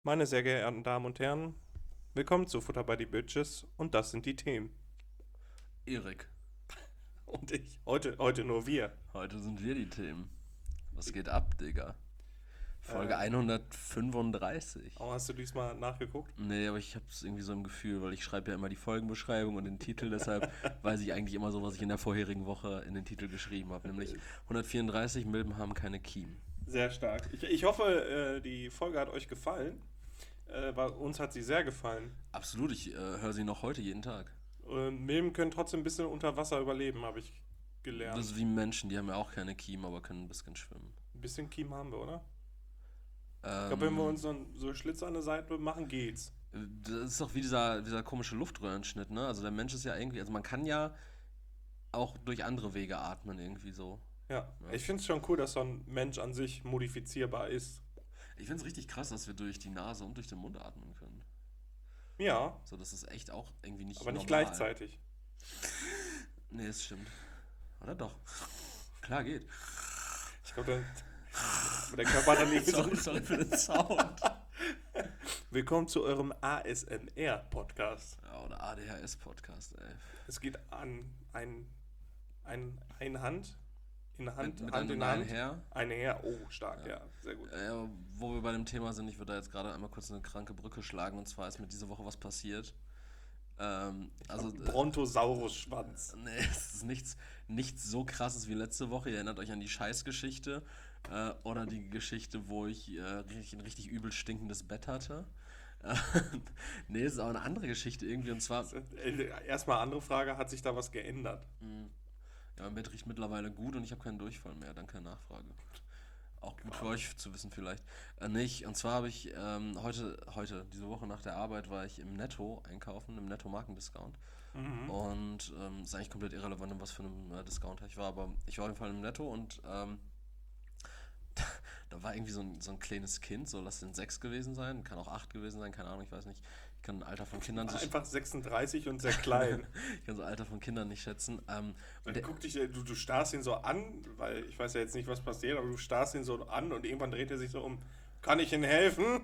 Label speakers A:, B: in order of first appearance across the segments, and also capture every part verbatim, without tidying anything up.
A: Meine sehr geehrten Damen und Herren, willkommen zu Futter by the Bitches und das sind die Themen.
B: Erik,
A: Und ich, heute, heute nur wir.
B: heute sind wir die Themen. Was geht ab, Digga? Folge
A: Äh,
B: hundertfünfunddreißig.
A: oh, hast du diesmal nachgeguckt?
B: Nee, aber ich hab's irgendwie so im Gefühl, weil ich schreibe ja immer die Folgenbeschreibung und den Titel, deshalb weiß ich eigentlich immer so, was ich in der vorherigen Woche in den Titel geschrieben habe, nämlich hundertvierunddreißig, Milben haben keine Kiemen.
A: Sehr stark. Ich, ich hoffe, äh, die Folge hat euch gefallen. Äh, bei uns hat sie sehr gefallen.
B: Absolut, ich äh, höre sie noch heute jeden Tag.
A: Äh, Milben können trotzdem ein bisschen unter Wasser überleben, habe ich gelernt.
B: Das ist wie Menschen, die haben ja auch keine Kiemen, aber können ein bisschen schwimmen.
A: Ein bisschen Kiem haben wir, oder? Ich
B: Ähm,
A: glaube, wenn wir uns so, so Schlitz an der Seite machen, geht's.
B: Das ist doch wie dieser, dieser komische Luftröhrenschnitt, ne? Also der Mensch ist ja irgendwie, also man kann ja auch durch andere Wege atmen irgendwie so.
A: Ja,
B: Ja.
A: ich finde es schon cool, dass so ein Mensch an sich modifizierbar ist.
B: Ich finde es richtig krass, dass wir durch die Nase und durch den Mund atmen können.
A: Ja,
B: So, das ist echt auch irgendwie nicht
A: aber nicht
B: normal.
A: gleichzeitig.
B: Nee, das stimmt. Oder doch? Klar geht.
A: Ich glaube, dann. Der Körper hat dann irgendwie so.
B: Sorry, sorry für den Sound.
A: Willkommen zu eurem A S M R-Podcast.
B: Ja, oder A D H S-Podcast, ey.
A: Es geht an ein, ein, eine Hand in Hand,
B: Mit, mit
A: Hand
B: einem
A: in Hand.
B: einher.
A: Eine her. Oh, stark, ja, sehr gut.
B: Äh, wo wir bei dem Thema sind, ich würde da jetzt gerade einmal kurz eine kranke Brücke schlagen. Und zwar ist mir diese Woche was passiert. Ähm, also, äh,
A: Brontosaurus-Schwanz.
B: nee, es ist nichts, nichts so krasses wie letzte Woche. Ihr erinnert euch an die Scheißgeschichte. Äh, oder die Geschichte, wo ich äh, richtig, ein richtig übel stinkendes Bett hatte. Äh, nee, es ist auch eine andere Geschichte irgendwie. Und zwar,
A: Äh, Erstmal andere Frage, hat sich da was geändert?
B: mh, ja, mein Bett riecht mittlerweile gut und ich habe keinen Durchfall mehr. Danke der Nachfrage. Auch gut für euch zu wissen vielleicht. Äh, nicht. Und zwar habe ich ähm, heute, heute, diese Woche nach der Arbeit, war ich im Netto einkaufen, im Netto Markendiscount.
A: Mhm.
B: Und ähm, ist eigentlich komplett irrelevant, in was für einem äh, Discounter ich war, aber ich war auf jeden Fall im Netto und ähm, da war irgendwie so ein, so ein kleines Kind, so lass den sechs gewesen sein, kann auch acht gewesen sein, keine Ahnung, ich weiß nicht. Ich kann ein Alter von Kindern sich,
A: Einfach sechsunddreißig und sehr klein.
B: ich kann so Alter von Kindern nicht schätzen. Ähm, und
A: Dann
B: der,
A: guck dich, du, du starrst ihn so an, weil ich weiß ja jetzt nicht, was passiert, aber du starrst ihn so an und irgendwann dreht er sich so um. Kann ich Ihnen helfen?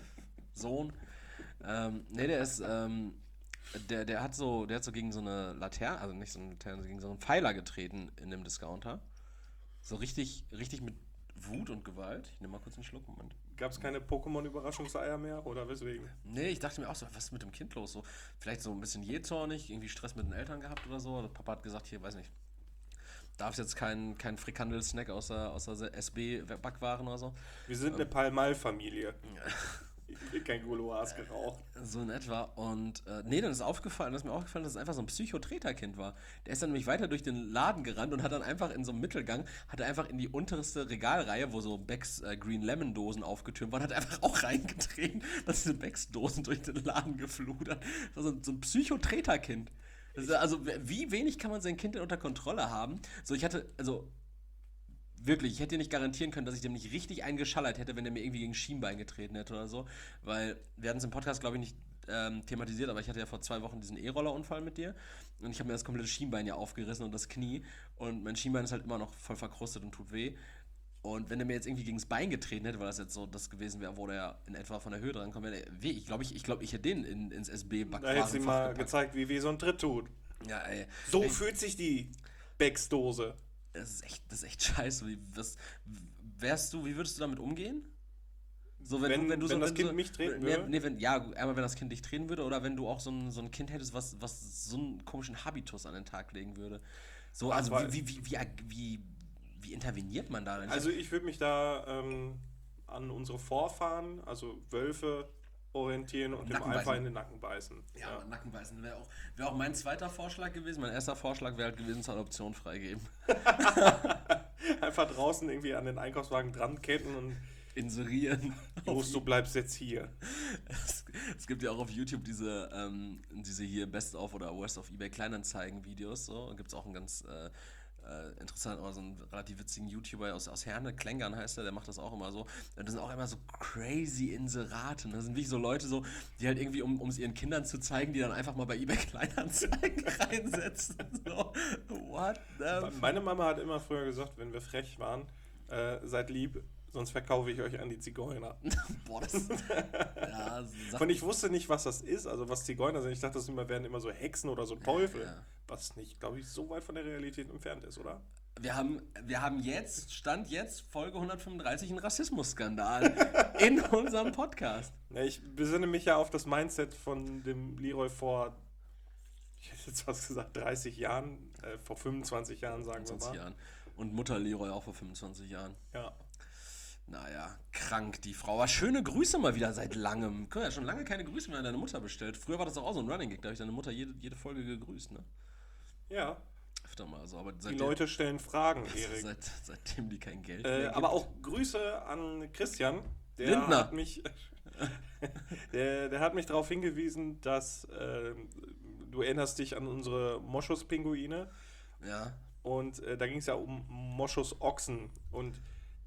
B: Sohn, ähm, nee, der ist, ähm, der, der hat so, der hat so gegen so eine Laterne, also nicht so eine Laterne, gegen so einen Pfeiler getreten in dem Discounter. So richtig, richtig mit Wut und Gewalt. Ich nehme mal kurz einen Schluck, Moment.
A: Gab es keine Pokémon-Überraschungseier mehr oder weswegen?
B: Nee, ich dachte mir auch so, was ist mit dem Kind los? So, vielleicht so ein bisschen jähzornig, irgendwie Stress mit den Eltern gehabt oder so. Der Papa hat gesagt, hier, weiß nicht, darf es jetzt kein, kein Frikandel-Snack aus der, aus der S B-Backwaren oder so.
A: Wir sind eine Pall-Mall-Familie. Ich will kein Goloas geraucht.
B: So in etwa. Und äh, nee, dann ist aufgefallen, dass mir aufgefallen, dass es einfach so ein Psychotreterkind war. Der ist dann nämlich weiter durch den Laden gerannt und hat dann einfach in so einem Mittelgang, hat er einfach in die unterste Regalreihe, wo so Becks äh, Green Lemon Dosen aufgetürmt waren, hat er einfach auch reingetreten, dass diese Becks Dosen durch den Laden gefludert. Das war so, ein- so ein Psychotreterkind. Das ist, also wie wenig kann man sein Kind denn unter Kontrolle haben? So, ich hatte, also wirklich, ich hätte dir nicht garantieren können, dass ich dem nicht richtig eingeschallert hätte, wenn er mir irgendwie gegen Schienbein getreten hätte oder so. Weil wir hatten es im Podcast, glaube ich, nicht ähm, thematisiert, aber ich hatte ja vor zwei Wochen diesen E-Roller-Unfall mit dir. Und ich habe mir das komplette Schienbein ja aufgerissen und das Knie. Und mein Schienbein ist halt immer noch voll verkrustet und tut weh. Und wenn er mir jetzt irgendwie gegen das Bein getreten hätte, weil das jetzt so das gewesen wäre, wo der in etwa von der Höhe dran kommt, wäre der weh. Ich glaube, ich, ich, glaub, ich hätte den in, ins
A: Da hätte sie
B: S B-Backwarenfach
A: mal
B: gepackt.
A: gezeigt, wie weh so ein Tritt tut.
B: Ja, ey.
A: So
B: Ey,
A: fühlt sich die Becks-Dose.
B: Das ist echt, das ist echt scheiße. Wie, was, wärst du, wie würdest du damit umgehen? So, wenn,
A: Wenn-
B: du, wenn du
A: wenn
B: so,
A: das
B: wenn
A: Kind
B: so,
A: mich treten
B: nee,
A: würde?
B: Nee, wenn, ja, einmal wenn das Kind dich treten würde oder wenn du auch so ein, so ein Kind hättest, was, was so einen komischen Habitus an den Tag legen würde. So, also
A: Aber-
B: wie, wie, wie, wie, wie, wie interveniert man da denn?
A: Also ich würde mich da ähm, an unsere Vorfahren, also Wölfe, orientieren und dem
B: Nacken
A: einfach
B: beißen.
A: in den Nacken beißen.
B: ja, aber Nackenbeißen wäre auch, wär auch mein zweiter Vorschlag gewesen. Mein erster Vorschlag wäre halt gewesen, zur Adoption freigeben.
A: Einfach draußen irgendwie an den Einkaufswagen dran ketten und
B: Inserieren.
A: Jungs, du bleibst jetzt hier.
B: Es, es gibt ja auch auf YouTube diese, ähm, diese hier Best of oder Worst of eBay Kleinanzeigen-Videos. So. Gibt es auch einen ganz äh, äh, interessanten, oder so einen relativ witzigen YouTuber aus, aus Herne, Klängern heißt der, der macht das auch immer so. Das sind auch immer so crazy Inserate. Das sind wirklich so Leute, so, die halt irgendwie, um es ihren Kindern zu zeigen, die dann einfach mal bei eBay Kleinanzeigen reinsetzen. So, what the
A: Meine Mama hat immer früher gesagt, wenn wir frech waren, äh, seid lieb, Sonst verkaufe ich euch an die Zigeuner.
B: Boah, das ja, sag,
A: Und ich wusste nicht, was das ist, also was Zigeuner sind. Ich dachte, das immer, wären immer so Hexen oder so Teufel.
B: Ja.
A: Was nicht, glaube ich, so weit von der Realität entfernt ist, oder?
B: Wir haben, wir haben jetzt, Stand jetzt, Folge hundertfünfunddreißig, einen Rassismusskandal in unserem Podcast.
A: Ja, ich besinne mich ja auf das Mindset von dem Leroy vor, ich hätte jetzt was gesagt, dreißig Jahren, äh, vor fünfundzwanzig Jahren, sagen wir
B: fünfundzwanzig
A: mal.
B: Jahren. Und Mutter Leroy auch vor fünfundzwanzig Jahren.
A: Ja.
B: Naja, krank die Frau. Aber schöne Grüße mal wieder seit langem. Guck ja, schon lange keine Grüße mehr an deine Mutter bestellt. Früher war das doch auch so ein Running Gag, da habe ich deine Mutter jede, jede Folge gegrüßt, ne?
A: Ja.
B: Öfter mal so. Aber
A: Die
B: seitdem,
A: Leute stellen Fragen, Erik.
B: seit, seitdem die kein Geld
A: Äh,
B: mehr gibt.
A: aber auch Grüße an Christian. Der
B: Lindner.
A: hat mich, der, der hat mich darauf hingewiesen, dass äh, du erinnerst dich an unsere Moschus-Pinguine.
B: Ja.
A: Und äh, da ging es ja um Moschus-Ochsen. Und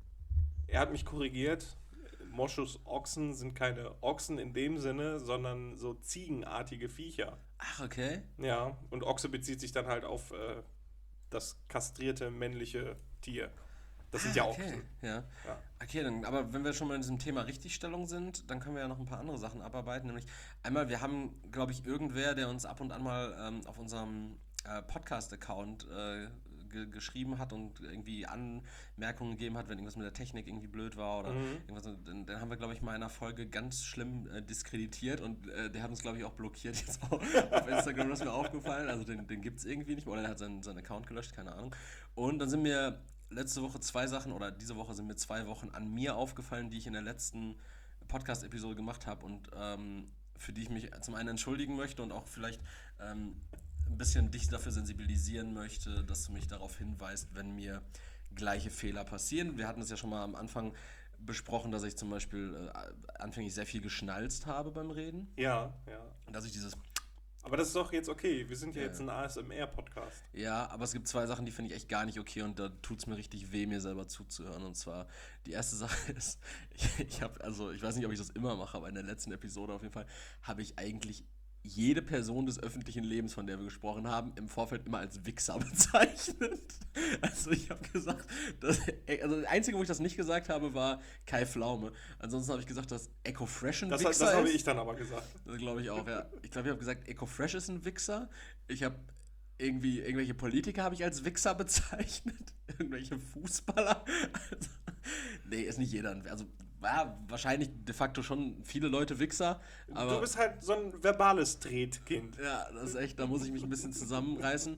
A: er hat mich korrigiert. Moschus-Ochsen sind keine Ochsen in dem Sinne, sondern so ziegenartige Viecher.
B: Ach, okay.
A: Ja, und Ochse bezieht sich dann halt auf äh, das kastrierte männliche Tier. Das sind ja
B: Ah, okay.
A: Ochsen.
B: Ja.
A: Ja.
B: Okay, dann, aber wenn wir schon mal in diesem Thema Richtigstellung sind, dann können wir ja noch ein paar andere Sachen abarbeiten. Nämlich einmal, wir haben, glaube ich, irgendwer, der uns ab und an mal ähm, auf unserem äh, Podcast-Account äh, ge- geschrieben hat und irgendwie Anmerkungen gegeben hat, wenn irgendwas mit der Technik irgendwie blöd war oder
A: Mhm.
B: irgendwas. Dann, dann haben wir, glaube ich, mal in einer Folge ganz schlimm äh, diskreditiert und äh, der hat uns, glaube ich, auch blockiert jetzt auch auf Instagram, das ist mir aufgefallen. Also den, den gibt es irgendwie nicht mehr oder der hat seinen, seinen Account gelöscht, keine Ahnung. Und dann sind mir letzte Woche zwei Sachen oder diese Woche sind mir zwei Wochen an mir aufgefallen, die ich in der letzten Podcast-Episode gemacht habe und ähm, für die ich mich zum einen entschuldigen möchte und auch vielleicht ähm, ein bisschen dich dafür sensibilisieren möchte, dass du mich darauf hinweist, wenn mir gleiche Fehler passieren. Wir hatten es ja schon mal am Anfang besprochen, dass ich zum Beispiel äh, anfänglich sehr viel geschnalzt habe beim Reden
A: Ja, ja.
B: und dass ich dieses
A: Aber das ist doch jetzt okay. Wir sind ja
B: Ja.
A: jetzt ein A S M R-Podcast.
B: Ja, aber es gibt zwei Sachen, die finde ich echt gar nicht okay und da tut es mir richtig weh, mir selber zuzuhören. Und zwar, die erste Sache ist, ich, ich habe, also ich weiß nicht, ob ich das immer mache, aber in der letzten Episode auf jeden Fall habe ich eigentlich jede Person des öffentlichen Lebens, von der wir gesprochen haben, im Vorfeld immer als Wichser bezeichnet. Also ich habe gesagt, dass, also das Einzige, wo ich das nicht gesagt habe, war Kai Pflaume. Ansonsten habe ich gesagt, dass Echo Fresh ein
A: Das,
B: Wichser
A: das habe
B: ist.
A: ich dann aber gesagt.
B: Das glaube ich auch, ja. Ich glaube, ich habe gesagt, EcoFresh ist ein Wichser. Ich habe irgendwie, irgendwelche Politiker habe ich als Wichser bezeichnet. Irgendwelche Fußballer. Also, nee, ist nicht jeder. ein- Also, ja, wahrscheinlich de facto schon viele Leute Wichser. Aber
A: Du bist halt so ein verbales Tretkind.
B: ja, das ist echt, da muss ich mich ein bisschen zusammenreißen.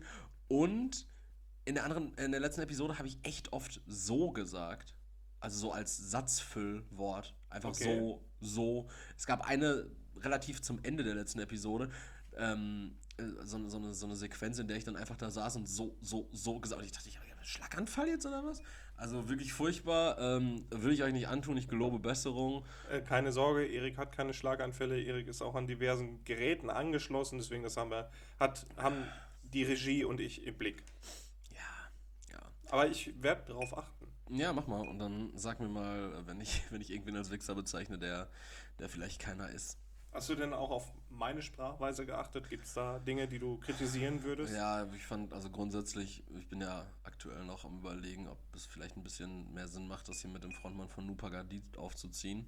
B: Und in der anderen, in der letzten Episode habe ich echt oft so gesagt. Also so als Satzfüllwort. Einfach
A: Okay.
B: so, so. Es gab eine relativ zum Ende der letzten Episode, ähm, äh, so, eine- so, eine, so eine Sequenz, in der ich dann einfach da saß und so, so, so gesagt habe. Ich dachte, ich habe einen Schlaganfall jetzt oder was? Also wirklich furchtbar. Ähm, will ich euch nicht antun, ich gelobe Besserung.
A: Äh, keine Sorge, Erik hat keine Schlaganfälle. Erik ist auch an diversen Geräten angeschlossen. Deswegen, das haben wir, hat, haben die Regie und ich im Blick.
B: Ja, ja.
A: Aber ich werde darauf achten.
B: Ja, mach mal. Und dann sag mir mal, wenn ich, wenn ich irgendwen als Wichser bezeichne, der, der vielleicht keiner ist.
A: Hast du denn auch auf meine Sprachweise geachtet? Gibt es da Dinge, die du kritisieren würdest?
B: Ja, ich fand, also grundsätzlich, ich bin ja aktuell noch am Überlegen, ob es vielleicht ein bisschen mehr Sinn macht, das hier mit dem Frontmann von Nupagadit aufzuziehen.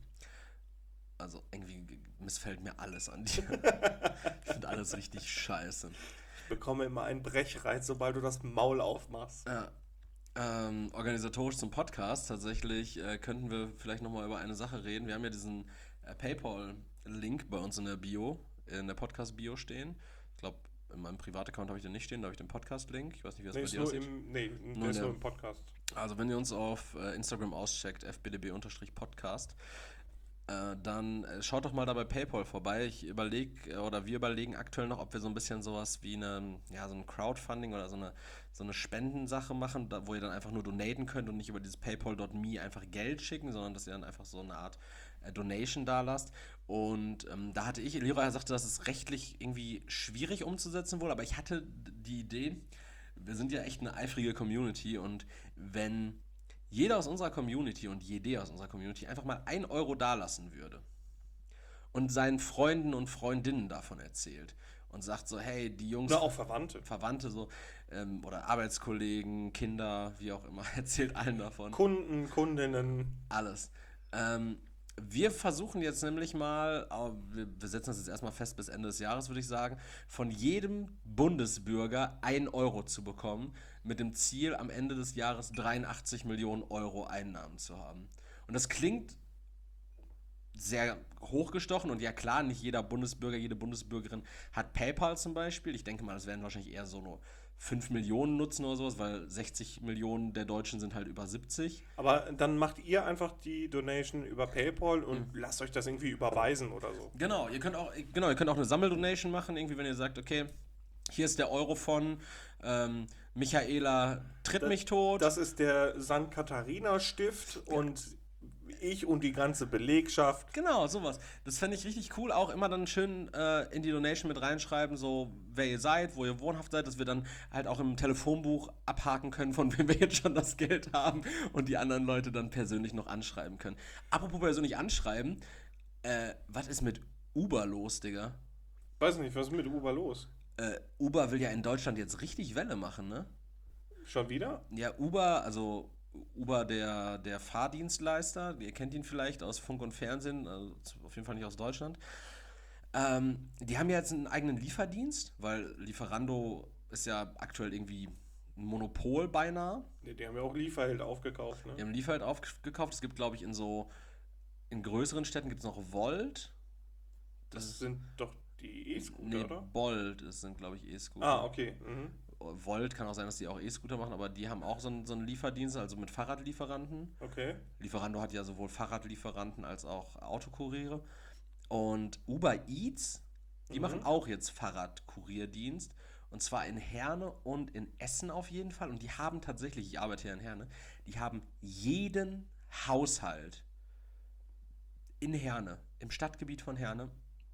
B: Also irgendwie g- missfällt mir alles an dir. Ich finde alles richtig scheiße.
A: Ich bekomme immer einen Brechreiz, sobald du das Maul aufmachst.
B: Ja. Ähm, organisatorisch zum Podcast, tatsächlich äh, könnten wir vielleicht nochmal über eine Sache reden. Wir haben ja diesen äh, PayPal-Link bei uns in der Bio, in der Podcast-Bio stehen. Ich glaube, in meinem Privataccount habe ich den nicht stehen, da habe ich den Podcast-Link. Ich weiß nicht, wie das
A: Nee,
B: bei
A: ist
B: dir
A: nur
B: aussieht.
A: im, nee,
B: Nur
A: der ist
B: in
A: nur
B: der-
A: im Podcast.
B: Also wenn ihr uns auf äh, Instagram auscheckt, f b d b-podcast, äh, dann äh, schaut doch mal da bei PayPal vorbei. Ich überlege, äh, oder wir überlegen aktuell noch, ob wir so ein bisschen sowas wie eine, ja, so ein Crowdfunding oder so eine, so eine Spendensache machen, da, wo ihr dann einfach nur donaten könnt und nicht über dieses paypal Punkt me einfach Geld schicken, sondern dass ihr dann einfach so eine Art äh, Donation da lasst. Und ähm, da hatte ich, Leroy sagte, das ist rechtlich irgendwie schwierig umzusetzen wohl, aber ich hatte d- die Idee, wir sind ja echt eine eifrige Community und wenn jeder aus unserer Community und jede aus unserer Community einfach mal ein Euro dalassen würde und seinen Freunden und Freundinnen davon erzählt und sagt so, hey, die Jungs...
A: Oder auch Verwandte.
B: Verwandte so, ähm, oder Arbeitskollegen, Kinder, wie auch immer, erzählt allen davon.
A: Kunden, Kundinnen.
B: Alles. Ähm, wir versuchen jetzt nämlich mal, wir, wir setzen das jetzt erstmal fest bis Ende des Jahres, würde ich sagen, von jedem Bundesbürger ein Euro zu bekommen, mit dem Ziel, am Ende des Jahres dreiundachtzig Millionen Euro Einnahmen zu haben. Und das klingt sehr hochgestochen und ja klar, nicht jeder Bundesbürger, jede Bundesbürgerin hat PayPal zum Beispiel. Ich denke mal, das werden wahrscheinlich eher so nur fünf Millionen nutzen oder sowas, weil sechzig Millionen der Deutschen sind halt über siebzig.
A: Aber dann macht ihr einfach die Donation über PayPal und mhm. lasst euch das irgendwie überweisen oder so.
B: Genau, ihr könnt auch, genau, ihr könnt auch eine Sammeldonation machen, irgendwie, wenn ihr sagt, okay, hier ist der Euro von ähm, Michaela tritt
A: das,
B: mich tot.
A: Das ist der Sankt Katharina Stift ja. und ich und die ganze Belegschaft.
B: Genau, sowas. Das fände ich richtig cool. Auch immer dann schön äh, in die Donation mit reinschreiben, so wer ihr seid, wo ihr wohnhaft seid, dass wir dann halt auch im Telefonbuch abhaken können, von wem wir jetzt schon das Geld haben und die anderen Leute dann persönlich noch anschreiben können. Apropos persönlich anschreiben, äh, was ist mit Uber los, Digga?
A: Weiß nicht, was ist mit Uber los?
B: Äh, Uber will ja in Deutschland jetzt richtig Welle machen, ne?
A: Schon wieder?
B: Ja, Uber, also Uber, der, der Fahrdienstleister, ihr kennt ihn vielleicht aus Funk und Fernsehen, also auf jeden Fall nicht aus Deutschland. Ähm, die haben ja jetzt einen eigenen Lieferdienst, weil Lieferando ist ja aktuell irgendwie ein Monopol beinahe.
A: Nee, die haben ja auch Lieferheld aufgekauft, ne?
B: Die haben Lieferheld aufgekauft. Es gibt, glaube ich, in so, in größeren Städten gibt es noch Volt.
A: Das, das sind doch die E-Scooter,
B: nee,
A: oder?
B: Bolt, das sind, glaube ich, E-Scooter.
A: Ah, okay. Mhm.
B: Volt kann auch sein, dass die auch E-Scooter machen, aber die haben auch so einen, so einen Lieferdienst, also mit Fahrradlieferanten.
A: Okay.
B: Lieferando hat ja sowohl Fahrradlieferanten als auch Autokuriere. Und Uber Eats, die mhm. machen auch jetzt Fahrradkurierdienst. Und zwar in Herne und in Essen auf jeden Fall. Und die haben tatsächlich, ich arbeite hier in Herne, die haben jeden Haushalt in Herne, im Stadtgebiet von Herne,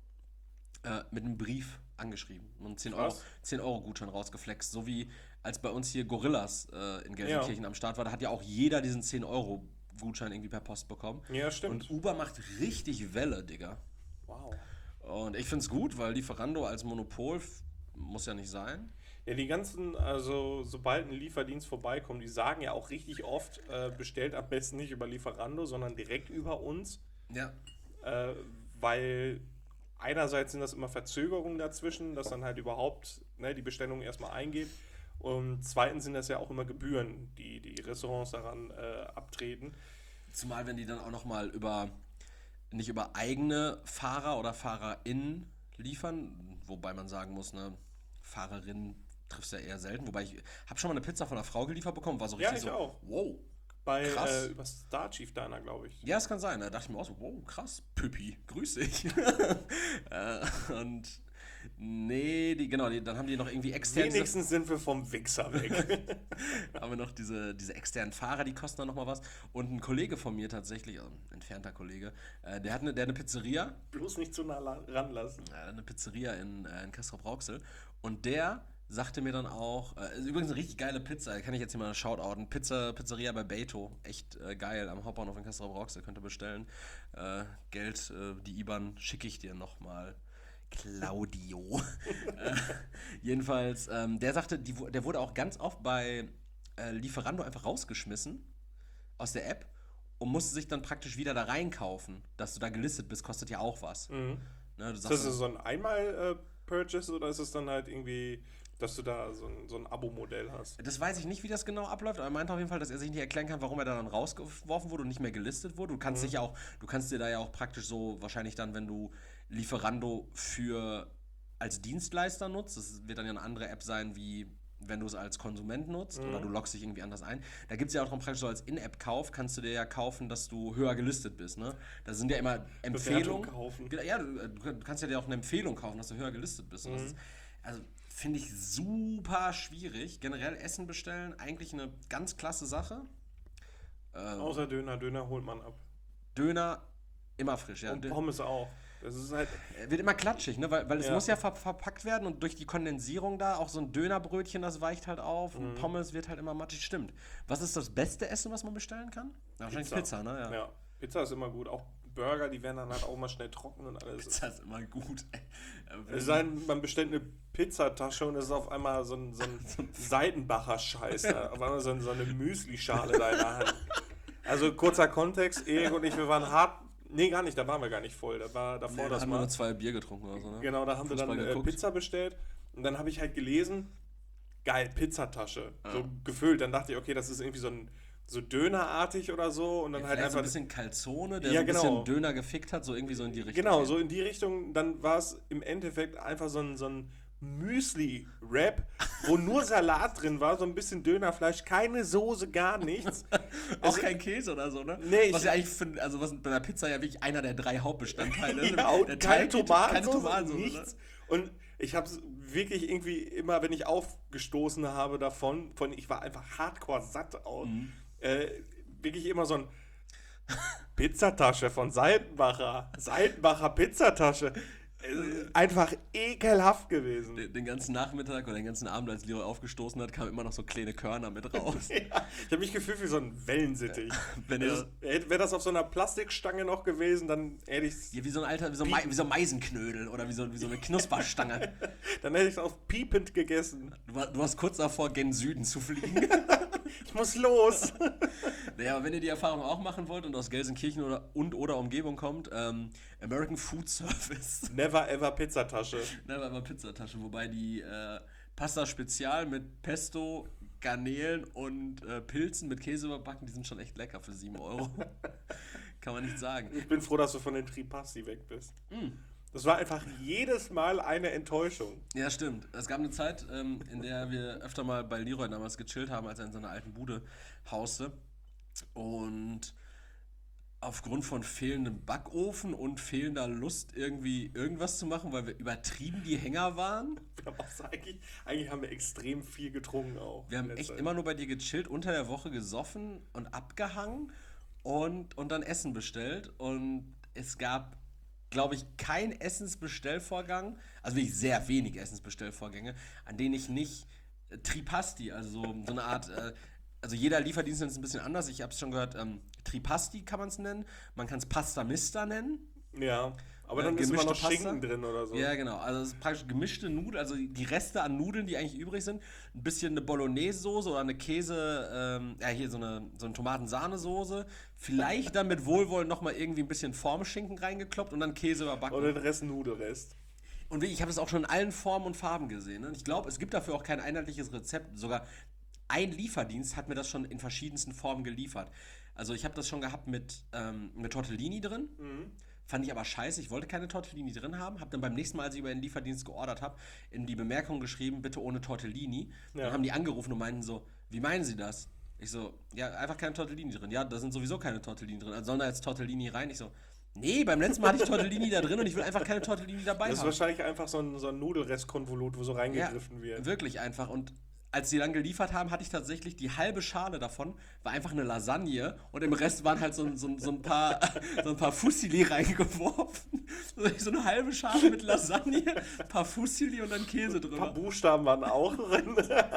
B: äh, mit einem Brief angeschrieben und zehn Euro Gutschein rausgeflext. So wie als bei uns hier Gorillas äh, in Gelsenkirchen ja. am Start war, da hat ja auch jeder diesen zehn Euro Gutschein irgendwie per Post bekommen.
A: Ja, stimmt.
B: Und Uber macht richtig Welle, Digga.
A: Wow.
B: Und ich find's gut, weil Lieferando als Monopol f- muss ja nicht sein.
A: Ja, die ganzen, also sobald ein Lieferdienst vorbeikommt, die sagen ja auch richtig oft, äh, bestellt am besten nicht über Lieferando, sondern direkt über uns.
B: Ja.
A: Äh, weil einerseits sind das immer Verzögerungen dazwischen, dass dann halt überhaupt ne, die Bestellung erstmal eingeht. Und zweitens sind das ja auch immer Gebühren, die die Restaurants daran äh, abtreten.
B: Zumal, wenn die dann auch nochmal über, nicht über eigene Fahrer oder FahrerInnen liefern, wobei man sagen muss, ne, Fahrerinnen triffst du ja eher selten. Wobei ich habe schon mal eine Pizza von einer Frau geliefert bekommen, war so richtig
A: ja, ich
B: so,
A: auch.
B: Wow.
A: Bei,
B: krass.
A: Äh, über Star Chief Diner, glaube ich.
B: Ja, das kann sein. Da dachte ich mir auch so, wow, krass, Püppi, grüß dich. äh, und nee, die, genau, die, dann haben die noch irgendwie extern...
A: Wenigstens sind wir vom Wichser weg.
B: haben wir noch diese, diese externen Fahrer, die kosten dann nochmal was. Und ein Kollege von mir tatsächlich, also ein entfernter Kollege, äh, der, hat eine, der hat eine Pizzeria.
A: Bloß nicht zu nah ranlassen.
B: Äh, eine Pizzeria in, äh, in Castrop-Rauxel. Und der sagte mir dann auch, äh, ist übrigens eine richtig geile Pizza, kann ich jetzt hier mal shoutouten, Pizza, Pizzeria bei Beto, echt äh, geil, am Hauptbahnhof in Castrop-Rauxel, könnt ihr bestellen. Äh, Geld, äh, die I B A N schicke ich dir nochmal. Claudio. äh, jedenfalls, ähm, der sagte, die, der wurde auch ganz oft bei äh, Lieferando einfach rausgeschmissen aus der App und musste sich dann praktisch wieder da reinkaufen. Dass du da gelistet bist, kostet ja auch was. Mhm. Ne, du
A: ist das so ein Einmal-Purchase äh, oder ist es dann halt irgendwie... dass du da so ein, so ein Abo-Modell hast.
B: Das weiß ich nicht, wie das genau abläuft, aber er meinte auf jeden Fall, dass er sich nicht erklären kann, warum er da dann rausgeworfen wurde und nicht mehr gelistet wurde. Du kannst mhm. dich ja auch, du kannst dir da ja auch praktisch so, wahrscheinlich dann, wenn du Lieferando für als Dienstleister nutzt, das wird dann ja eine andere App sein, wie wenn du es als Konsument nutzt mhm. oder du loggst dich irgendwie anders ein. Da gibt es ja auch noch praktisch so als In-App-Kauf, kannst du dir ja kaufen, dass du höher gelistet bist. Ne? Da sind ja immer Empfehlungen.
A: Kaufen.
B: Ja, du, du kannst ja dir auch eine Empfehlung kaufen, dass du höher gelistet bist. Mhm. Das ist, also finde ich super schwierig. Generell Essen bestellen, eigentlich eine ganz klasse Sache.
A: Ähm, Außer Döner, Döner holt man ab.
B: Döner immer frisch, ja.
A: Und Pommes auch. Das ist halt
B: wird immer klatschig, ne? Weil, weil es ja. muss ja ver- verpackt werden und durch die Kondensierung da, auch so ein Dönerbrötchen, das weicht halt auf mhm. und Pommes wird halt immer matschig. Stimmt. Was ist das beste Essen, was man bestellen kann? Ja, wahrscheinlich Pizza, Pizza, ne? Ja.
A: ja, Pizza ist immer gut. Auch Burger, die werden dann halt auch mal schnell trocken und alles.
B: Pizza ist immer gut.
A: Es sei denn, man bestellt eine Pizzatasche und es ist auf einmal so ein, so ein Seidenbacher-Scheiß. Da. Auf einmal so, ein, so eine Müsli-Schale da in der Hand. Also kurzer Kontext, Erik und ich, wir waren hart... Nee, gar nicht, da waren wir gar nicht voll. Da war davor
B: Nee, da
A: das
B: haben
A: mal.
B: wir nur zwei Bier getrunken oder so, ne?
A: Genau, da haben
B: Fußball
A: wir dann äh,
B: geguckt.
A: Pizza bestellt und dann habe ich halt gelesen, geil, Pizzatasche,
B: Ja.
A: so gefüllt. Dann dachte ich, okay, das ist irgendwie so ein so dönerartig oder so und dann
B: Ja,
A: halt
B: vielleicht so
A: einfach...
B: ein bisschen Calzone, der
A: Ja,
B: so ein
A: genau.
B: bisschen Döner gefickt hat, so irgendwie so in die Richtung.
A: Genau, so in die Richtung. Dann war es im Endeffekt einfach so ein, so ein Müsli-Wrap, wo nur Salat drin war, so ein bisschen Dönerfleisch, keine Soße, gar nichts.
B: Auch
A: Also-
B: kein Käse oder so, ne?
A: Nee,
B: was
A: ich-
B: ja eigentlich für, also was bei einer Pizza ja wirklich einer der drei Hauptbestandteile ist.
A: Ja, und
B: Der
A: keine
B: Teig-
A: Tomaten,
B: keine Tomatensoße,
A: nichts.
B: ne?
A: Und ich habe es wirklich irgendwie immer, wenn ich aufgestoßen habe davon, von ich war einfach hardcore satt aus,
B: Mhm.
A: äh, wirklich immer so ein Pizzatasche von Seitenbacher, Seitenbacher Pizzatasche. Äh, Einfach ekelhaft gewesen.
B: Den, den ganzen Nachmittag oder den ganzen Abend, als Leroy aufgestoßen hat, kamen immer noch so kleine Körner mit raus.
A: Ja, ich habe mich gefühlt wie so ein Wellensittich.
B: Wenn
A: Also,
B: er,
A: Wäre das auf so einer Plastikstange noch gewesen, dann hätte ich es
B: ja, wie so ein alter, wie so, ein Mei- wie so ein Meisenknödel oder wie so, wie so eine Knusperstange.
A: dann hätte ich es auf piepend gegessen.
B: Du, war, du warst kurz davor, gen Süden zu fliegen.
A: Ich muss los.
B: Naja, aber wenn ihr die Erfahrung auch machen wollt und aus Gelsenkirchen oder, und oder Umgebung kommt, ähm, American Food Service.
A: Never ever Pizzatasche.
B: Ne, war immer Pizzatasche, wobei die äh, Pasta Spezial mit Pesto, Garnelen und äh, Pilzen mit Käse überbacken, die sind schon echt lecker für sieben Euro. Kann man nicht sagen.
A: Ich bin froh, dass du von den Tripasti weg bist.
B: Mm.
A: Das war einfach jedes Mal eine Enttäuschung.
B: Ja, stimmt. Es gab eine Zeit, ähm, in der wir öfter mal bei Leroy damals gechillt haben, als er in so einer alten Bude hauste. Und aufgrund von fehlendem Backofen und fehlender Lust, irgendwie irgendwas zu machen, weil wir übertrieben die Hänger waren.
A: Wir haben auch eigentlich, eigentlich haben wir extrem viel getrunken auch.
B: Wir haben
A: in
B: echt
A: letzter
B: immer nur bei dir gechillt, unter der Woche gesoffen und abgehangen und, und dann Essen bestellt. Und es gab, glaube ich, kein Essensbestellvorgang, also wirklich sehr wenig Essensbestellvorgänge, an denen ich nicht äh, Tripasti, also so, so eine Art, äh, also jeder Lieferdienst ist ein bisschen anders. Ich habe es schon gehört, ähm, Tripasti kann man es nennen, man kann es Pasta Mista nennen.
A: Zeit. Ja, aber
B: Äh,
A: dann ist immer noch
B: gemischte Pasta?
A: Schinken drin oder so.
B: Ja, genau. Also es ist praktisch gemischte Nudeln, also die Reste an Nudeln, die eigentlich übrig sind. Ein bisschen eine Bolognese-Soße oder eine Käse, ähm, ja hier so eine, so eine Tomaten-Sahnesoße. Vielleicht dann mit Wohlwollen nochmal irgendwie ein bisschen Formschinken reingekloppt und dann Käse überbacken.
A: Oder den Rest Nudelrest.
B: Und wirklich, ich habe das auch schon in allen Formen und Farben gesehen. Ne? Und ich glaube, es gibt dafür auch kein einheitliches Rezept. Sogar ein Lieferdienst hat mir das schon in verschiedensten Formen geliefert. Also ich habe das schon gehabt mit, ähm, mit Tortellini drin.
A: Mhm.
B: Fand ich aber scheiße. Ich wollte keine Tortellini drin haben. Habe dann beim nächsten Mal, als ich über den Lieferdienst geordert habe, in die Bemerkung geschrieben, bitte ohne Tortellini.
A: Ja.
B: Dann haben die angerufen und meinten so, wie meinen Sie das? Ich so, ja, einfach keine Tortellini drin. Ja, da sind sowieso keine Tortellini drin. Also sollen da jetzt Tortellini rein? Ich so, nee, beim letzten Mal hatte ich Tortellini da drin und ich will einfach keine Tortellini dabei
A: Das ist
B: haben.
A: wahrscheinlich einfach so ein, so ein Nudelrestkonvolut, wo so reingegriffen wird.
B: Wirklich einfach. Und als sie dann geliefert haben, hatte ich tatsächlich die halbe Schale davon, war einfach eine Lasagne und im Rest waren halt so, ein- so, ein- so ein paar so ein paar Fusilli reingeworfen. So eine halbe Schale mit Lasagne, ein paar Fusilli und dann Käse
A: Ein paar
B: drin.
A: Buchstaben waren auch drin.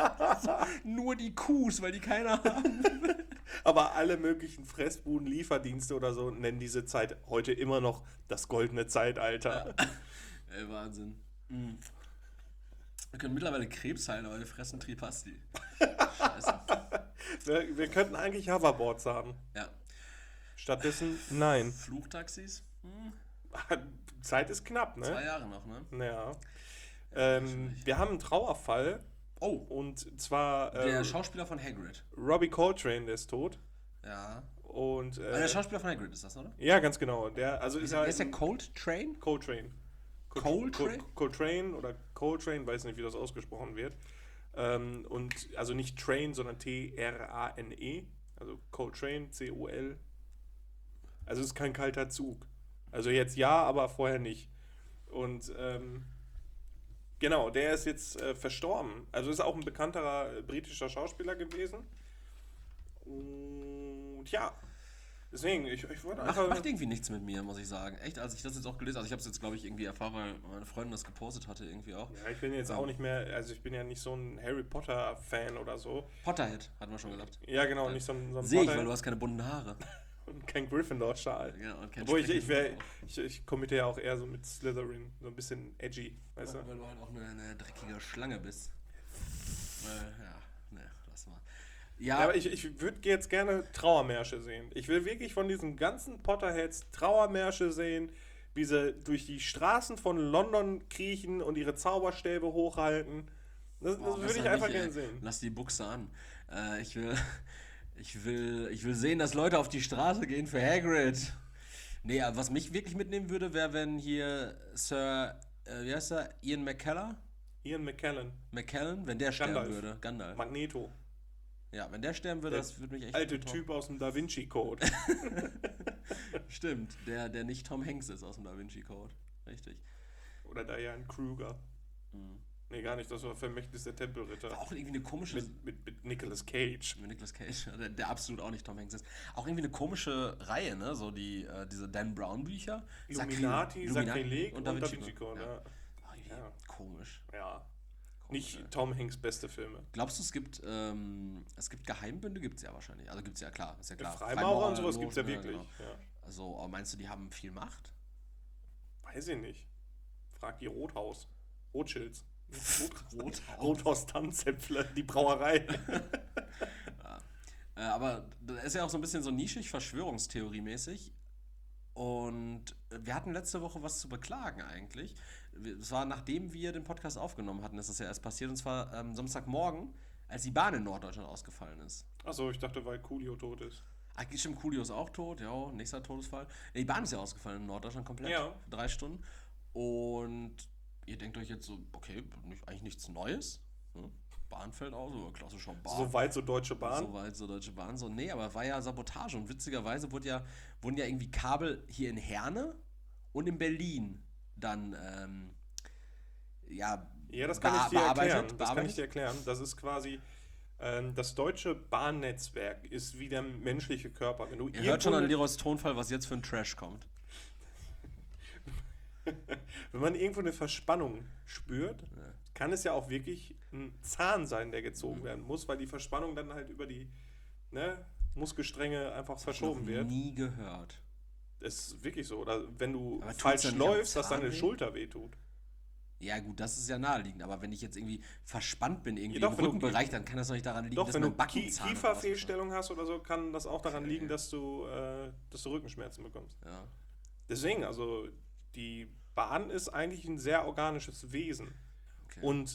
B: Nur die Kuhs, weil die keiner haben.
A: Aber alle möglichen Fressbuden, Lieferdienste oder so nennen diese Zeit heute immer noch das goldene Zeitalter.
B: Ey, Wahnsinn. Mhm. Wir können mittlerweile Krebs heilen, aber wir fressen Tripasti. Scheiße.
A: Wir, wir könnten eigentlich Hoverboards haben.
B: Ja.
A: Stattdessen nein.
B: Flugtaxis? Hm.
A: Zeit ist knapp,
B: Zwei
A: ne?
B: Jahre noch, ne?
A: Ja. Ähm, wir haben einen Trauerfall
B: Oh,
A: und zwar
B: der
A: äh,
B: Schauspieler von Hagrid.
A: Robbie Coltrane, der ist tot.
B: Ja.
A: Und
B: Ah, der
A: äh,
B: Schauspieler von Hagrid ist das, oder?
A: ja, ganz genau. Der, also ist
B: Wer
A: er
B: ist der Cold Train?
A: Coltrane. Col-
B: Coltrane?
A: Col- Coltrane oder Coltrane, weiß nicht, wie das ausgesprochen wird. Ähm, und also nicht Train, sondern T R A N E. Also Coltrane, C O L. Also es ist kein kalter Zug. Also jetzt ja, aber vorher nicht. Und ähm, genau, der ist jetzt äh, verstorben. Also ist auch ein bekannterer äh, britischer Schauspieler gewesen. Und ja, deswegen, ich, ich wollte
B: Macht,
A: einfach...
B: macht irgendwie nichts mit mir, muss ich sagen. Echt, als ich das jetzt auch gelesen also ich habe es jetzt, glaube ich, irgendwie erfahren, weil meine Freundin das gepostet hatte, irgendwie auch.
A: Ja, ich bin jetzt auch nicht mehr, also ich bin ja nicht so ein Harry Potter Fan oder so.
B: Potterhead, hatten wir schon gesagt.
A: Ja, genau, nicht so ein, so ein
B: Sehe ich,
A: Potter-
B: weil du hast keine bunten Haare.
A: Und kein Gryffindor-Schal.
B: Ja, und kein
A: Obwohl ich, ich, wär,
B: Strickpullover.
A: ich, ich committe ja auch eher so mit Slytherin. So ein bisschen edgy, weißt
B: Weil
A: du?
B: du halt auch eine, eine dreckige Schlange bist. Äh, ja, ne, lass mal.
A: Ja,
B: Ja,
A: aber ich, ich würde jetzt gerne Trauermärsche sehen. Ich will wirklich von diesen ganzen Potterheads Trauermärsche sehen, wie sie durch die Straßen von London kriechen und ihre Zauberstäbe hochhalten. Das,
B: boah,
A: das würde
B: besser
A: ich einfach
B: nicht, ey.
A: gerne sehen.
B: Lass die Buchse an. Äh, ich will, ich will, ich will sehen, dass Leute auf die Straße gehen für Hagrid. Nee, aber was mich wirklich mitnehmen würde, wäre, wenn hier Sir, äh, wie heißt er, Ian McKellar?
A: Ian McKellen,
B: McKellen, wenn der sterben
A: Gandalf.
B: würde. Gandalf.
A: Magneto,
B: Ja, wenn der sterben würde,
A: Der
B: das würde mich echt
A: alte
B: enttäuschen.
A: Typ aus dem Da Vinci Code.
B: Stimmt, der, der nicht Tom Hanks ist aus dem Da Vinci Code. Richtig.
A: Oder Diane Kruger.
B: Mhm.
A: Nee, gar nicht, das war Vermächtnis der Tempelritter.
B: War auch irgendwie eine komische.
A: Mit, mit, mit Nicolas Cage.
B: Mit Nicolas Cage, der, der absolut auch nicht Tom Hanks ist. Auch irgendwie eine komische Reihe, ne? So die, äh, diese Dan Brown Bücher.
A: Illuminati, Sakrileg und Da Vinci
B: Code.
A: Code.
B: Ja.
A: Ja.
B: War irgendwie
A: Ja.
B: Komisch.
A: Ja.
B: Komisch,
A: Nicht
B: ja.
A: Tom Hanks beste Filme.
B: Glaubst du, es gibt, ähm, es gibt Geheimbünde? Gibt es ja wahrscheinlich. Also gibt es ja klar, ist ja klar.
A: Freimaurer und sowas
B: Los,
A: gibt es ja
B: ne,
A: wirklich.
B: genau.
A: Ja.
B: Also, aber meinst du, die haben viel Macht?
A: Weiß ich nicht. Frag die Rothaus. Rothschilds.
B: Rothaus.
A: Rothaus Tanzäpfle, die Brauerei.
B: Äh, aber das ist ja auch so ein bisschen so nischig, Verschwörungstheorie-mäßig. Und wir hatten letzte Woche was zu beklagen eigentlich. Es war, nachdem wir den Podcast aufgenommen hatten, ist das ja erst passiert. Und zwar ähm, Samstagmorgen, als die Bahn in Norddeutschland ausgefallen ist.
A: Achso, ich dachte, weil Coolio tot ist.
B: Ah, stimmt, Coolio ist auch tot, ja, nächster Todesfall. Nee, die Bahn ist ja ausgefallen in Norddeutschland komplett.
A: Ja.
B: Drei Stunden. Und ihr denkt euch jetzt so, okay, nicht, eigentlich nichts Neues. Ne? Bahn fällt aus, oder klassischer Bahn.
A: Soweit so Deutsche Bahn.
B: Soweit so Deutsche Bahn. So, nee, aber war ja Sabotage. Und witzigerweise wurde ja, wurden ja irgendwie Kabel hier in Herne und in Berlin dann, ähm, ja,
A: Ja, das kann
B: bea-
A: ich dir erklären.
B: bearbeitet,
A: Das kann
B: bearbeitet.
A: ich dir erklären. Das ist quasi, ähm, das deutsche Bahnnetzwerk ist wie der menschliche Körper. Wenn du
B: Ihr hört schon an
A: irgendwo-
B: Leroys Tonfall, was jetzt für ein Trash kommt.
A: Wenn man irgendwo eine Verspannung spürt, kann es ja auch wirklich ein Zahn sein, der gezogen
B: Mhm.
A: werden muss, weil die Verspannung dann halt über die ne, Muskelstränge einfach
B: Noch
A: verschoben wird.
B: nie gehört.
A: Das ist wirklich so. Oder wenn du
B: Aber tut's
A: falsch
B: dann nicht am
A: läufst, dass
B: Zahn
A: deine
B: weh?
A: Schulter wehtut.
B: Ja, gut, das ist ja naheliegend. Aber wenn ich jetzt irgendwie verspannt bin, irgendwie
A: Ja, doch,
B: im
A: wenn du-
B: Rückenbereich, dann kann das doch nicht daran liegen,
A: Doch,
B: dass
A: wenn du
B: mein
A: Ki
B: Backenzahn
A: Kieferfehlstellung hast oder so, kann das auch daran
B: Okay.
A: liegen, dass du, äh, dass du Rückenschmerzen bekommst.
B: Ja.
A: Deswegen, also die Bahn ist eigentlich ein sehr organisches Wesen.
B: Okay.
A: Und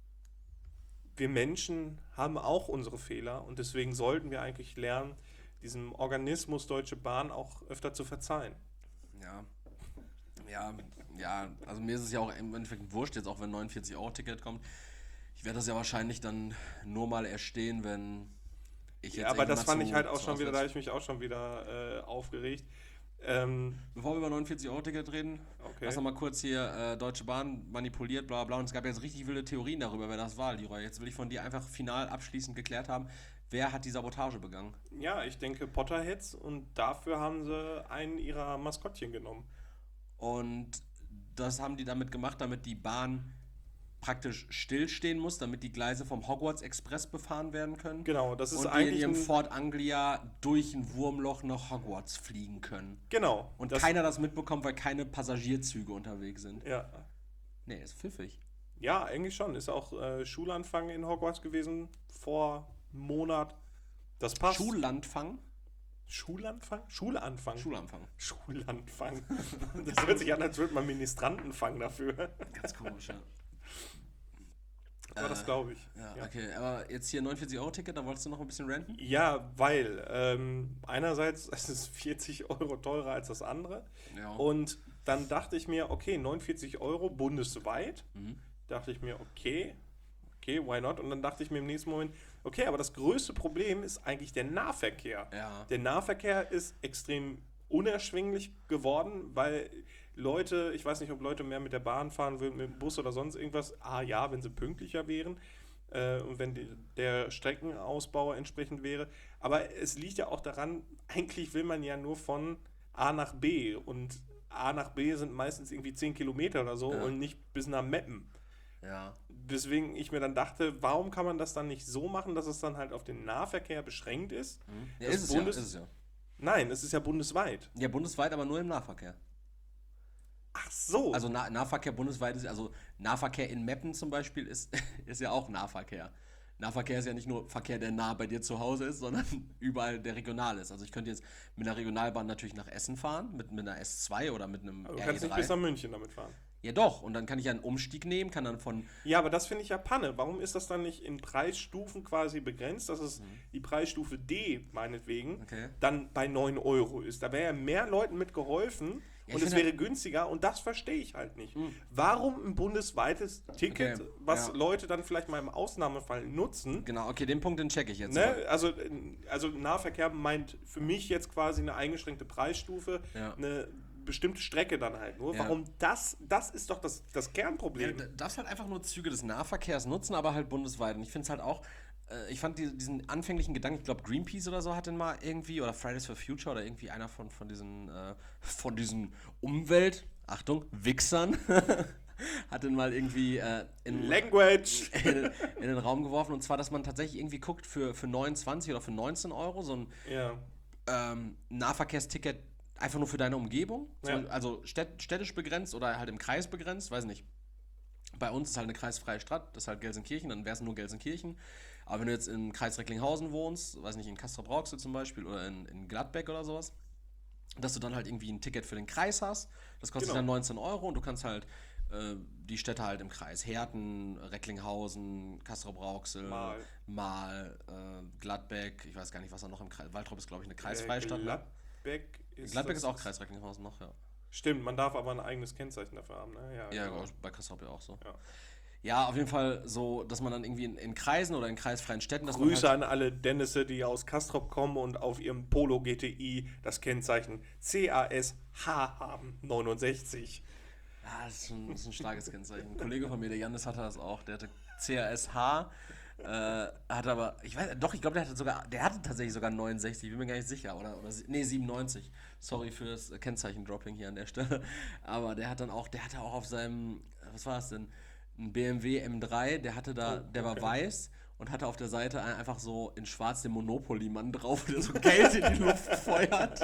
A: wir Menschen haben auch unsere Fehler und deswegen sollten wir eigentlich lernen, diesem Organismus Deutsche Bahn auch öfter zu verzeihen.
B: Ja. Ja, ja, also mir ist es ja auch im Endeffekt wurscht, jetzt auch wenn ein neunundvierzig-Euro-Ticket kommt. Ich werde das ja wahrscheinlich dann nur mal erstehen, wenn ich jetzt
A: Ja, aber das
B: irgendwann
A: fand
B: zu-
A: ich halt auch
B: zu
A: schon wieder, da habe
B: Auswärts-
A: ich mich auch schon wieder äh, aufgeregt. Ähm,
B: Bevor wir über neunundvierzig-Euro-Ticket reden,
A: okay.
B: lass noch mal kurz hier äh, Deutsche Bahn manipuliert, bla bla. Und es gab jetzt richtig wilde Theorien darüber, wer das war, Leroy. Jetzt will ich von dir einfach final abschließend geklärt haben, wer hat die Sabotage begangen?
A: Ja, ich denke Potterheads und dafür haben sie einen ihrer Maskottchen genommen.
B: Und das haben die damit gemacht, damit die Bahn praktisch stillstehen muss, damit die Gleise vom Hogwarts Express befahren werden können.
A: Genau, das ist
B: Und die in
A: eigentlich
B: ihrem
A: ein,
B: Ford Anglia durch ein Wurmloch nach Hogwarts fliegen können.
A: genau.
B: Und
A: das,
B: keiner das mitbekommt, weil keine Passagierzüge unterwegs sind.
A: ja,
B: Nee, ist pfiffig.
A: ja, eigentlich schon. Ist auch äh, Schulanfang in Hogwarts gewesen vor einem Monat. Das passt.
B: Schullandfang?
A: Schulanfang? Schulanfang.
B: Schulanfang.
A: Schulanfang. Das hört sich an, als würde man Ministrantenfang dafür.
B: Ganz komisch, ja.
A: Aber das
B: Äh,
A: glaube ich.
B: Ja,
A: Ja.
B: okay. Aber jetzt hier neunundvierzig-Euro-Ticket, da wolltest du noch ein bisschen ranten?
A: Ja, weil ähm, einerseits ist es vierzig Euro teurer als das andere.
B: Ja.
A: Und dann dachte ich mir, okay, neunundvierzig Euro bundesweit.
B: Mhm.
A: Dachte ich mir, okay, okay, why not? Und dann dachte ich mir im nächsten Moment, okay, aber das größte Problem ist eigentlich der Nahverkehr.
B: Ja.
A: Der Nahverkehr ist extrem unerschwinglich geworden, weil Leute, ich weiß nicht, ob Leute mehr mit der Bahn fahren würden, mit dem Bus oder sonst irgendwas. Ah ja, wenn sie pünktlicher wären äh, und wenn die, der Streckenausbau entsprechend wäre. Aber es liegt ja auch daran, eigentlich will man ja nur von A nach B und A nach B sind meistens irgendwie zehn Kilometer oder so
B: Ja.
A: und nicht bis nach Meppen.
B: Ja.
A: Weswegen ich mir dann dachte, warum kann man das dann nicht so machen, dass es dann halt auf den Nahverkehr beschränkt ist?
B: Mhm. Ja,
A: Das
B: ist es ja,
A: Bundes-
B: ist es ja.
A: Nein, es ist ja bundesweit.
B: Ja, bundesweit, aber nur im Nahverkehr.
A: Ach so.
B: Also nah Nahverkehr bundesweit ist, also Nahverkehr in Meppen zum Beispiel ist, ist ja auch Nahverkehr. Nahverkehr ist ja nicht nur Verkehr, der nah bei dir zu Hause ist, sondern überall der regional ist. Also ich könnte jetzt mit einer Regionalbahn natürlich nach Essen fahren, mit, mit einer S zwei oder mit einem
A: du
B: R E
A: kannst nicht
B: drei.
A: bis nach München damit fahren.
B: Ja doch, und dann kann ich ja einen Umstieg nehmen, kann dann von...
A: Ja, aber das finde ich ja Panne. Warum ist das dann nicht in Preisstufen quasi begrenzt, dass es mhm. die Preisstufe D, meinetwegen,
B: okay.
A: dann bei neun Euro ist? Da wäre ja mehr Leuten mit geholfen ja, und es wäre halt günstiger und das verstehe ich halt nicht. Mhm. Warum ein bundesweites Ticket, okay. was ja. Leute dann vielleicht mal im Ausnahmefall nutzen?
B: Genau, okay, den Punkt, den checke ich jetzt.
A: Ne? Also, also Nahverkehr meint für mich jetzt quasi eine eingeschränkte Preisstufe, ja. eine bestimmte Strecke dann halt nur. Ja. Warum das, das ist doch das, das Kernproblem.
B: Ja, du darfst halt einfach nur Züge des Nahverkehrs nutzen, aber halt bundesweit. Und ich finde es halt auch, äh, ich fand die, diesen anfänglichen Gedanken, ich glaube Greenpeace oder so hat den mal irgendwie, oder Fridays for Future oder irgendwie einer von, von diesen, äh, von diesen Umwelt, Achtung, Wichsern, hat den mal irgendwie äh, in,
A: Language.
B: In, in den Raum geworfen. Und zwar, dass man tatsächlich irgendwie guckt für, für neunundzwanzig oder für neunzehn Euro so ein
A: ja.
B: ähm, Nahverkehrsticket einfach nur für deine Umgebung,
A: ja.
B: so, also städt, städtisch begrenzt oder halt im Kreis begrenzt, weiß nicht. Bei uns ist halt eine kreisfreie Stadt, das ist halt Gelsenkirchen, dann wäre es nur Gelsenkirchen. Aber wenn du jetzt im Kreis Recklinghausen wohnst, weiß nicht, in Castrop-Rauxel zum Beispiel oder in, in Gladbeck oder sowas, dass du dann halt irgendwie ein Ticket für den Kreis hast, das kostet genau. dann neunzehn Euro und du kannst halt äh, die Städte halt im Kreis, Herten, Recklinghausen, Castrop-Rauxel,
A: Mal,
B: Mal äh, Gladbeck, ich weiß gar nicht, was da noch im Kreis, Waltrop ist glaube ich eine kreisfreie äh, Stadt.
A: Gladbeck ist
B: Gladbeck ist auch Kreis Recklinghausen noch, ja.
A: Stimmt, man darf aber ein eigenes Kennzeichen dafür haben, ne? Ja,
B: ja
A: genau.
B: bei Castrop ja auch so.
A: Ja.
B: Ja, auf jeden Fall so, dass man dann irgendwie in, in Kreisen oder in kreisfreien Städten... Dass
A: Grüße
B: man halt
A: an alle Dennisse, die aus Castrop kommen und auf ihrem Polo G T I das Kennzeichen C A S H haben, neunundsechzig.
B: Ja, das ist, schon, das ist ein starkes Kennzeichen. Ein Kollege von mir, der Jannis, hatte das auch. Der hatte C A S H, äh, hat aber, ich weiß, doch, ich glaube, der hatte sogar, der hatte tatsächlich sogar neunundsechzig, ich bin mir gar nicht sicher, oder, oder nee, siebenundneunzig. Sorry für das Kennzeichen-Dropping hier an der Stelle. Aber der hat dann auch, der hatte auch auf seinem, was war das denn? Ein B M W M drei, der hatte da, der war weiß und hatte auf der Seite einfach so in schwarz den Monopoly-Mann drauf, der so Geld in die Luft feuert.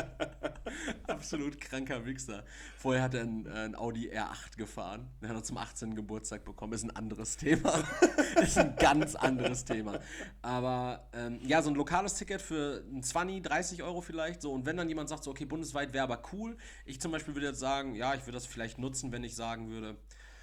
B: Absolut kranker Wichser. Vorher hat er ein, ein Audi R acht gefahren. Den hat er zum achtzehnten Geburtstag bekommen. Ist ein anderes Thema. Ist ein ganz anderes Thema. Aber ähm, ja, so ein lokales Ticket für ein zwanzig, dreißig Euro vielleicht. So. Und wenn dann jemand sagt, so, okay, bundesweit wäre aber cool. Ich zum Beispiel würde jetzt sagen, ja, ich würde das vielleicht nutzen, wenn ich sagen würde,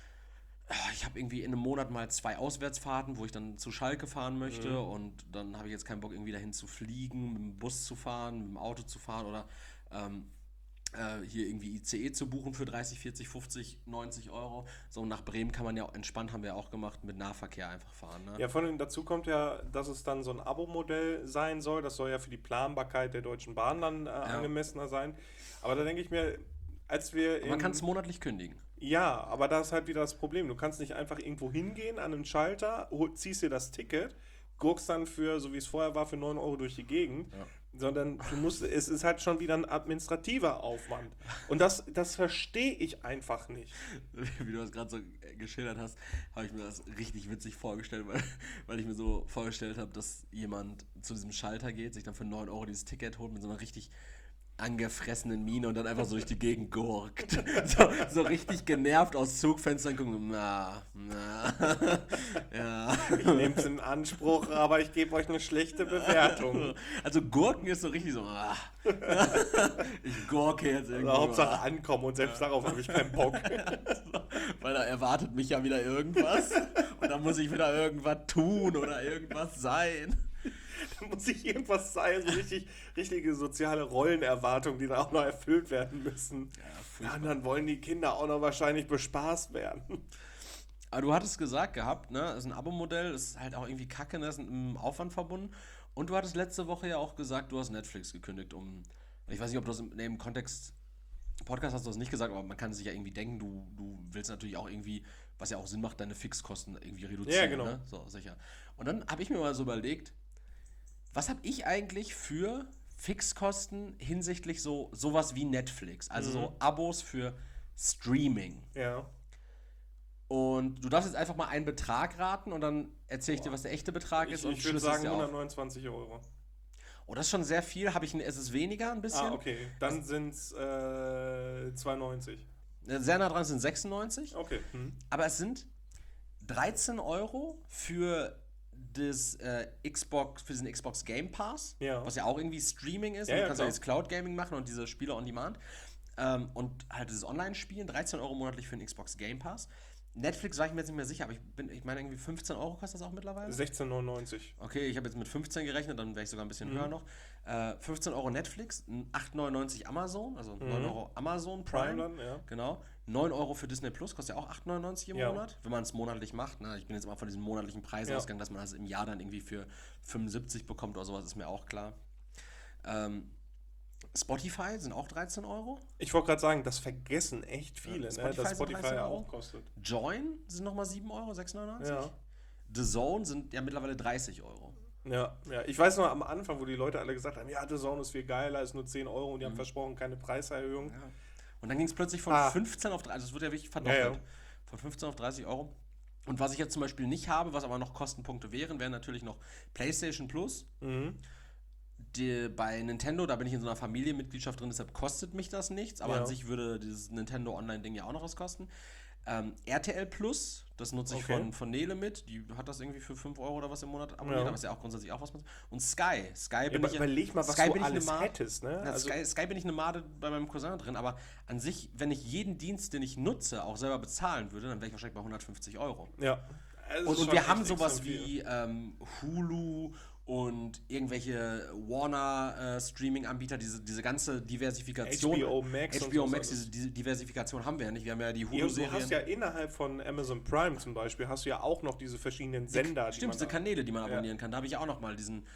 B: ich habe irgendwie in einem Monat mal zwei Auswärtsfahrten, wo ich dann zu Schalke fahren möchte mhm. und dann habe ich jetzt keinen Bock, irgendwie dahin zu fliegen, mit dem Bus zu fahren, mit dem Auto zu fahren oder ähm, äh, hier irgendwie I C E zu buchen für dreißig, vierzig, fünfzig, neunzig Euro. So, nach Bremen kann man ja entspannt, haben wir auch gemacht, mit Nahverkehr einfach fahren. Ne?
A: Ja, vor allem dazu kommt ja, dass es dann so ein Abo-Modell sein soll. Das soll ja für die Planbarkeit der Deutschen Bahn dann äh, ja. angemessener sein. Aber da denke ich mir, als wir...
B: Man kann es monatlich kündigen.
A: Ja, aber da ist halt wieder das Problem. Du kannst nicht einfach irgendwo hingehen an einen Schalter, ziehst dir das Ticket, gurkst dann für, so wie es vorher war, für neun Euro durch die Gegend, ja. sondern du musst, es ist halt schon wieder ein administrativer Aufwand. Und das, das verstehe ich einfach nicht.
B: Wie du das gerade so geschildert hast, habe ich mir das richtig witzig vorgestellt, weil, weil ich mir so vorgestellt habe, dass jemand zu diesem Schalter geht, sich dann für neun Euro dieses Ticket holt mit so einer richtig angefressenen Miene und dann einfach so durch die Gegend gurkt. So, so richtig genervt aus Zugfenstern gucken. Na, na, ja.
A: Ich nehme es in Anspruch, aber ich gebe euch eine schlechte Bewertung.
B: Also Gurken ist so richtig so, ah. Ich gurke jetzt irgendwie.
A: Also Hauptsache ankommen und selbst darauf habe ich keinen Bock.
B: Weil da erwartet mich ja wieder irgendwas und dann muss ich wieder irgendwas tun oder irgendwas sein.
A: Da muss ich irgendwas sein, so richtig, richtige soziale Rollenerwartungen, die da auch noch erfüllt werden müssen. Ja, und dann wollen die Kinder auch noch wahrscheinlich bespaßt werden.
B: Aber du hattest gesagt gehabt, ne, das ist ein Abo-Modell, das ist halt auch irgendwie kacke, ne, das ist mit einem Aufwand verbunden. Und du hattest letzte Woche ja auch gesagt, du hast Netflix gekündigt, um, ich weiß nicht, ob du das in dem Kontext, Podcast hast du das nicht gesagt, aber man kann sich ja irgendwie denken, du, du willst natürlich auch irgendwie, was ja auch Sinn macht, deine Fixkosten irgendwie reduzieren.
A: Ja, genau.
B: Ne? So, sicher. Und dann habe ich mir mal so überlegt, was habe ich eigentlich für Fixkosten hinsichtlich so sowas wie Netflix? Also mhm. so Abos für Streaming.
A: Ja.
B: Und du darfst jetzt einfach mal einen Betrag raten und dann erzähle ich Boah. dir, was der echte Betrag
A: ich,
B: ist. Und
A: ich würde sagen hundertneunundzwanzig Euro.
B: Oh, das ist schon sehr viel. Habe ich, es ist weniger ein bisschen.
A: Ah, okay. Dann sind es äh, zwei neunzig.
B: Sehr nah dran sind sechsundneunzig.
A: Okay. Hm.
B: Aber es sind dreizehn Euro für das äh, Xbox, für diesen Xbox Game Pass,
A: Ja.
B: was ja auch irgendwie Streaming ist.
A: Ja,
B: Und du
A: ja,
B: kannst ja
A: klar.
B: jetzt Cloud Gaming machen und diese Spiele on Demand. Ähm, und halt dieses Online-Spielen, dreizehn Euro monatlich für den Xbox Game Pass. Netflix war ich mir jetzt nicht mehr sicher, aber ich bin, ich meine irgendwie fünfzehn Euro kostet das auch mittlerweile.
A: sechzehn neunundneunzig.
B: Okay, ich habe jetzt mit fünfzehn gerechnet, dann wäre ich sogar ein bisschen
A: Mhm.
B: höher noch. Äh, fünfzehn Euro Netflix, acht neunundneunzig Amazon, also neun Euro Amazon Prime.
A: Prime dann, ja.
B: Genau. neun Euro für Disney Plus, kostet ja auch acht neunundneunzig im
A: Ja.
B: Monat, wenn man es monatlich macht. Ne? Ich bin jetzt immer von diesen monatlichen Preisen
A: Ja.
B: ausgegangen, dass man das im Jahr dann irgendwie für fünfundsiebzig bekommt oder sowas, ist mir auch klar. Ähm, Spotify sind auch dreizehn Euro.
A: Ich wollte gerade sagen, das vergessen echt viele,
B: Ja,
A: ne?
B: Spotify
A: dass
B: sind
A: Spotify
B: dreizehn
A: ja
B: Euro.
A: auch kostet.
B: Join sind nochmal sieben Euro, sechs neunundneunzig.
A: Ja.
B: The Zone sind ja mittlerweile dreißig Euro.
A: Ja, ja. Ich weiß noch am Anfang, wo die Leute alle gesagt haben, ja, The Zone ist viel geiler, ist nur zehn Euro und die haben versprochen, keine Preiserhöhung.
B: Ja. Und dann ging es plötzlich von
A: Ah.
B: fünfzehn auf dreißig, also es wird ja wirklich verdoppelt.
A: Ja, ja.
B: Von fünfzehn auf dreißig Euro. Und was ich jetzt zum Beispiel nicht habe, was aber noch Kostenpunkte wären, wären natürlich noch PlayStation Plus.
A: Mhm.
B: Die, bei Nintendo, da bin ich in so einer Familienmitgliedschaft drin, deshalb kostet mich das nichts, aber
A: Ja.
B: an sich würde dieses Nintendo Online-Ding ja auch noch was kosten. Ähm, R T L Plus, das nutze ich
A: Okay.
B: von, von Nele mit, die hat das irgendwie für fünf Euro oder was im Monat abonniert,
A: Ja.
B: aber ist ja auch grundsätzlich auch was. Und Sky, Sky
A: Ja,
B: bin
A: aber
B: ich
A: überleg mal, was
B: Sky
A: du
B: bin ich eine
A: alles
B: Ma-
A: hättest, ne?
B: Na,
A: Also,
B: Sky, Sky bin ich eine Made bei meinem Cousin drin, aber an sich, wenn ich jeden Dienst, den ich nutze, auch selber bezahlen würde, dann wäre ich wahrscheinlich bei hundertfünfzig Euro.
A: ja. Es
B: Und,
A: ist
B: und
A: schon
B: wir
A: echt
B: haben sowas
A: extrem viel.
B: wie ähm, Hulu und irgendwelche Warner-Streaming-Anbieter, diese, diese ganze Diversifikation.
A: H B O Max
B: H
A: und
B: B O
A: sowas
B: Max,
A: alles.
B: diese, diese Diversifikation haben wir ja nicht. Wir haben ja die
A: Ja, du
B: Hulu-Serien.
A: hast ja innerhalb von Amazon Prime zum Beispiel, hast du ja auch noch diese verschiedenen Sender. die
B: Stimmt,
A: man
B: diese
A: da-
B: Kanäle, die man
A: Ja.
B: abonnieren kann. Da habe ich auch noch mal diesen,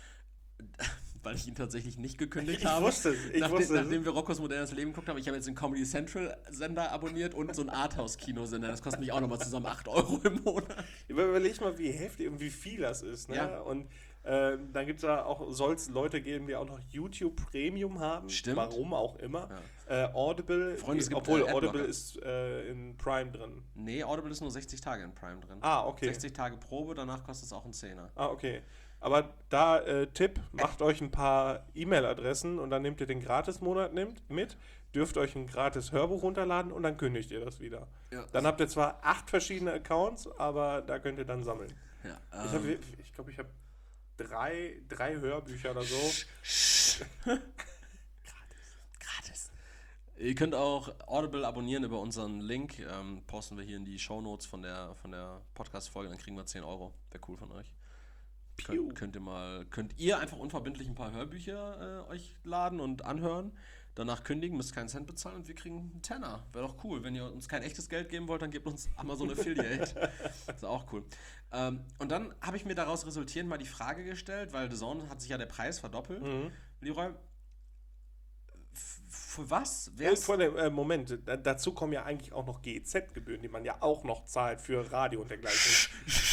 B: weil ich ihn tatsächlich nicht gekündigt
A: Ich
B: habe.
A: wusste es, ich
B: nachdem,
A: wusste es.
B: nachdem wir Roccos modernes Leben geguckt haben, ich habe jetzt den Comedy Central Sender abonniert und so einen Arthouse-Kinosender. Das kostet mich auch nochmal zusammen acht Euro im Monat.
A: Überleg mal, wie heftig und wie viel das ist. Ne?
B: Ja.
A: Und äh, dann gibt es da auch, soll es Leute geben, die auch noch YouTube Premium haben.
B: Stimmt.
A: Warum auch immer. Äh, Audible,
B: Freunde, es gibt,
A: obwohl
B: äh,
A: Audible
B: Adblocker.
A: ist äh, in Prime drin.
B: Nee, Audible ist nur sechzig Tage in Prime drin.
A: Ah, okay.
B: sechzig Tage Probe, danach kostet es auch einen Zehner.
A: Ah, okay. Aber da äh, Tipp, macht euch ein paar E-Mail-Adressen und dann nehmt ihr den Gratis-Monat nimmt, mit, dürft euch ein gratis Hörbuch runterladen und dann kündigt ihr das wieder.
B: Ja.
A: Dann habt ihr zwar acht verschiedene Accounts, aber da könnt ihr dann sammeln.
B: Ja,
A: Ich
B: ähm,
A: glaube, ich, glaub, ich habe drei, drei Hörbücher oder so.
B: gratis. Ihr könnt auch Audible abonnieren über unseren Link. Ähm, posten wir hier in die Shownotes von der, von der Podcast-Folge, dann kriegen wir zehn Euro. Wäre cool von euch.
A: Piu.
B: Könnt, könnt ihr mal, könnt ihr einfach unverbindlich ein paar Hörbücher äh, euch laden und anhören, danach kündigen, müsst keinen Cent bezahlen und wir kriegen einen Tenner. Wäre doch cool. Wenn ihr uns kein echtes Geld geben wollt, dann gebt uns Amazon Affiliate. Ist auch cool. Ähm, und dann habe ich mir daraus resultierend mal die Frage gestellt, weil The Zone hat sich ja der Preis verdoppelt.
A: Mhm.
B: Leroy, f- für was?
A: Äh,
B: Wär's,
A: vor dem, äh, Moment, da, dazu kommen ja eigentlich auch noch G E Z-Gebühren, die man ja auch noch zahlt für Radio und dergleichen.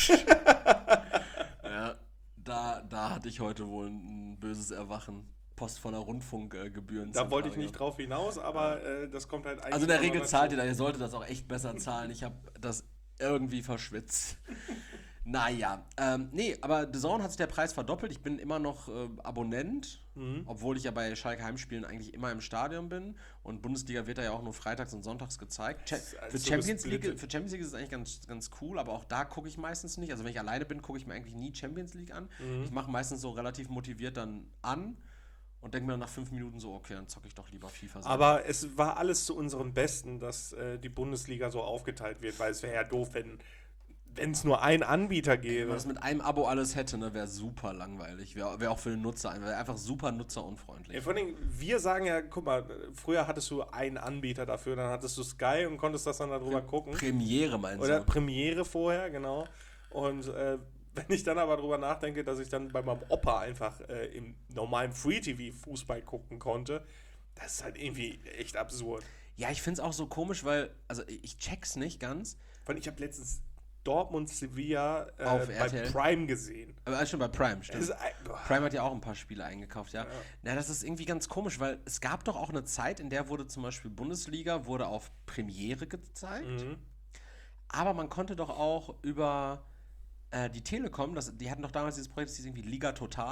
B: ja, da, da hatte ich heute wohl ein böses Erwachen. Post von der Rundfunkgebühren.
A: Da wollte ich nicht drauf hinaus, aber äh, das kommt halt eigentlich.
B: Also in der
A: immer
B: Regel
A: dazu.
B: zahlt ihr da, ihr solltet das auch echt besser zahlen. Ich habe das irgendwie verschwitzt. Naja, ähm, nee, aber The Zone hat sich der Preis verdoppelt. Ich bin immer noch äh, Abonnent,
A: Mhm.
B: obwohl ich ja bei Schalke Heimspielen eigentlich immer im Stadion bin. Und Bundesliga wird da ja auch nur freitags und sonntags gezeigt. Cha-
A: Das ist
B: für,
A: so
B: Champions League,
A: gesplittet.
B: für Champions League ist es eigentlich ganz, ganz cool, aber auch da gucke ich meistens nicht. Also wenn ich alleine bin, gucke ich mir eigentlich nie Champions League an.
A: Mhm.
B: Ich mache meistens so relativ motiviert dann an und denke mir dann nach fünf Minuten so, okay, dann zocke ich doch lieber FIFA. selber.
A: Aber es war alles zu unserem Besten, dass äh, die Bundesliga so aufgeteilt wird, weil es wäre ja doof, wenn wenn es nur einen Anbieter
B: Wenn
A: gäbe.
B: man das mit einem Abo alles hätte, ne, wäre super langweilig. Wäre wär auch für den Nutzer, wäre einfach super nutzerunfreundlich.
A: Ja, vor allem, wir sagen ja, guck mal, früher hattest du einen Anbieter dafür, dann hattest du Sky und konntest das dann darüber gucken.
B: Premiere meinst
A: Oder
B: du?
A: Premiere vorher, genau. Und äh, wenn ich dann aber drüber nachdenke, dass ich dann bei meinem Opa einfach äh, im normalen Free-T V Fußball gucken konnte, das ist halt irgendwie echt absurd.
B: Ja, ich finde es auch so komisch, weil, also ich check's nicht ganz.
A: Weil ich habe letztens Dortmund Sevilla äh,
B: Auf
A: bei
B: R T L?
A: Prime gesehen.
B: Aber alles schon bei Prime,
A: Es
B: stimmt.
A: ist ein, boah.
B: Prime hat ja auch ein paar Spiele eingekauft, ja.
A: Ja.
B: Na, das ist irgendwie ganz komisch, weil es gab doch auch eine Zeit, in der wurde zum Beispiel Bundesliga wurde auf Premiere gezeigt,
A: Mhm.
B: aber man konnte doch auch über äh, die Telekom, das, die hatten doch damals dieses Projekt, das hieß irgendwie Liga Total.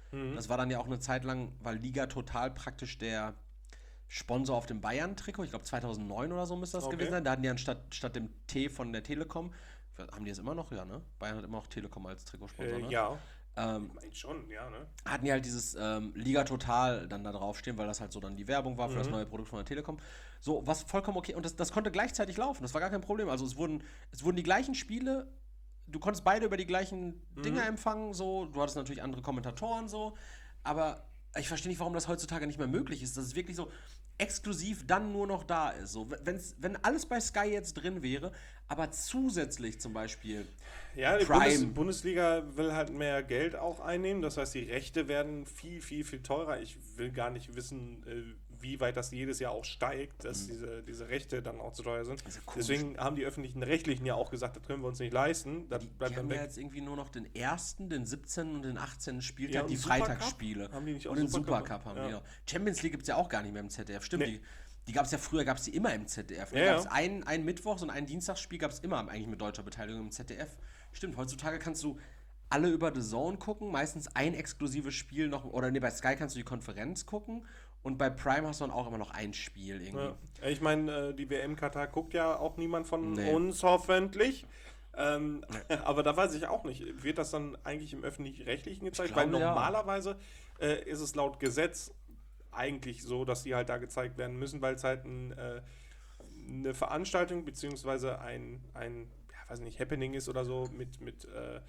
A: Mhm.
B: Das war dann ja auch eine Zeit lang, weil Liga Total praktisch der Sponsor auf dem Bayern-Trikot, ich glaube zweitausendneun oder so müsste das
A: Okay.
B: gewesen sein. Da hatten die anstatt statt dem T von der Telekom, haben die es immer noch? Ja, ne? Bayern hat immer noch Telekom als Trikotsponsor,
A: Äh,
B: ne?
A: ja.
B: Ähm,
A: Ich meine schon, ja, ne?
B: hatten die halt dieses ähm, Liga Total dann da draufstehen, weil das halt so dann die Werbung war für das
A: Mhm.
B: neue Produkt von der Telekom. So, was vollkommen okay. Und das, das konnte gleichzeitig laufen. Das war gar kein Problem. Also es wurden, es wurden die gleichen Spiele, du konntest beide über die gleichen Dinger
A: Mhm.
B: empfangen, so. Du hattest natürlich andere Kommentatoren, so. Aber ich verstehe nicht, warum das heutzutage nicht mehr möglich ist. Dass es wirklich so exklusiv dann nur noch da ist. So, wenn's, wenn alles bei Sky jetzt drin wäre, aber zusätzlich zum Beispiel
A: Ja, die
B: Prime.
A: Bundes Bundesliga will halt mehr Geld auch einnehmen. Das heißt, die Rechte werden viel, viel, viel teurer. Ich will gar nicht wissen, äh, wie weit das jedes Jahr auch steigt, dass diese, diese Rechte dann auch zu teuer sind.
B: Das ist ja komisch.
A: Deswegen haben die öffentlichen Rechtlichen ja auch gesagt, das können wir uns nicht leisten. Das
B: Die,
A: bleibt
B: die
A: dann
B: haben ja
A: weg.
B: jetzt irgendwie nur noch den ersten, den siebzehnten und den achtzehnten Spieltag,
A: Ja, und
B: die
A: Supercup?
B: Freitagsspiele.
A: Haben die nicht auch
B: und den
A: Supercup?
B: Supercup haben
A: Ja.
B: die noch. Champions League gibt es ja auch gar nicht mehr im Z D F. Stimmt,
A: Nee.
B: die, die gab es ja früher, gab es die immer im Z D F. Da
A: Ja,
B: gab es
A: ja.
B: ein, ein Mittwochs- und ein Dienstagsspiel gab es immer eigentlich mit deutscher Beteiligung im Z D F. Stimmt, heutzutage kannst du alle über The Zone gucken, meistens ein exklusives Spiel noch, oder nee, bei Sky kannst du die Konferenz gucken und bei Prime hast du dann auch immer noch ein Spiel irgendwie.
A: Ja. Ich meine, äh, die W M Katar guckt ja auch niemand von
B: Nee.
A: uns, hoffentlich. Ähm, aber da weiß ich auch nicht, wird das dann eigentlich im Öffentlich-Rechtlichen gezeigt?
B: Ich
A: Weil
B: glaube, ja.
A: normalerweise äh, ist es laut Gesetz eigentlich so, dass die halt da gezeigt werden müssen, weil es halt ein, äh, eine Veranstaltung beziehungsweise ein, ein ja, weiß nicht, Happening ist oder so mit, mit äh,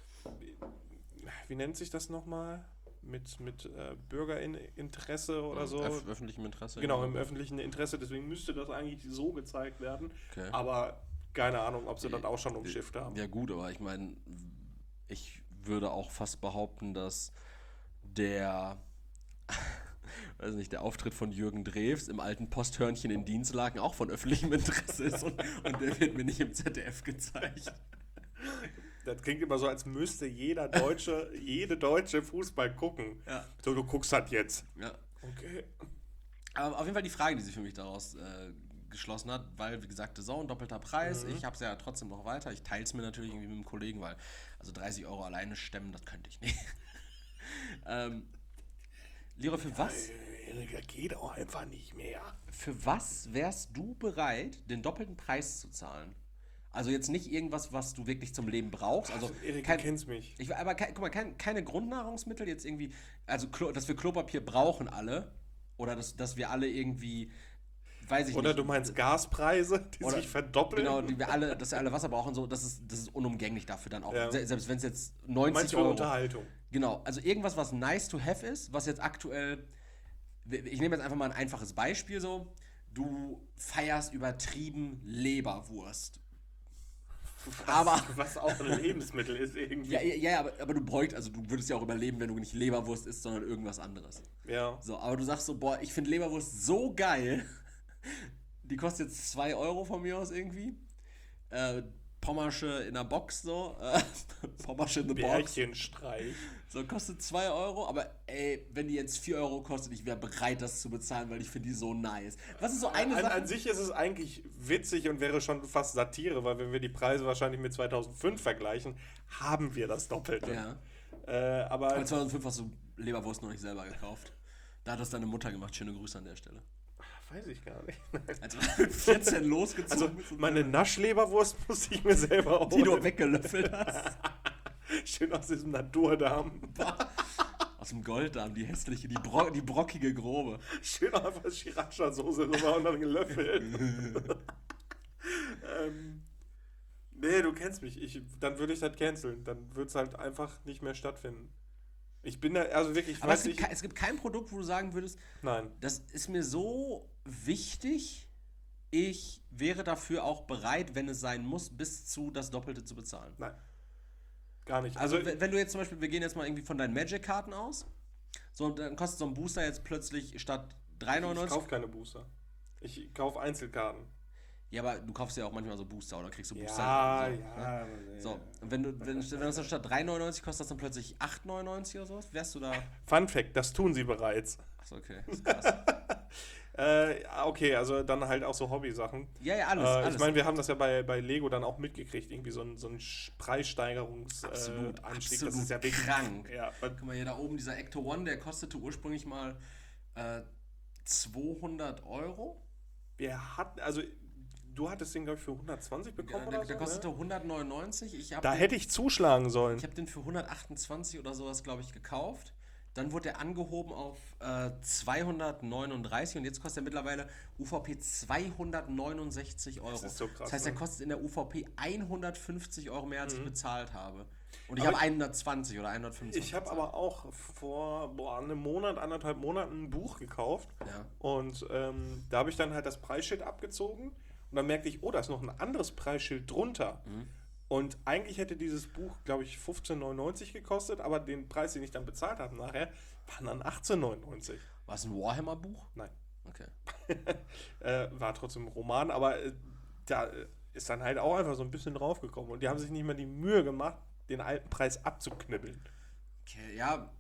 A: wie nennt sich das nochmal? Mit, mit äh, Bürgerinteresse oder so.
B: Öf öffentlichem Interesse.
A: Genau,
B: ja.
A: im öffentlichen Interesse, deswegen müsste das eigentlich so gezeigt werden.
B: Okay.
A: Aber keine Ahnung, ob sie das auch schon umschifft haben.
B: Ja gut, aber ich meine, ich würde auch fast behaupten, dass der, weiß nicht, der Auftritt von Jürgen Drews im alten Posthörnchen in Dienstlaken auch von öffentlichem Interesse ist und, und der wird mir nicht im Z D F gezeigt.
A: Das klingt immer so, als müsste jeder Deutsche, jede Deutsche Fußball gucken.
B: Ja.
A: So, du guckst halt jetzt.
B: Ja.
A: Okay.
B: Aber auf jeden Fall die Frage, die sich für mich daraus äh, geschlossen hat, weil, wie gesagt, The Zone, doppelter Preis,
A: Mhm.
B: ich habe es ja trotzdem noch weiter, ich teile es mir natürlich irgendwie mit dem Kollegen, weil, also dreißig Euro alleine stemmen, das könnte ich nicht. ähm, Leroy, für was,
A: Das geht auch einfach nicht mehr.
B: für was wärst du bereit, den doppelten Preis zu zahlen? Also jetzt nicht irgendwas, was du wirklich zum Leben brauchst, also
A: Erik,
B: kein,
A: du kennst mich.
B: ich, aber kein, guck mal, kein, keine Grundnahrungsmittel jetzt irgendwie, also Klo, dass wir Klopapier brauchen alle, oder dass, dass wir alle irgendwie, weiß ich
A: Oder
B: nicht.
A: du meinst Gaspreise, die
B: Oder-
A: sich verdoppeln?
B: Genau, die wir alle, dass wir alle Wasser brauchen, so, das ist, das ist unumgänglich dafür dann auch.
A: Ja.
B: Se- Selbst wenn es jetzt
A: Du
B: neunzig
A: meinst für
B: Euro.
A: Unterhaltung.
B: Genau, also irgendwas, was nice to have ist, was jetzt aktuell. Ich nehme jetzt einfach mal ein einfaches Beispiel so. Du feierst übertrieben Leberwurst. Aber.
A: Was auch ein Lebensmittel ist irgendwie.
B: Ja, ja, ja aber, aber du bräuchst, also du würdest ja auch überleben, wenn du nicht Leberwurst isst, sondern irgendwas anderes.
A: Ja.
B: So, aber du sagst so, boah, ich finde Leberwurst so geil. Die kostet jetzt zwei Euro von mir aus irgendwie. Äh, Pommersche in der Box so. Äh, Pommersche in the Box.
A: Bärchenstreich.
B: So, kostet zwei Euro, aber ey, wenn die jetzt vier Euro kostet, ich wäre bereit, das zu bezahlen, weil ich finde die so nice. Was ist so eine
A: An,
B: Sache?
A: an sich ist es eigentlich witzig und wäre schon fast Satire, weil wenn wir die Preise wahrscheinlich mit zweitausendfünf vergleichen, haben wir das Doppelte.
B: Ja.
A: Äh, aber
B: Aber zweitausendfünf hast du Leberwurst noch nicht selber gekauft. Da hat das deine Mutter gemacht. Schöne Grüße an der Stelle.
A: weiß ich gar nicht.
B: Also vierzehn
A: Also
B: losgezogen bist und
A: meine Naschleberwurst musste ich mir selber
B: die du
A: holen.
B: weggelöffelt hast.
A: Schön aus diesem Naturdarm.
B: Aus dem Golddarm, die hässliche, die, bro die brockige Grobe.
A: Schön einfach Sriracha-Soße rüber und dann gelöffelt. ähm, nee, du kennst mich. Ich, dann würde ich das canceln. Dann würde es halt einfach nicht mehr stattfinden. Ich bin da, also wirklich, ich
B: Aber
A: weiß
B: es gibt,
A: nicht.
B: ke- es gibt kein Produkt, wo du sagen würdest,
A: Nein.
B: das ist mir so wichtig, ich wäre dafür auch bereit, wenn es sein muss, bis zu das Doppelte zu bezahlen.
A: Nein. Gar nicht.
B: Also,
A: Also,
B: wenn wenn du jetzt zum Beispiel, wir gehen jetzt mal irgendwie von deinen Magic-Karten aus, so, und dann kostet so ein Booster jetzt plötzlich statt drei
A: ich
B: neunundneunzig.
A: kaufe keine Booster. Ich kaufe Einzelkarten.
B: Ja, aber du kaufst ja auch manchmal so Booster oder kriegst du Booster.
A: Ja,
B: so, ne?
A: ja. nee.
B: So, und wenn, du, wenn, wenn das dann statt drei neunundneunzig kostet, das dann plötzlich acht neunundneunzig oder sowas, wärst du da.
A: Fun Fact, das tun sie bereits.
B: Achso, okay. Das ist krass.
A: Äh, okay, also dann halt auch so Hobby-Sachen.
B: Ja, ja, alles,
A: Äh,
B: alles.
A: ich meine, wir haben das ja bei, bei Lego dann auch mitgekriegt, irgendwie so ein, so ein Preissteigerungsanstieg.
B: Absolut,
A: Äh, Anstieg.
B: absolut
A: Das ist ja wirklich
B: krank.
A: Ja,
B: Guck mal hier da oben, dieser Ecto One, der kostete ursprünglich mal äh, zweihundert Euro.
A: wir hatten, also du hattest den, glaube ich, für hundertzwanzig bekommen
B: Der, der,
A: oder
B: der
A: so,
B: kostete
A: ne?
B: hundertneunundneunzig. Ich hab
A: Da
B: den,
A: hätte ich zuschlagen sollen.
B: ich habe den für hundertachtundzwanzig oder sowas, glaube ich, gekauft. Dann wurde der angehoben auf äh, zweihundertneununddreißig und jetzt kostet er mittlerweile U V P zweihundertneunundsechzig Euro.
A: Das ist so krass,
B: Das heißt, er
A: ne?
B: kostet in der U V P hundertfünfzig Euro mehr, als ich bezahlt habe. Und ich
A: Aber
B: habe hundertzwanzig oder hundertfünfundzwanzig.
A: Ich habe aber auch vor boah, einem Monat, anderthalb Monaten ein Buch gekauft.
B: Ja.
A: Und ähm, da habe ich dann halt das Preisschild abgezogen. Und dann merkte ich, oh, da ist noch ein anderes Preisschild drunter.
B: Mhm.
A: Und eigentlich hätte dieses Buch, glaube ich, fünfzehn neunundneunzig gekostet, aber den Preis, den ich dann bezahlt habe nachher, waren dann achtzehn neunundneunzig.
B: War es ein Warhammer-Buch?
A: Nein.
B: Okay.
A: äh, war trotzdem ein Roman, aber äh, da äh, ist dann halt auch einfach so ein bisschen draufgekommen. Und die haben sich nicht mal die Mühe gemacht, den alten Preis abzuknibbeln.
B: Okay, ja.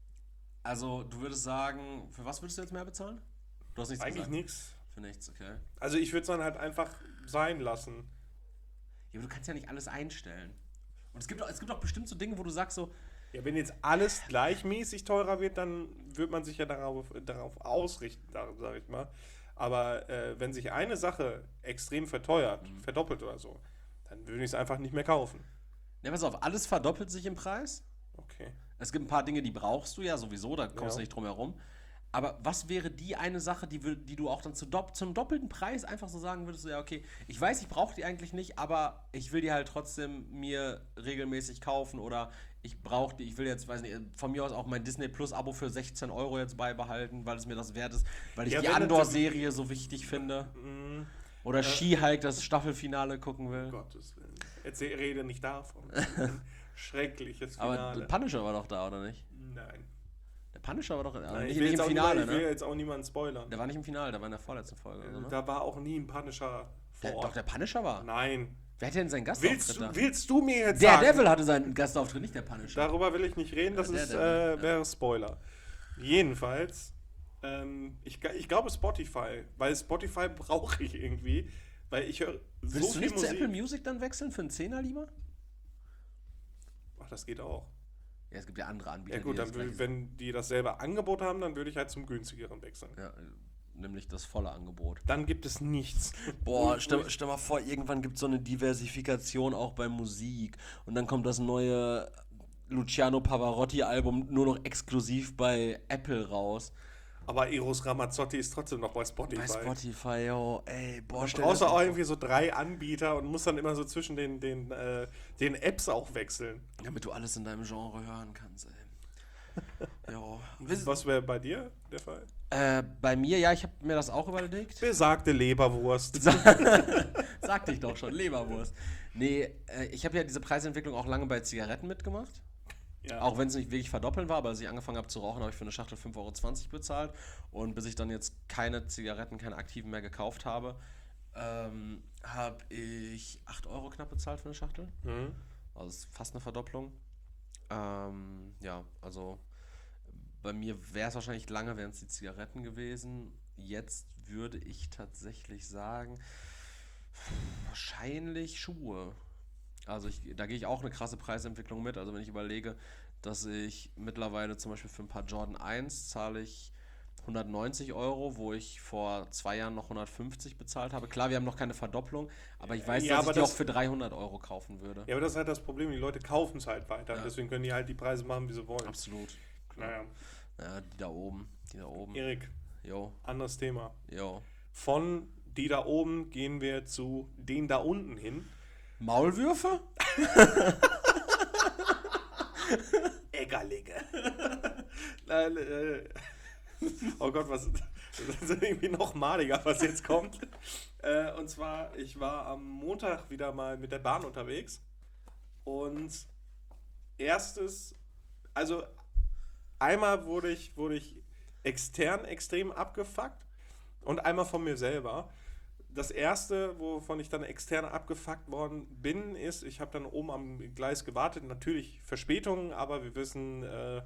B: Also, du würdest sagen, für was würdest du jetzt mehr bezahlen? Du hast nichts
A: Eigentlich
B: gesagt.
A: nichts.
B: Für nichts, okay.
A: Also ich würde es dann halt einfach sein lassen.
B: Ja, aber du kannst ja nicht alles einstellen. Und es gibt auch, es gibt auch bestimmt so Dinge, wo du sagst so,
A: Ja, wenn jetzt alles gleichmäßig teurer wird, dann wird man sich ja darauf, darauf ausrichten, sage ich mal. Aber äh, wenn sich eine Sache extrem verteuert,
B: Mhm.
A: verdoppelt oder so, dann würde ich es einfach nicht mehr kaufen.
B: ne, pass auf, alles verdoppelt sich im Preis.
A: Okay.
B: Es gibt ein paar Dinge, die brauchst du ja sowieso, da kommst
A: Ja.
B: du nicht drum herum. Aber was wäre die eine Sache, die, wür- die du auch dann zu dopp zum doppelten Preis einfach so sagen würdest, so, ja, okay, ich weiß, ich brauche die eigentlich nicht, aber ich will die halt trotzdem mir regelmäßig kaufen oder ich brauche die, ich will jetzt, weiß nicht, von mir aus auch mein Disney Plus Abo für sechzehn Euro jetzt beibehalten, weil es mir das wert ist, weil ich
A: Ja,
B: die
A: wenn
B: Andor-Serie so wichtig finde.
A: Mm,
B: Oder She-Hulk das Staffelfinale gucken will.
A: um Gottes Willen. Erzähl, rede nicht davon. Schreckliches
B: Aber
A: Finale.
B: Punisher war doch da, oder nicht?
A: Nein.
B: Der Punisher war doch aber
A: Nein,
B: nicht,
A: ich will,
B: nicht
A: jetzt
B: im
A: auch
B: Finale,
A: niemand, ich will
B: ne?
A: jetzt auch niemanden spoilern.
B: Der war nicht im Finale, der war in der vorletzten Folge. Oder so, ne?
A: Da war auch nie ein Punisher vor
B: der,
A: Ort.
B: doch, der Punisher war.
A: Nein.
B: Wer hat denn seinen Gastauftritt
A: Willst
B: da?
A: du, willst du mir jetzt
B: Der
A: sagen?
B: Devil hatte seinen Gastauftritt, nicht der Punisher.
A: Darüber will ich nicht reden, das
B: Ja, der
A: ist,
B: Devil,
A: äh,
B: ja.
A: wäre Spoiler. Jedenfalls, ähm, ich, g- ich glaube Spotify, weil Spotify brauche ich irgendwie, weil ich höre so
B: Willst du
A: viel
B: nicht zu
A: Musik.
B: Apple Music dann wechseln für einen Zehner lieber?
A: Ach, das geht auch.
B: Ja, es gibt ja andere Anbieter.
A: Ja gut,
B: die
A: dann
B: das
A: will,
B: gleiche-
A: wenn die dasselbe Angebot haben, dann würde ich halt zum günstigeren wechseln.
B: ja, nämlich das volle Angebot.
A: Dann gibt es nichts.
B: Boah,
A: Wo-
B: stell,
A: wo ich-
B: stell mal vor, irgendwann gibt es so eine Diversifikation auch bei Musik. Und dann kommt das neue Luciano Pavarotti-Album nur noch exklusiv bei Apple raus.
A: Aber Eros Ramazzotti ist trotzdem noch bei Spotify.
B: Bei Spotify, yo, ey, boah,
A: Dann
B: stell
A: brauchst du
B: das
A: auch
B: mal
A: irgendwie so drei Anbieter und musst dann immer so zwischen den, den, äh, den Apps auch wechseln.
B: vor, damit du alles in deinem Genre hören kannst, ey. Jo.
A: Was wäre bei dir der Fall?
B: Äh, bei mir, ja, ich habe mir das auch überlegt.
A: Besagte Leberwurst.
B: Sagte ich doch schon, Leberwurst. Nee, äh, ich habe ja diese Preisentwicklung auch lange bei Zigaretten mitgemacht.
A: Ja.
B: Auch wenn es nicht wirklich verdoppeln war, aber als ich angefangen habe zu rauchen, habe ich für eine Schachtel fünf Euro zwanzig bezahlt. Und bis ich dann jetzt keine Zigaretten, keine aktiven mehr gekauft habe, ähm, habe ich acht Euro knapp bezahlt für eine Schachtel.
A: Mhm.
B: Also ist fast eine Verdopplung. Ähm, ja, also bei mir wäre es wahrscheinlich lange, wären es die Zigaretten gewesen. Jetzt würde ich tatsächlich sagen, wahrscheinlich Schuhe. Also ich, da gehe ich auch eine krasse Preisentwicklung mit. Also wenn ich überlege, dass ich mittlerweile zum Beispiel für ein paar Jordan eins zahle ich hundertneunzig Euro, wo ich vor zwei Jahren noch hundertfünfzig bezahlt habe. Klar, wir haben noch keine Verdopplung, aber ich weiß,
A: Ja,
B: dass
A: aber
B: ich die
A: das-
B: auch für dreihundert Euro kaufen würde.
A: Ja, aber das ist halt das Problem, die Leute kaufen es halt weiter.
B: Ja.
A: Deswegen können die halt die Preise machen, wie sie wollen.
B: Absolut.
A: Naja,
B: Ja, die da oben. Die da oben.
A: Erik,
B: Jo,
A: anderes Thema.
B: jo.
A: Von die da oben gehen wir zu den da unten hin.
B: Maulwürfe?
A: Eggerlinge. Nein, äh, oh Gott, was das ist irgendwie noch maliger, was jetzt kommt. Äh, und zwar, ich war am Montag wieder mal mit der Bahn unterwegs. Und erstes, also einmal wurde ich, wurde ich extern extrem abgefuckt und einmal von mir selber. Das erste, wovon ich dann extern abgefuckt worden bin, ist, ich habe dann oben am Gleis gewartet. Natürlich Verspätungen, aber wir wissen, äh,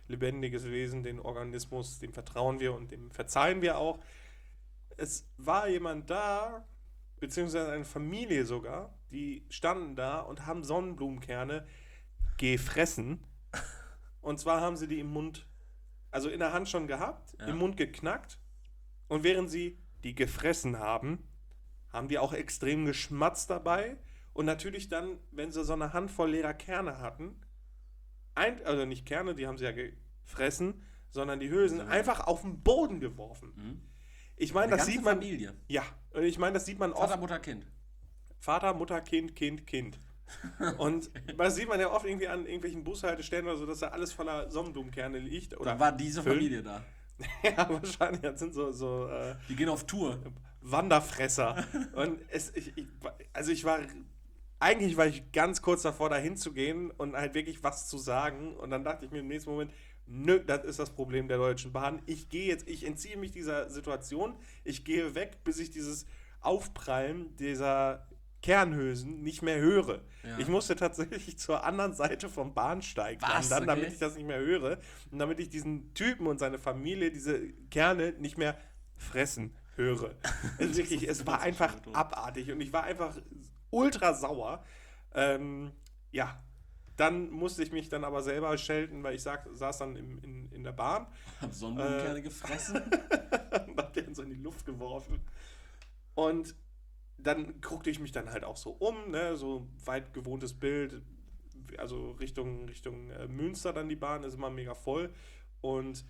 A: lebendiges Wesen, den Organismus, dem vertrauen wir und dem verzeihen wir auch. Es war jemand da, beziehungsweise eine Familie sogar, die standen da und haben Sonnenblumenkerne gefressen. Und zwar haben sie die im Mund, also in der Hand schon gehabt, ja. im Mund geknackt. Und während sie die gefressen haben, haben die auch extrem geschmatzt dabei. Und natürlich dann, wenn sie so eine Handvoll leerer Kerne hatten, ein, also nicht Kerne, die haben sie ja gefressen, sondern die Hülsen also, einfach auf den Boden geworfen. Mhm. Ich meine, das sieht man.
B: Familie.
A: Ja, und ich meine, das sieht man
B: oft. Vater, Mutter, Kind.
A: Vater, Mutter, Kind, Kind, Kind. Und das sieht man ja oft irgendwie an irgendwelchen Bushaltestellen oder so, dass da alles voller Sonnenblumenkerne liegt. Oder
B: da war diese Füllen. Familie da.
A: Ja, wahrscheinlich. Das sind so. so äh,
B: die gehen auf Tour.
A: Wanderfresser. Und es, ich, ich, also ich war. Eigentlich war ich ganz kurz davor, da hinzugehen und halt wirklich was zu sagen. Und dann dachte ich mir im nächsten Moment, nö, das ist das Problem der Deutschen Bahn. Ich gehe jetzt, ich entziehe mich dieser Situation. Ich gehe weg, bis ich dieses Aufprallen dieser Kernhülsen nicht mehr höre. Ja. Ich musste tatsächlich zur anderen Seite vom Bahnsteig wandern, okay. damit ich das nicht mehr höre. Und damit ich diesen Typen und seine Familie diese Kerne nicht mehr fressen höre. Also wirklich, es war einfach abartig. Und ich war einfach ultra sauer. Ähm, ja, dann musste ich mich dann aber selber schelten, weil ich sag, saß dann im, in, in der Bahn.
B: Hab Sonnenblumenkerne äh, gefressen.
A: Und hab den so in die Luft geworfen. Und dann guckte ich mich dann halt auch so um, ne, so weit gewohntes Bild, also Richtung, Richtung äh, Münster dann die Bahn, ist immer mega voll. Und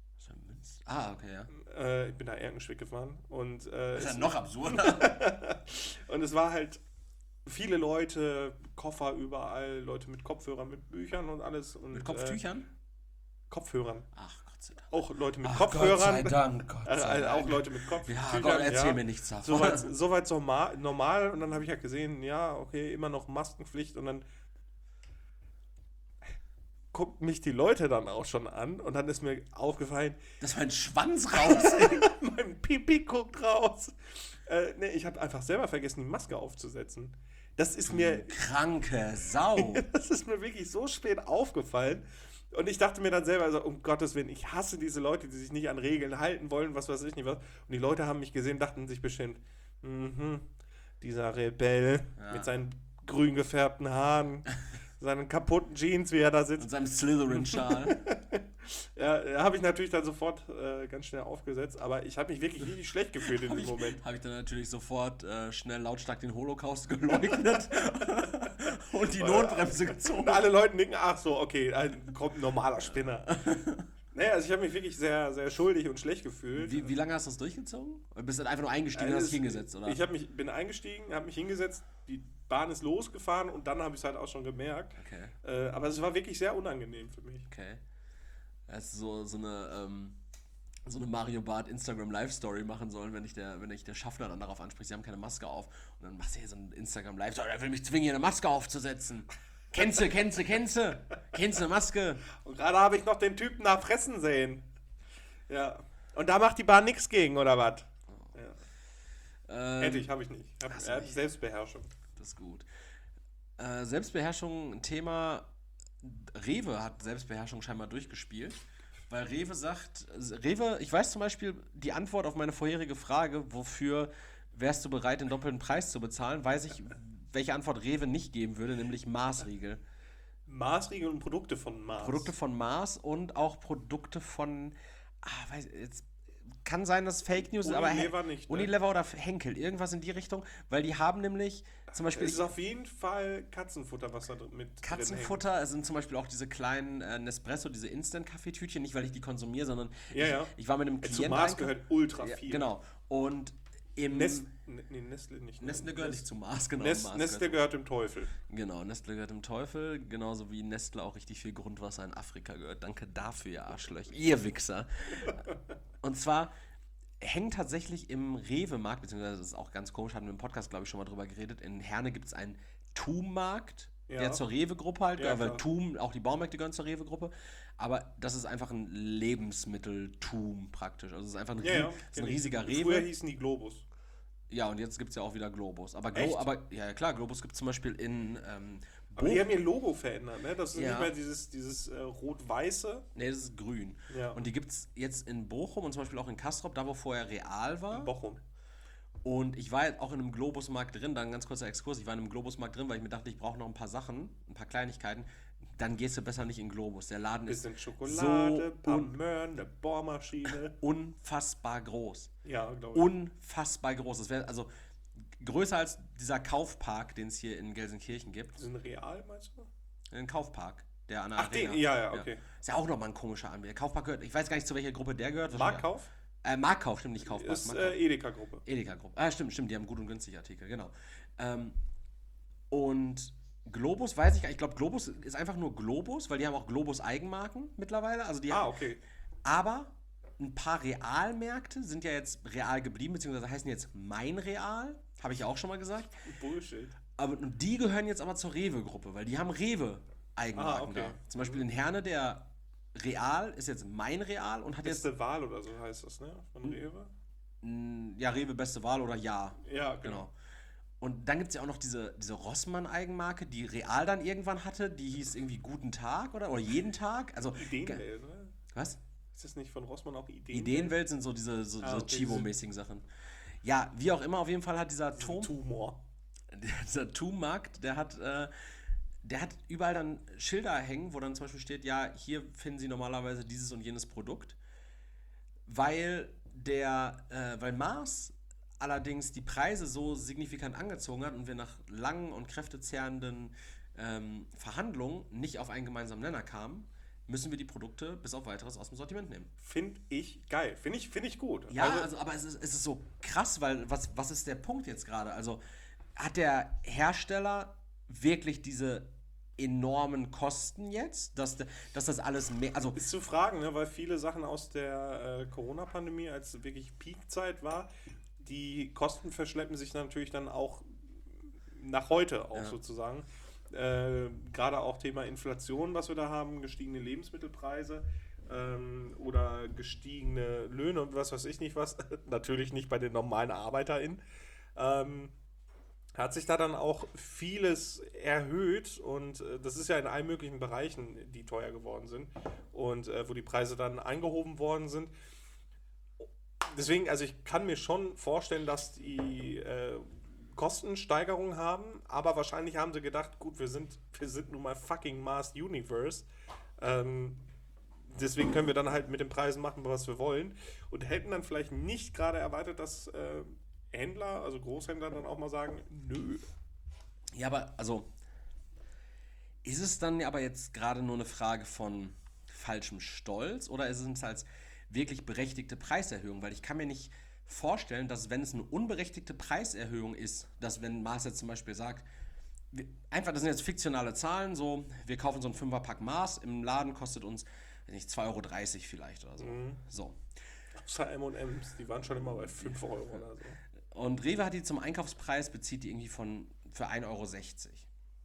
B: Ah, okay, ja.
A: Äh, ich bin da Erkenschwick gefahren. Und, äh,
B: das ist ja noch absurder.
A: Und es war halt viele Leute, Koffer überall, Leute mit Kopfhörern, mit Büchern und alles. Und,
B: mit Kopftüchern?
A: Äh, Kopfhörern.
B: Ach, Gott sei Dank.
A: Auch Leute mit
B: Ach,
A: Kopfhörern.
B: Gott sei Dank, Gott sei Dank.
A: Äh, auch Leute mit Kopftüchern.
B: Ja, Gott, erzähl ja. mir nichts davon.
A: Soweit, soweit normal, normal. Und dann habe ich halt gesehen, ja, okay, immer noch Maskenpflicht. Und dann gucken mich die Leute dann auch schon an. Und dann ist mir aufgefallen,
B: dass mein Schwanz raus
A: mein Pipi guckt raus. Äh, nee, ich habe einfach selber vergessen, die Maske aufzusetzen. Das ist mir...
B: Kranke Sau.
A: Das ist mir wirklich so spät aufgefallen. Und ich dachte mir dann selber, also, um Gottes Willen, ich hasse diese Leute, die sich nicht an Regeln halten wollen, was weiß ich nicht was. Und die Leute haben mich gesehen, dachten sich bestimmt, mhm, dieser Rebell ja. mit seinen grün gefärbten Haaren, seinen kaputten Jeans, wie er da sitzt.
B: Und seinem Slytherin-Schal.
A: Ja, habe ich natürlich dann sofort äh, ganz schnell aufgesetzt, aber ich habe mich wirklich richtig schlecht gefühlt in dem
B: ich,
A: Moment.
B: Habe ich dann natürlich sofort äh, schnell lautstark den Holocaust geleugnet und die Notbremse gezogen.
A: Und alle Leute denken, ach so, okay, dann kommt ein normaler Spinner. Naja, also ich habe mich wirklich sehr, sehr schuldig und schlecht gefühlt.
B: Wie, wie lange hast du das durchgezogen? Oder bist du dann einfach nur eingestiegen also und hast dich hingesetzt, oder?
A: Ich hab mich, bin eingestiegen, habe mich hingesetzt, die Bahn ist losgefahren und dann habe ich es halt auch schon gemerkt.
B: Okay.
A: Äh, aber es war wirklich sehr unangenehm für mich.
B: Okay. Das ist so, so eine, ähm, so eine Mario Barth Instagram Live Story machen sollen, wenn ich der, wenn ich der Schaffner dann darauf anspricht, sie haben keine Maske auf. Und dann machst du hier so ein Instagram Live Story, er will mich zwingen, hier eine Maske aufzusetzen. Kennst du, kennst du, kennst du? Kennst du eine Maske?
A: Und gerade habe ich noch den Typen da fressen sehen. Ja. Und da macht die Bahn nichts gegen, oder was? Oh. Ja. Ähm, Hätte ich, habe ich nicht. Ich hab, er hat Selbstbeherrschung.
B: Das ist gut. Äh, Selbstbeherrschung, ein Thema. Rewe hat Selbstbeherrschung scheinbar durchgespielt, weil Rewe sagt, Rewe, ich weiß zum Beispiel die Antwort auf meine vorherige Frage, wofür wärst du bereit, den doppelten Preis zu bezahlen, weiß ich, welche Antwort Rewe nicht geben würde, nämlich Maßriegel.
A: Maßriegel und Produkte von Mars.
B: Produkte von Mars und auch Produkte von, ah, weiß jetzt kann sein, dass Fake News ist, aber
A: Unilever nicht, ne?
B: Unilever oder Henkel, irgendwas in die Richtung, weil die haben nämlich zum Beispiel...
A: Es ist auf jeden Fall Katzenfutter, was da mit
B: Katzenfutter drin hängt. Sind zum Beispiel auch diese kleinen äh, Nespresso, diese Instant-Kaffeetütchen, nicht weil ich die konsumiere, sondern
A: ja,
B: ich,
A: ja.
B: ich war mit einem Klienten...
A: Zu Mars gehört ultra viel.
B: Ja, genau. Und im...
A: Nest, nee, Nestle nicht.
B: Nestle gehört nicht zu Mars, genau.
A: Nest,
B: Mars
A: Nestle gehört dem Teufel.
B: Genau, Nestle gehört dem Teufel, genauso wie Nestle auch richtig viel Grundwasser in Afrika gehört. Danke dafür, ihr Arschlöcher, ihr Wichser. Und zwar... hängt tatsächlich im Rewe-Markt, beziehungsweise das ist auch ganz komisch, hatten wir im Podcast, glaube ich, schon mal drüber geredet, in Herne gibt es einen Tum-Markt, ja. der zur Rewe-Gruppe halt gehört, ja, weil Tum, auch die Baumärkte gehören zur Rewe-Gruppe, aber das ist einfach ein Lebensmittel-Tum praktisch, also es ist einfach ein,
A: ja, ja.
B: ist ein riesiger Rewe.
A: Früher hießen die Globus.
B: Ja, und jetzt gibt es ja auch wieder Globus. Aber, Glo- aber ja klar, Globus gibt es zum Beispiel in ähm,
A: Aber die haben ihr Logo verändert, ne? Das ist
B: Ja.
A: nicht mehr dieses, dieses äh, rot-weiße.
B: Nee, das ist grün.
A: Ja.
B: Und die gibt es jetzt in Bochum und zum Beispiel auch in Kastrop, da wo vorher Real war.
A: Bochum.
B: Und ich war jetzt auch in einem Globusmarkt drin, dann ein ganz kurzer Exkurs, ich war in einem Globusmarkt drin, weil ich mir dachte, ich brauche noch ein paar Sachen, ein paar Kleinigkeiten. Dann gehst du besser nicht in Globus. Der Laden ist
A: Bisschen Schokolade,
B: so
A: paar
B: un
A: Möhren, eine Bohrmaschine.
B: unfassbar groß.
A: Ja, glaube ich.
B: Unfassbar groß. Das wäre also größer als dieser Kaufpark, den es hier in Gelsenkirchen gibt.
A: Die sind real, meinst du?
B: Ein Kaufpark, der an der
A: Ach,
B: Arena.
A: den, ja, ja, okay.
B: Ist ja auch nochmal ein komischer Anbieter. Kaufpark gehört, ich weiß gar nicht, zu welcher Gruppe der gehört.
A: Marktkauf?
B: Äh, Marktkauf, stimmt nicht Kaufpark.
A: Ist
B: Marktkauf.
A: äh, Edeka-Gruppe.
B: Edeka-Gruppe. Ah, stimmt, stimmt, die haben gut und günstig Artikel, genau. Ähm, und Globus, weiß ich gar nicht, ich glaube, Globus ist einfach nur Globus, weil die haben auch Globus-Eigenmarken mittlerweile. Also die
A: Ah,
B: haben,
A: okay.
B: aber ein paar Realmärkte sind ja jetzt real geblieben, beziehungsweise heißen jetzt Mein Real, habe ich ja auch schon mal gesagt.
A: Bullshit.
B: Aber und die gehören jetzt aber zur Rewe-Gruppe, weil die haben Rewe-Eigenmarken
A: Ah, okay.
B: da. Zum Beispiel in Herne, der Real ist jetzt Mein Real und hat jetzt,
A: Beste Wahl oder so heißt das, ne? Von Rewe?
B: mh, ja, Rewe beste Wahl oder Ja.
A: Ja, genau.
B: Genau. Und dann gibt es ja auch noch diese, diese Rossmann-Eigenmarke, die Real dann irgendwann hatte, die hieß irgendwie Guten Tag oder, oder Jeden Tag. Also,
A: Ideenwelt, ne?
B: was?
A: Ist das nicht von Rossmann auch Ideenwelt?
B: Ideenwelt sind so diese so,
A: Ah,
B: so
A: okay,
B: Chivo-mäßigen Sachen. Ja, wie auch immer, auf jeden Fall hat dieser
A: Diesen
B: Turm,
A: Tumor.
B: dieser Turmmarkt, der hat, äh, der hat überall dann Schilder hängen, wo dann zum Beispiel steht, ja, hier finden Sie normalerweise dieses und jenes Produkt, weil der, äh, weil Mars allerdings die Preise so signifikant angezogen hat und wir nach langen und kräftezehrenden ähm, Verhandlungen nicht auf einen gemeinsamen Nenner kamen, müssen wir die Produkte bis auf weiteres aus dem Sortiment nehmen.
A: Finde ich geil. Finde ich, find ich gut.
B: Ja, also, aber es ist, es ist so krass, weil was, was ist der Punkt jetzt gerade? Also hat der Hersteller wirklich diese enormen Kosten jetzt, dass, de- dass das alles mehr, also
A: ist zu fragen, ne? Weil viele Sachen aus der äh, Corona-Pandemie, als es wirklich Peakzeit war, die Kosten verschleppen sich natürlich dann auch nach heute auch
B: Ja.
A: sozusagen. Äh, Gerade auch Thema Inflation, was wir da haben, gestiegene Lebensmittelpreise ähm, oder gestiegene Löhne und was weiß ich nicht was. Natürlich nicht bei den normalen ArbeiterInnen. Ähm, hat sich da dann auch vieles erhöht und äh, das ist ja in allen möglichen Bereichen, die teuer geworden sind und äh, wo die Preise dann eingehoben worden sind. Deswegen, also ich kann mir schon vorstellen, dass die äh, Kostensteigerungen haben, aber wahrscheinlich haben sie gedacht, gut, wir sind, wir sind nun mal fucking Mars Universe. Ähm, deswegen können wir dann halt mit den Preisen machen, was wir wollen. Und hätten dann vielleicht nicht gerade erwartet, dass äh, Händler, also Großhändler dann auch mal sagen, nö.
B: ja, aber also ist es dann aber jetzt gerade nur eine Frage von falschem Stolz oder ist es als wirklich berechtigte Preiserhöhung? Weil ich kann mir nicht vorstellen, dass wenn es eine unberechtigte Preiserhöhung ist, dass wenn Mars jetzt zum Beispiel sagt, wir, einfach, das sind jetzt fiktionale Zahlen, so, wir kaufen so einen Fünferpack Mars, im Laden kostet uns, weiß nicht, zwei Euro dreißig vielleicht oder so.
A: Mhm.
B: So.
A: Außer M und M's, die waren schon immer bei fünf Euro oder so.
B: Und Rewe hat die zum Einkaufspreis, bezieht die irgendwie von für ein Euro sechzig.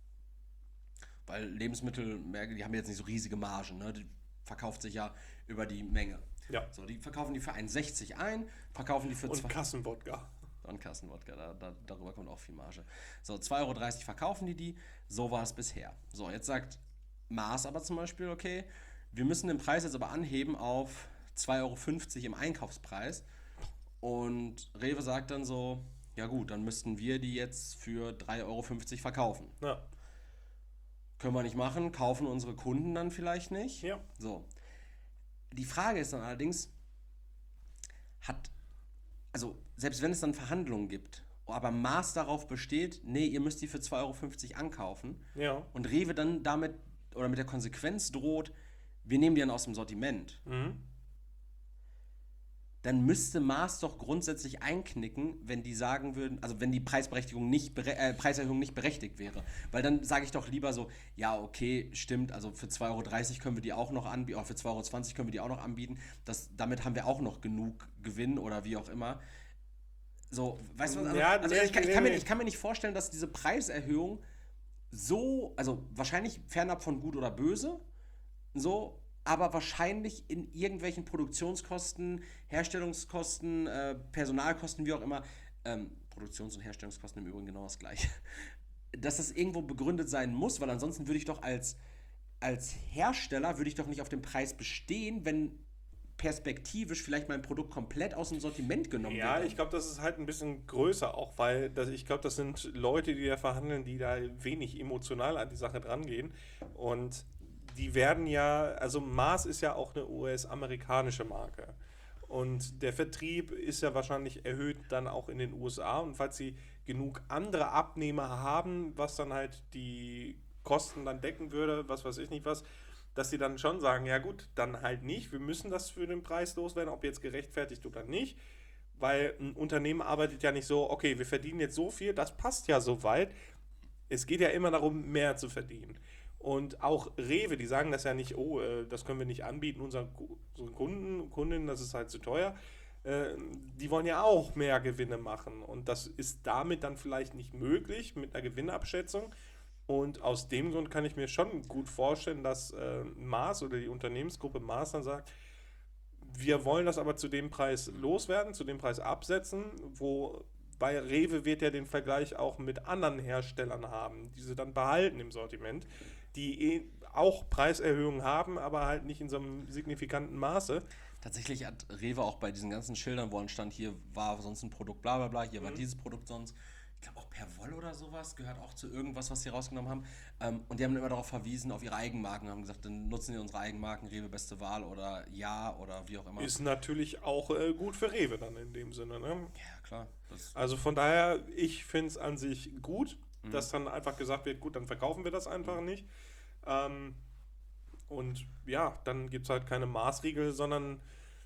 B: Weil Lebensmittel, die haben jetzt nicht so riesige Margen, ne? Die verkauft sich ja über die Menge.
A: Ja.
B: So, die verkaufen die für ein Euro sechzig ein, verkaufen die für
A: Und
B: zwei
A: Kassenwodka.
B: und Kassenwodka, da, da, darüber kommt auch viel Marge. So, zwei Euro dreißig verkaufen die die, so war es bisher. So, jetzt sagt Mars aber zum Beispiel, okay, wir müssen den Preis jetzt aber anheben auf zwei Euro fünfzig im Einkaufspreis. Und Rewe sagt dann so, ja gut, dann müssten wir die jetzt für drei Euro fünfzig verkaufen.
A: Ja.
B: Können wir nicht machen, kaufen unsere Kunden dann vielleicht nicht.
A: Ja.
B: So. Die Frage ist dann allerdings, hat, also selbst wenn es dann Verhandlungen gibt, aber Mars darauf besteht, nee, ihr müsst die für zwei Euro fünfzig ankaufen
A: Ja.
B: und Rewe dann damit oder mit der Konsequenz droht, wir nehmen die dann aus dem Sortiment,
A: Mhm.
B: dann müsste Mars doch grundsätzlich einknicken, wenn die sagen würden, also wenn die Preisberechtigung nicht, bere- äh, Preiserhöhung nicht berechtigt wäre. Weil dann sage ich doch lieber so, ja, okay, stimmt, also für zwei Euro dreißig können wir die auch noch anbieten, oder für zwei Euro zwanzig können wir die auch noch anbieten. Das, damit haben wir auch noch genug Gewinn oder wie auch immer. So, weißt du was? Also,
A: Ja,
B: also
A: nee,
B: ich, kann, ich,
A: nee,
B: kann mir,
A: nee.
B: ich kann mir nicht vorstellen, dass diese Preiserhöhung so, also wahrscheinlich fernab von gut oder böse, so, aber wahrscheinlich in irgendwelchen Produktionskosten, Herstellungskosten, äh, Personalkosten, wie auch immer, ähm, Produktions- und Herstellungskosten im Übrigen genau das gleiche, dass das irgendwo begründet sein muss, weil ansonsten würde ich doch als, als Hersteller, würde ich doch nicht auf den Preis bestehen, wenn perspektivisch vielleicht mein Produkt komplett aus dem Sortiment genommen wird.
A: Ja, ich glaube, das ist halt ein bisschen größer auch, weil das, ich glaube, das sind Leute, die da verhandeln, die da wenig emotional an die Sache drangehen. Und die werden ja, also Mars ist ja auch eine U S-amerikanische Marke. Und der Vertrieb ist ja wahrscheinlich erhöht dann auch in den U S A. Und falls sie genug andere Abnehmer haben, was dann halt die Kosten dann decken würde, was weiß ich nicht was, dass sie dann schon sagen, ja gut, dann halt nicht, wir müssen das für den Preis loswerden, ob jetzt gerechtfertigt oder nicht, weil ein Unternehmen arbeitet ja nicht so, okay, wir verdienen jetzt so viel, das passt ja soweit, es geht ja immer darum, mehr zu verdienen. Und auch Rewe, die sagen das ja nicht, oh, äh, das können wir nicht anbieten, unseren, unseren Kunden, Kundinnen, das ist halt zu teuer, äh, die wollen ja auch mehr Gewinne machen und das ist damit dann vielleicht nicht möglich mit einer Gewinnabschätzung. Und aus dem Grund kann ich mir schon gut vorstellen, dass äh, Mars oder die Unternehmensgruppe Mars dann sagt, wir wollen das aber zu dem Preis loswerden, zu dem Preis absetzen, wo bei Rewe wird ja den Vergleich auch mit anderen Herstellern haben, die sie dann behalten im Sortiment, die eh auch Preiserhöhungen haben, aber halt nicht in so einem signifikanten Maße.
B: Tatsächlich hat Rewe auch bei diesen ganzen Schildern, wo stand, hier war sonst ein Produkt bla bla bla, hier mhm. war dieses Produkt sonst, ich glaube auch Perwoll oder sowas, gehört auch zu irgendwas, was sie rausgenommen haben. Ähm, und die haben immer darauf verwiesen, auf ihre Eigenmarken, haben gesagt, dann nutzen sie unsere Eigenmarken, Rewe beste Wahl oder Ja oder wie auch immer.
A: Ist natürlich auch äh, gut für Rewe dann in dem Sinne, ne?
B: Ja, klar.
A: Also von daher, ich finde es an sich gut, mhm. dass dann einfach gesagt wird, gut, dann verkaufen wir das einfach mhm. nicht. Ähm, und ja, dann gibt es halt keine Maßriegel, sondern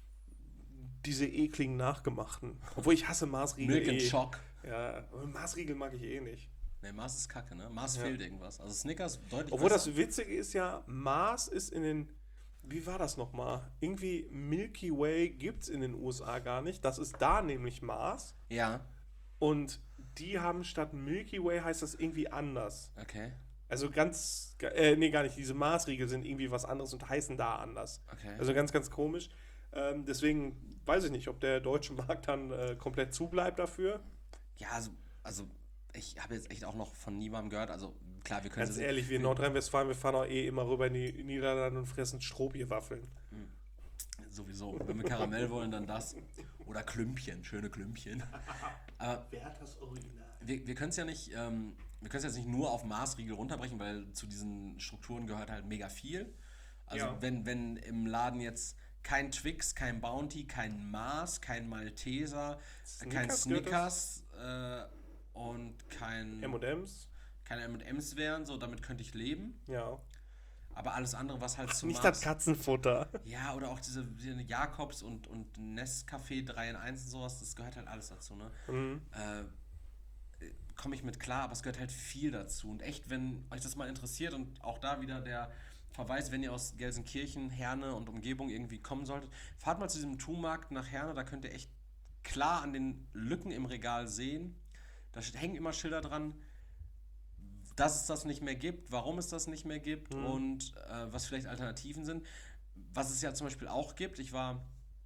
A: diese ekligen nachgemachten. Obwohl ich hasse Maßriegel.
B: Milk and Choc.
A: Ja, Maßriegel mag ich eh nicht.
B: Ne, Mars ist kacke, ne? Mars ja. fehlt irgendwas. Also Snickers deutlich
A: Obwohl
B: besser.
A: Das Witzige ist ja, Mars ist in den, wie war das nochmal? Irgendwie Milky Way gibt es in den U S A gar nicht. Das ist da nämlich Mars.
B: Ja.
A: Und die haben statt Milky Way heißt das irgendwie anders.
B: Okay.
A: Also ganz, äh, nee, gar nicht. Diese Maßriegel sind irgendwie was anderes und heißen da anders.
B: Okay.
A: Also ganz, ganz komisch. Ähm, deswegen weiß ich nicht, ob der deutsche Markt dann äh, komplett zubleibt dafür.
B: Ja, also, also ich habe jetzt echt auch noch von niemandem gehört, also klar, wir können...
A: Ganz ehrlich, wir in Nordrhein-Westfalen, wir fahren auch eh immer rüber in die Niederlande und fressen Strohbierwaffeln.
B: Hm. Sowieso, wenn wir Karamell wollen, dann das. Oder Klümpchen, schöne Klümpchen. Aber
A: wer hat das Original?
B: Wir, wir können es ja nicht, ähm, wir können es jetzt nicht nur auf Maßriegel runterbrechen, weil zu diesen Strukturen gehört halt mega viel. Also
A: ja.
B: wenn, wenn im Laden jetzt kein Twix, kein Bounty, kein Mars, kein Malteser, Snickers kein Snickers äh, und kein
A: M und M's.
B: Keine M und M's wären, so damit könnte ich leben.
A: Ja.
B: Aber alles andere, was halt
A: Ach,
B: zu
A: nicht
B: Mars,
A: das Katzenfutter.
B: Ja, oder auch diese, diese Jakobs und, und Nescafé drei in eins und sowas, das gehört halt alles dazu, ne?
A: Mhm.
B: Äh, komme ich mit klar, aber es gehört halt viel dazu. Und echt, wenn euch das mal interessiert und auch da wieder der Verweis, wenn ihr aus Gelsenkirchen, Herne und Umgebung irgendwie kommen solltet, fahrt mal zu diesem Tu-Markt nach Herne, da könnt ihr echt klar an den Lücken im Regal sehen. Da hängen immer Schilder dran, dass es das nicht mehr gibt, warum es das nicht mehr gibt mhm. und äh, was vielleicht Alternativen sind. Was es ja zum Beispiel auch gibt, ich war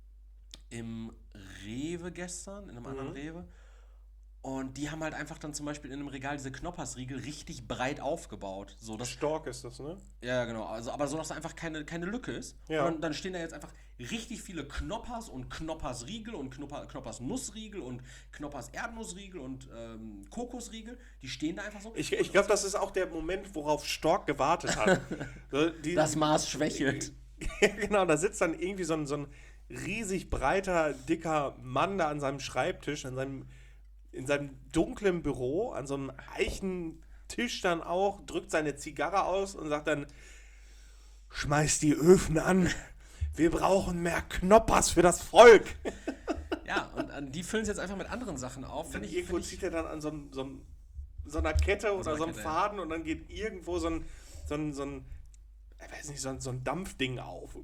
B: im Rewe gestern, in einem mhm. anderen Rewe, und die haben halt einfach dann zum Beispiel in einem Regal diese Knoppersriegel richtig breit aufgebaut. So, dass,
A: Stork ist das, ne?
B: Ja, genau. Also, aber so, dass da einfach keine, keine Lücke ist.
A: Ja.
B: Und dann, dann stehen da jetzt einfach richtig viele Knoppers und Knoppersriegel und Knopper, Knoppers Nussriegel und Knoppers Erdnussriegel und ähm, Kokosriegel. Die stehen da einfach so.
A: Ich, ich glaube, das ist auch der Moment, worauf Stork gewartet hat. die,
B: das Maß schwächelt.
A: Genau, da sitzt dann irgendwie so ein, so ein riesig breiter, dicker Mann da an seinem Schreibtisch, an seinem in seinem dunklen Büro, an so einem Eichentisch dann auch, drückt seine Zigarre aus und sagt dann, schmeiß die Öfen an, wir brauchen mehr Knoppers für das Volk.
B: Ja, und an die füllen es jetzt einfach mit anderen Sachen auf.
A: Und irgendwo ich, zieht er dann an so, einem, so, einem, so einer Kette oder so einem Kette, Faden ja. Und dann geht irgendwo so ein, so ein, so ein ich weiß nicht, so ein, so ein Dampfding auf.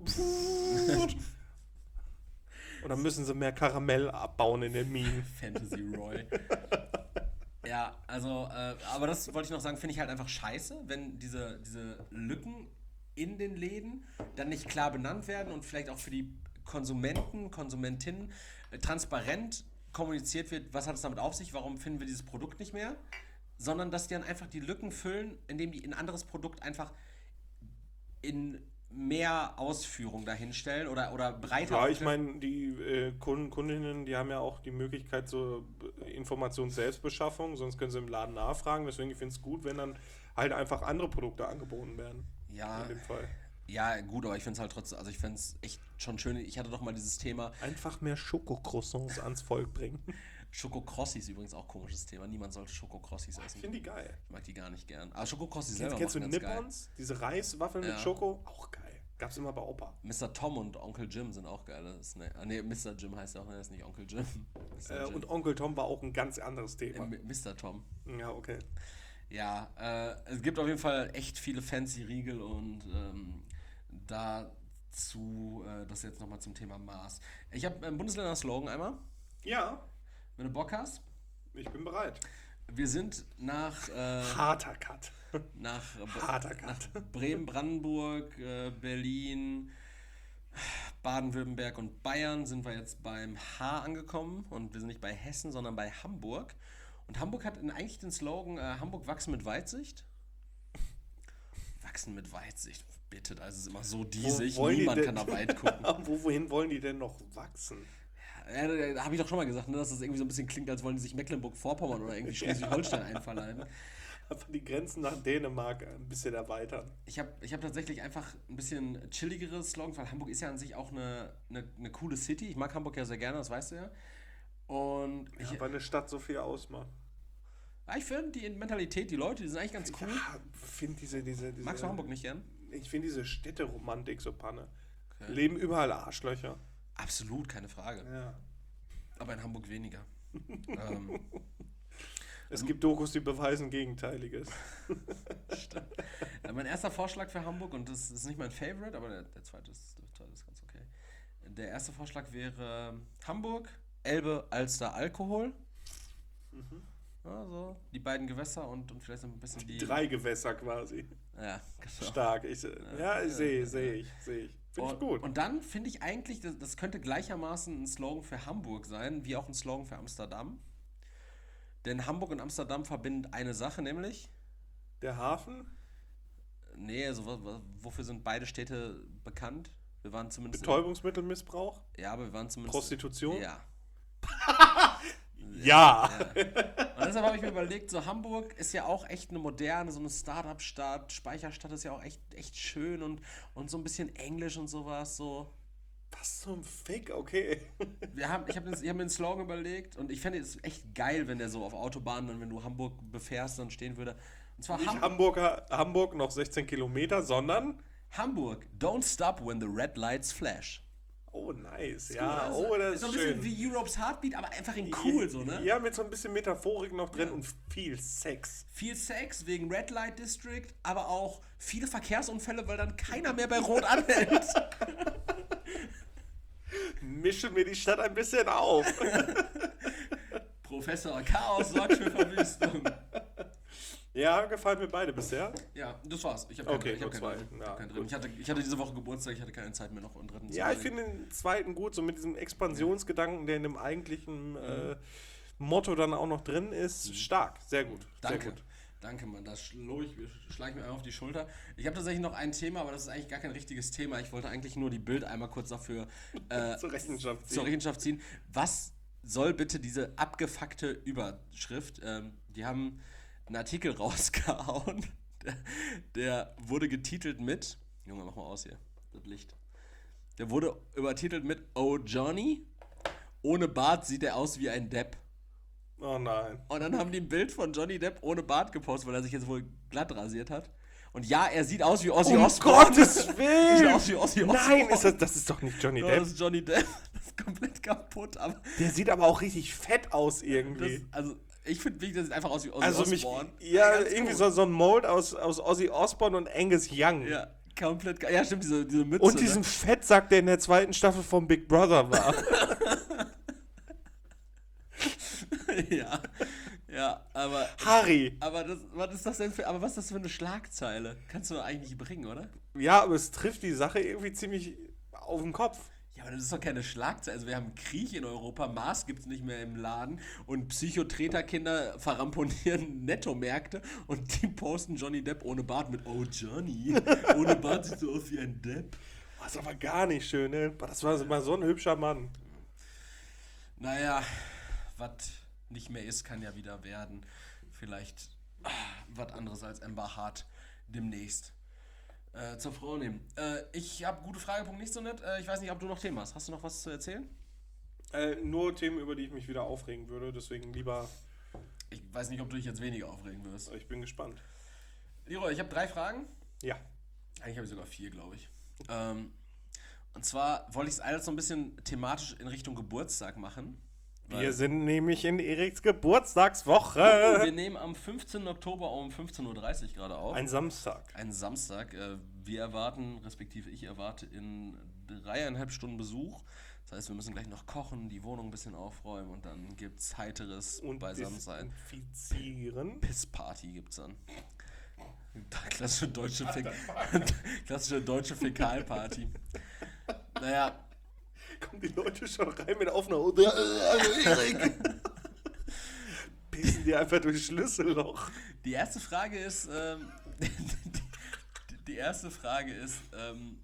A: Und dann müssen sie mehr Karamell abbauen in den Minen.
B: Fantasy Roy. Ja, also, äh, aber das wollte ich noch sagen, finde ich halt einfach scheiße, wenn diese, diese Lücken in den Läden dann nicht klar benannt werden und vielleicht auch für die Konsumenten, Konsumentinnen äh, transparent kommuniziert wird, was hat es damit auf sich, warum finden wir dieses Produkt nicht mehr. sondern dass die dann einfach die Lücken füllen, indem die ein anderes Produkt einfach in mehr Ausführung dahinstellen oder, oder breiter.
A: Ja, ich meine, die äh, Kunden, Kundinnen, die haben ja auch die Möglichkeit zur Informations-Selbstbeschaffung, sonst können sie im Laden nachfragen. Deswegen finde ich es gut, wenn dann halt einfach andere Produkte angeboten werden.
B: Ja,
A: in dem Fall.
B: Ja, gut, aber ich finde es halt trotzdem, also ich finde es echt schon schön. Ich hatte doch mal dieses Thema.
A: Einfach mehr Schokocroissants ans Volk bringen.
B: Schokokrossis ist übrigens auch ein komisches Thema. Niemand sollte Schokokrossis essen.
A: Ich finde die geil.
B: Ich mag die gar nicht gern. Aber Schokokrossis
A: Kennst,
B: selber
A: kennst du
B: machen ganz
A: Nippons?
B: geil.
A: Diese Reiswaffeln
B: Ja.
A: mit Schoko? Auch geil. Gab's immer bei Opa.
B: Mister Tom und Onkel Jim sind auch geil. Das ist ne, ah, nee, Mister Jim heißt er auch, ne, das ist nicht Onkel Jim.
A: Äh, und Onkel Tom war auch ein ganz anderes Thema.
B: äh, Mister Tom.
A: Ja, okay.
B: Ja, äh, es gibt auf jeden Fall echt viele fancy Riegel und ähm, dazu, äh, das jetzt nochmal zum Thema Maß. Ich habe einen Bundesländer-Slogan einmal,
A: Ja,
B: wenn du Bock hast.
A: ich bin bereit.
B: Wir sind nach, äh,
A: Harter Cut.
B: nach,
A: Harter
B: nach
A: Cut.
B: Bremen, Brandenburg, äh, Berlin, Baden-Württemberg und Bayern sind wir jetzt beim H angekommen und wir sind nicht bei Hessen, sondern bei Hamburg. Und Hamburg hat in, eigentlich den Slogan äh, Hamburg wachsen mit Weitsicht. Wachsen mit Weitsicht, bitte, da ist es immer so diesig,
A: wollen die
B: niemand
A: denn-
B: kann da weit gucken.
A: Wo, wohin wollen die denn noch wachsen?
B: Ja, da, da habe ich doch schon mal gesagt, ne, dass das irgendwie so ein bisschen klingt, als wollen die sich Mecklenburg-Vorpommern oder irgendwie Schleswig-Holstein einverleiben.
A: Einfach die Grenzen nach Dänemark ein bisschen erweitern.
B: Ich habe ich hab tatsächlich einfach ein bisschen chilligere Slogans, weil Hamburg ist ja an sich auch eine, eine, eine coole City. Ich mag Hamburg ja sehr gerne, das weißt du ja. Und ich,
A: Ja, weil eine Stadt so viel ausmacht.
B: ja, ich finde die Mentalität, die Leute, die sind eigentlich ganz cool.
A: Ja, finde diese, diese, diese.
B: Magst du Hamburg nicht gern?
A: Ich finde diese Städteromantik so Panne.
B: Okay.
A: Leben überall Arschlöcher.
B: Absolut, keine Frage.
A: Ja.
B: Aber in Hamburg weniger. ähm,
A: Es gibt Dokus, die beweisen Gegenteiliges.
B: Stimmt. Äh, mein erster Vorschlag für Hamburg, und das ist nicht mein Favorite, aber der, der, zweite, ist, der zweite ist ganz okay. Der erste Vorschlag wäre Hamburg, Elbe, Alster, Alkohol.
A: Mhm.
B: Ja, so die beiden Gewässer und, und vielleicht so ein bisschen die...
A: Drei Gewässer quasi.
B: Ja, genau.
A: Stark. Ich, ja, ich sehe, sehe ich, sehe ich. Finde ich
B: Und,
A: gut.
B: und dann finde ich eigentlich, das, das könnte gleichermaßen ein Slogan für Hamburg sein, wie auch ein Slogan für Amsterdam. Denn Hamburg und Amsterdam verbindet eine Sache, nämlich...
A: Der Hafen?
B: Nee, also wa- wa- wofür sind beide Städte bekannt? Wir waren zumindest...
A: Betäubungsmittelmissbrauch?
B: Ja, aber wir waren zumindest...
A: Prostitution?
B: Ja.
A: Ja.
B: ja. Und deshalb habe ich mir überlegt, so Hamburg ist ja auch echt eine moderne, so eine Start-up-Stadt. Speicherstadt ist ja auch echt, echt schön und, und so ein bisschen Englisch und sowas. So.
A: Was zum Fick? Okay.
B: Wir haben, ich habe hab mir einen Slogan überlegt und ich fände es echt geil, wenn der so auf Autobahnen, wenn du Hamburg befährst, dann stehen würde. Und zwar
A: Nicht
B: Ham-
A: Hamburger, Hamburg noch sechzehn Kilometer, sondern...
B: Hamburg, don't stop when the red lights flash.
A: Oh, nice.
B: Cool,
A: Ja,
B: also,
A: oh, das ist
B: so ein
A: schön.
B: bisschen wie Europe's Heartbeat, aber einfach in cool, so, ne?
A: Ja, mit so ein bisschen Metaphorik noch drin
B: Ja.
A: und viel Sex.
B: Viel Sex wegen Red Light District, aber auch viele Verkehrsunfälle, weil dann keiner mehr bei Rot anhält.
A: Mischen wir die Stadt ein bisschen auf.
B: Professor Chaos sorgt für Verwüstung.
A: Ja, gefallen mir beide bisher.
B: Ja, das war's. Ich habe
A: Okay,
B: keinen, ich hab
A: nur
B: keinen,
A: zwei.
B: dritten. Ich,
A: Ja,
B: hab keinen dritten.
A: gut.
B: ich, hatte, ich hatte diese Woche Geburtstag, ich hatte keine Zeit mehr noch einen dritten zu
A: Ja, ich
B: überlegen.
A: finde den zweiten gut, so mit diesem Expansionsgedanken, der in dem eigentlichen äh, Motto dann auch noch drin ist. Stark, sehr gut.
B: Danke.
A: Sehr gut.
B: Danke, Mann. Das schlage ich, schlag ich mir einmal auf die Schulter. Ich habe tatsächlich noch ein Thema, aber das ist eigentlich gar kein richtiges Thema. Ich wollte eigentlich nur die Bild einmal kurz dafür äh,
A: Zur Rechenschaft ziehen.
B: zur Rechenschaft ziehen. Was soll bitte diese abgefuckte Überschrift? Ähm, die haben einen Artikel rausgehauen, der, der wurde getitelt mit, Junge, mach mal aus hier, das Licht. Der wurde übertitelt mit Oh Johnny, ohne Bart sieht er aus wie ein Depp.
A: Oh nein.
B: Und dann haben die ein Bild von Johnny Depp ohne Bart gepostet, weil er sich jetzt wohl glatt rasiert hat. Und ja, er sieht aus wie Ozzy
A: Um
B: Osbourne.
A: Gottes Willen!
B: Sieht aus wie Ozzy Osbourne.
A: Nein, ist das, das ist doch nicht Johnny
B: Ja,
A: Depp.
B: das ist Johnny Depp. Das ist komplett kaputt. Aber
A: Der sieht aber auch richtig fett aus
B: das,
A: irgendwie.
B: also, ich finde, das sieht einfach aus wie Ozzy
A: Also mich,
B: Osbourne.
A: ja,
B: Ganz
A: irgendwie
B: cool.
A: so, so ein Mold aus, aus Ozzy Osbourne und Angus Young.
B: Ja, komplett geil. Ja, stimmt, diese, diese Mütze.
A: Und diesen Fettsack, der in der zweiten Staffel von Big Brother war.
B: Ne? ja, ja, aber...
A: Harry.
B: Aber das, was ist das denn für, aber was ist das für eine Schlagzeile? Kannst du eigentlich nicht bringen, oder?
A: Ja, aber es trifft die Sache irgendwie ziemlich auf den Kopf.
B: Ja, Aber das ist doch keine Schlagzeile. Also wir haben Krieg in Europa, Mars gibt es nicht mehr im Laden und Psychotreterkinder verramponieren Nettomärkte und die posten Johnny Depp ohne Bart mit Oh Johnny, ohne Bart sieht so aus wie ein Depp.
A: Das ist aber gar nicht schön, ne? Das war mal so ein hübscher Mann.
B: Naja, was nicht mehr ist, kann ja wieder werden. Vielleicht ah, was anderes als Amber Hart demnächst. Äh, zur Frau nehmen. Äh, ich habe gute Frage, Punkt nicht so nett. Äh, ich weiß nicht, ob du noch Themen hast. Hast du noch was zu erzählen?
A: Äh, nur Themen, über die ich mich wieder aufregen würde, deswegen lieber.
B: Ich weiß nicht, ob du dich jetzt weniger aufregen wirst.
A: Ich bin gespannt.
B: Leroy, ich habe drei Fragen.
A: Ja.
B: Eigentlich habe ich sogar vier, glaube ich. Ähm, und zwar wollte ich es alles so ein bisschen thematisch in Richtung Geburtstag machen.
A: Wir sind nämlich in Eriks Geburtstagswoche.
B: Wir nehmen am fünfzehnten Oktober um fünfzehn Uhr dreißig gerade auf.
A: Ein Samstag.
B: Ein Samstag. Äh, wir erwarten, respektive ich erwarte in dreieinhalb Stunden Besuch. Das heißt, wir müssen gleich noch kochen, die Wohnung ein bisschen aufräumen und dann gibt es heiteres
A: Und
B: Beisammensein.
A: Desinfizieren.
B: Pissparty gibt's dann. Klassische deutsche, Fäk- Klassische deutsche Fäkalparty. Naja.
A: Kommen die Leute schon rein mit offener Hose. Erik. Pissen die einfach durchs Schlüsselloch.
B: Die erste Frage ist, ähm, die, die erste Frage ist, ähm,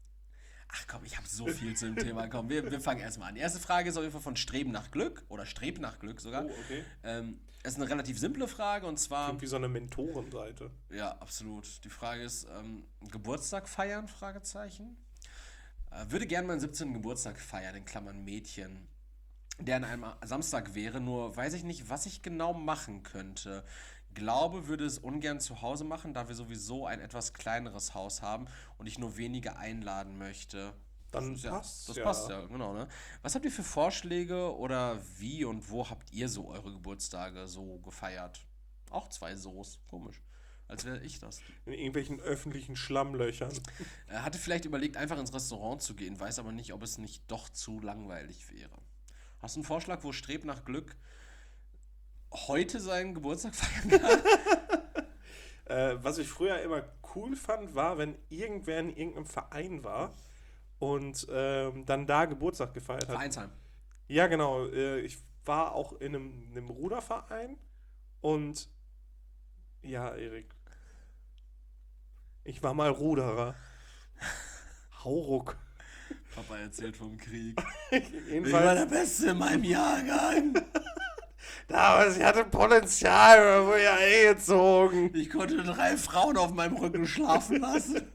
B: ach komm, ich habe so viel zu dem Thema. Komm, wir, wir fangen erstmal an. Die erste Frage ist auf jeden Fall von Streben nach Glück oder Streb nach Glück sogar.
A: Oh, okay.
B: Ähm, es ist eine relativ simple Frage und zwar...
A: Klingt wie so eine Mentorenseite.
B: Ja, absolut. Die Frage ist, ähm, Geburtstag feiern, Fragezeichen. Äh, würde gerne meinen siebzehnten Geburtstag feiern, in Klammern Mädchen, der an einem Samstag wäre, nur weiß ich nicht, was ich genau machen könnte. Glaube, würde es ungern zu Hause machen, da wir sowieso ein etwas kleineres Haus haben und ich nur wenige einladen möchte.
A: Dann
B: Das, ja,
A: passt's
B: das
A: ja.
B: passt ja, genau. Ne? Was habt ihr für Vorschläge oder wie und wo habt ihr so eure Geburtstage so gefeiert? Auch zwei So's, komisch. Als wäre ich das.
A: In irgendwelchen öffentlichen Schlammlöchern.
B: Er hatte vielleicht überlegt, einfach ins Restaurant zu gehen, weiß aber nicht, ob es nicht doch zu langweilig wäre. Hast du einen Vorschlag, wo Streb nach Glück heute seinen Geburtstag feiern kann?
A: äh, was ich früher immer cool fand, war, wenn irgendwer in irgendeinem Verein war und ähm, dann da Geburtstag gefeiert hat.
B: Vereinsheim.
A: Ja, genau. Äh, ich war auch in einem, einem Ruderverein und ja, Erik. Ich war mal Ruderer. Hauruck.
B: Papa erzählt vom Krieg.
A: Jedenfalls,
B: Ich war der Beste in meinem Jahrgang.
A: damals, ich hatte Potenzial, aber wurde ja eingezogen.
B: Ich konnte drei Frauen auf meinem Rücken schlafen lassen.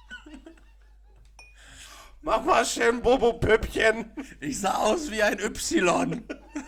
A: Mach mal schön Bobo-Püppchen.
B: Ich sah aus wie ein Y.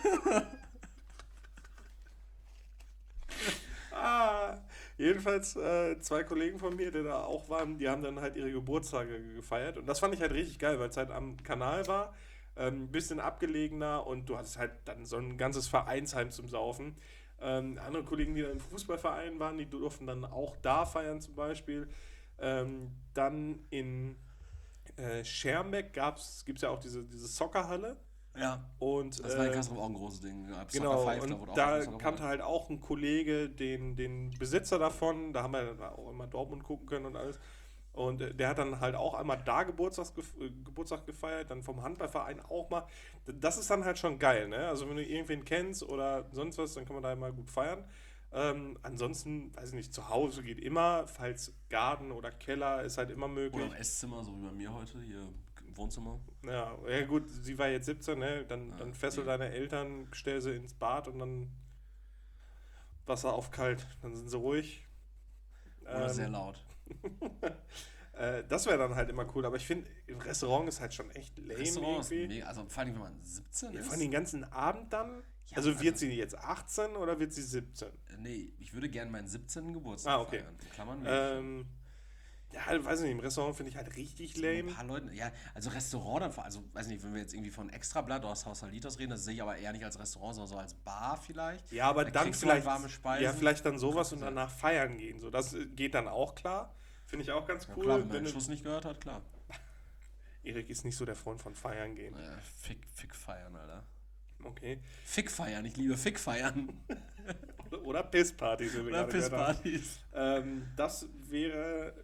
A: Ah, jedenfalls äh, zwei Kollegen von mir, die da auch waren, die haben dann halt ihre Geburtstage gefeiert. Und das fand ich halt richtig geil, weil es halt am Kanal war, ähm, ein bisschen abgelegener und du hattest halt dann so ein ganzes Vereinsheim zum Saufen. Ähm, andere Kollegen, die dann im Fußballverein waren, die durften dann auch da feiern zum Beispiel. Ähm, dann in äh, Schermbeck gibt es ja auch diese, diese Soccerhalle.
B: Ja.
A: Und,
B: Das war in
A: äh,
B: Kassel auch ein großes Ding. Ja,
A: Genau,
B: Soccer Five,
A: und
B: wurde auch
A: da
B: auf Soccer
A: kannte
B: Five.
A: halt auch ein Kollege den, den Besitzer davon, da haben wir dann auch immer Dortmund gucken können und alles. Und äh, der hat dann halt auch einmal da Geburtstags gef- äh, Geburtstag gefeiert, dann vom Handballverein auch mal. D- Das ist dann halt schon geil, ne? Also wenn du irgendwen kennst oder sonst was, dann kann man da mal gut feiern. Ähm, ansonsten, weiß ich nicht, zu Hause geht immer, falls Garten oder Keller ist halt immer möglich.
B: Oder im Esszimmer, so wie bei mir heute, hier im Wohnzimmer.
A: Ja, ja gut, sie war jetzt siebzehn, ne? Dann,
B: Ja,
A: dann fessel
B: die-
A: deine Eltern, stell sie ins Bad und dann Wasser auf kalt. Dann sind sie ruhig.
B: Oder
A: Ähm,
B: sehr laut.
A: äh, das wäre dann halt immer cool, aber ich finde, im Restaurant ist halt schon echt lame
B: Restaurant ist
A: irgendwie.
B: mega, also vor allem, wenn man siebzehn
A: Ja,
B: ist.
A: vor allem den ganzen Abend dann?
B: Ja,
A: also wird
B: also-
A: sie jetzt achtzehn oder wird sie siebzehn?
B: Äh, Nee, ich würde gerne meinen siebzehnten Geburtstag
A: Ah, okay.
B: feiern. In Klammern Mädchen.
A: Ähm, ja, weiß nicht, im Restaurant finde ich halt richtig
B: So ein
A: lame.
B: paar Leute, ja, also Restaurant, dann, also weiß nicht, wenn wir jetzt irgendwie von Extrablatt oder Haus Salitas reden, das sehe ich aber eher nicht als Restaurant, sondern so als Bar vielleicht.
A: Ja, aber
B: Da
A: dann
B: kriegst du halt
A: vielleicht,
B: warme Speisen.
A: ja, vielleicht dann sowas und
B: Kannst du
A: danach feiern gehen. So, das äh, geht dann auch klar. Finde ich auch ganz
B: Ja,
A: cool.
B: klar, wenn man
A: wenn
B: den
A: du-
B: Schuss nicht gehört hat, klar.
A: Erik ist nicht so der Freund von Feiern gehen.
B: Naja, Fick, Fick feiern, Alter.
A: Okay.
B: Fick feiern, ich liebe Fick feiern.
A: Oder Pisspartys, wie wir
B: Oder
A: gerade gehört haben.
B: Pisspartys.
A: Ähm, das wäre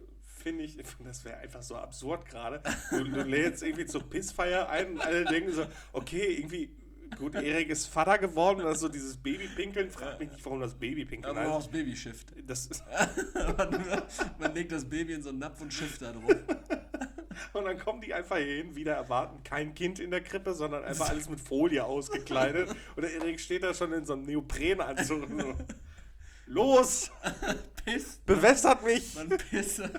A: finde ich, das wäre einfach so absurd gerade. Du, du lädst irgendwie zur Pissfeier ein und alle denken so, okay, irgendwie, gut, Erik ist Vater geworden, oder so dieses Babypinkeln. Frag mich nicht, warum das Babypinkeln
B: Aber
A: heißt.
B: auch das Baby schifft.
A: Das ist,
B: man, man legt das Baby in so einen Napf und schifft da drauf.
A: und dann kommen die einfach hier hin, wieder erwarten, kein Kind in der Krippe, sondern einfach alles mit Folie ausgekleidet. Und der Erik steht da schon in so einem Neoprenanzug und so, los!
B: Piss.
A: Bewässert mich!
B: Man pisse.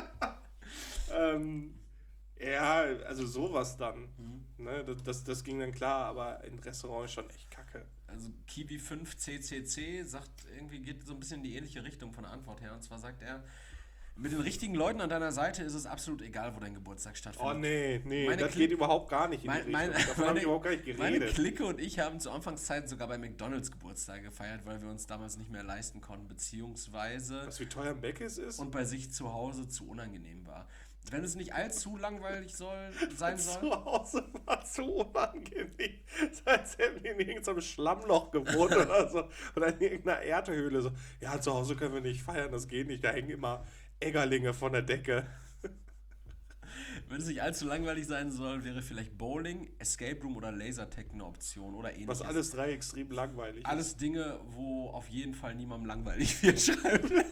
A: ähm, ja, also sowas dann.
B: Mhm.
A: Ne, das, das, das ging dann klar, aber im Restaurant ist schon echt kacke.
B: Also Kiwi fünf C C C sagt irgendwie, geht so ein bisschen in die ähnliche Richtung von der Antwort her. Und zwar sagt er, mit den richtigen Leuten an deiner Seite ist es absolut egal, wo dein Geburtstag stattfindet.
A: Oh nee, nee,
B: Meine
A: das
B: Kli-
A: geht überhaupt gar nicht in
B: Mein,
A: die
B: mein,
A: Richtung. Davon habe ich überhaupt gar nicht
B: meine
A: geredet.
B: Clique und ich haben zu Anfangszeiten sogar bei McDonalds Geburtstag gefeiert, weil wir uns damals nicht mehr leisten konnten, beziehungsweise
A: Was, wie teuer ein Beckes ist?
B: und bei sich zu Hause zu unangenehm war. Wenn es nicht allzu langweilig soll, sein soll.
A: Zu Hause war zu unangenehm. Als hätten wir in irgendeinem Schlammloch gewohnt oder so. Oder in irgendeiner Erdhöhle. So, ja, zu Hause können wir nicht feiern, das geht nicht. Da hängen immer Eggerlinge von der Decke.
B: Wenn es nicht allzu langweilig sein soll, wäre vielleicht Bowling, Escape Room oder Lasertag eine Option oder ähnliches.
A: Was alles drei extrem langweilig
B: Alles Dinge, wo auf jeden Fall niemandem langweilig wird, schreiben.
A: ist.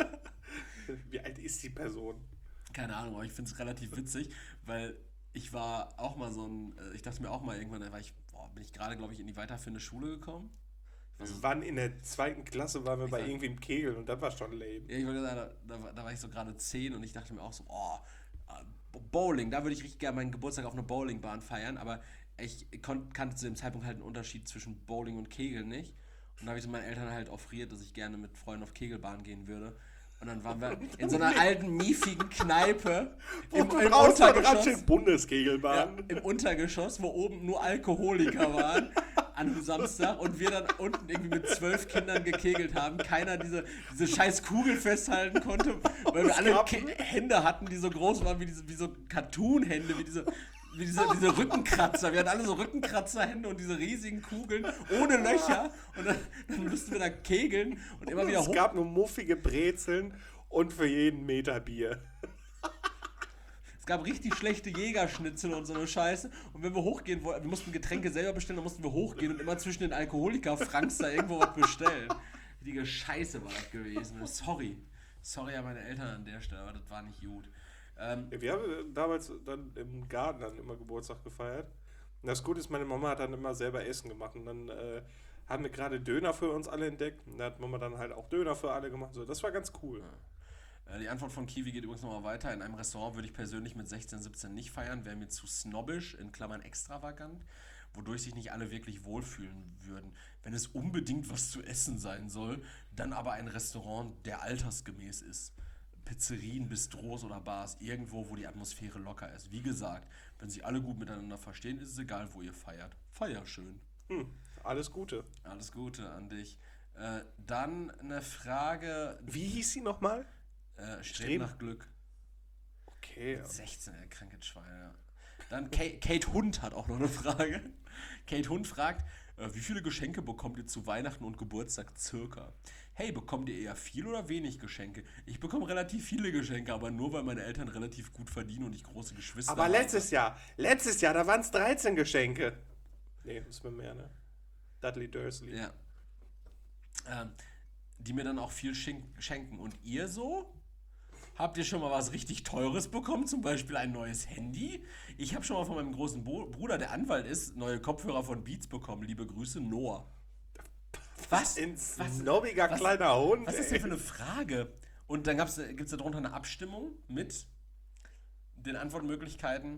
A: Wie alt ist die Person?
B: Keine Ahnung, aber ich finde es relativ witzig, weil ich war auch mal so ein, äh, ich dachte mir auch mal irgendwann, da war ich, boah, bin ich gerade, glaube ich, in die weiterführende Schule gekommen.
A: Wir waren in der zweiten Klasse, waren wir bei
B: war-
A: irgendwie im Kegel und das war schon lame.
B: Ja, ich wollte sagen, da, da, war- da war ich so gerade zehn und ich dachte mir auch so, oh, äh, Bowling, da würde ich richtig gerne meinen Geburtstag auf einer Bowlingbahn feiern, aber ich kon- kannte zu dem Zeitpunkt halt einen Unterschied zwischen Bowling und Kegel nicht. Und da habe ich so meinen Eltern halt offeriert, dass ich gerne mit Freunden auf Kegelbahn gehen würde. Und dann waren wir in so einer alten, miefigen Kneipe im,
A: Wo
B: im
A: draußen dran
B: Untergeschoss.
A: steht
B: Ja,
A: Bundeskegelbahn.
B: im Untergeschoss, wo oben nur Alkoholiker waren an einem Samstag und wir dann unten irgendwie mit zwölf Kindern gekegelt haben. Keiner diese, diese scheiß Kugel festhalten konnte, weil wir alle Ke- Hände hatten, die so groß waren wie, diese, wie so Cartoon-Hände, wie diese... Wie diese, diese Rückenkratzer. Wir hatten alle so Rückenkratzerhände und diese riesigen Kugeln ohne Löcher. Und dann, dann mussten wir da kegeln und immer wieder
A: Es
B: hoch.
A: gab nur muffige Brezeln und für jeden Meter Bier.
B: Es gab richtig schlechte Jägerschnitzel und so eine Scheiße. Und wenn wir hochgehen wollten, wir mussten Getränke selber bestellen, dann mussten wir hochgehen und immer zwischen den Alkoholiker-Franks da irgendwo was bestellen. Richtige Scheiße war das gewesen. Sorry. Sorry an meine Eltern an der Stelle, aber das war nicht gut. Ähm,
A: Ja, wir haben damals dann im Garten dann immer Geburtstag gefeiert. Und das Gute ist, meine Mama hat dann immer selber Essen gemacht. Und dann äh, haben wir gerade Döner für uns alle entdeckt. Und da hat Mama dann halt auch Döner für alle gemacht. So, das war ganz cool.
B: äh, die Antwort von Kiwi geht übrigens nochmal weiter. In einem Restaurant würde ich persönlich mit sechzehn, siebzehn nicht feiern, wäre mir zu snobbisch, in Klammern extravagant, wodurch sich nicht alle wirklich wohlfühlen würden. Wenn es unbedingt was zu essen sein soll, dann aber ein Restaurant, der altersgemäß ist. Pizzerien, Bistros oder Bars, irgendwo, wo die Atmosphäre locker ist. Wie gesagt, wenn sich alle gut miteinander verstehen, ist es egal, wo ihr feiert. Feier schön.
A: Hm, alles Gute.
B: Alles Gute an dich. Äh, dann eine Frage.
A: Wie hieß sie nochmal?
B: Äh, Streben
A: Streben?
B: nach Glück.
A: Okay. Ja.
B: sechzehn, äh, krankes Schwein, ja. Dann Kate, Kate Hund hat auch noch eine Frage. Kate Hund fragt, äh, wie viele Geschenke bekommt ihr zu Weihnachten und Geburtstag circa? Hey, bekommt ihr eher viel oder wenig Geschenke? Ich bekomme relativ viele Geschenke, aber nur, weil meine Eltern relativ gut verdienen und ich große Geschwister
A: Aber
B: habe.
A: letztes Jahr, letztes Jahr, da waren es dreizehn Geschenke. Nee, das ist mir mehr, ne? Dudley Dursley.
B: Ja. Ähm, die mir dann auch viel schenk- schenken. Und ihr so? Habt ihr schon mal was richtig Teures bekommen? Zum Beispiel ein neues Handy? Ich habe schon mal von meinem großen Bo- Bruder, der Anwalt ist, neue Kopfhörer von Beats bekommen. Liebe Grüße, Noah. Was?
A: Ein
B: Was?
A: snobbiger
B: was-
A: kleiner Hund.
B: Was ist
A: ey.
B: denn für eine Frage? Und dann gibt es darunter eine Abstimmung mit den Antwortmöglichkeiten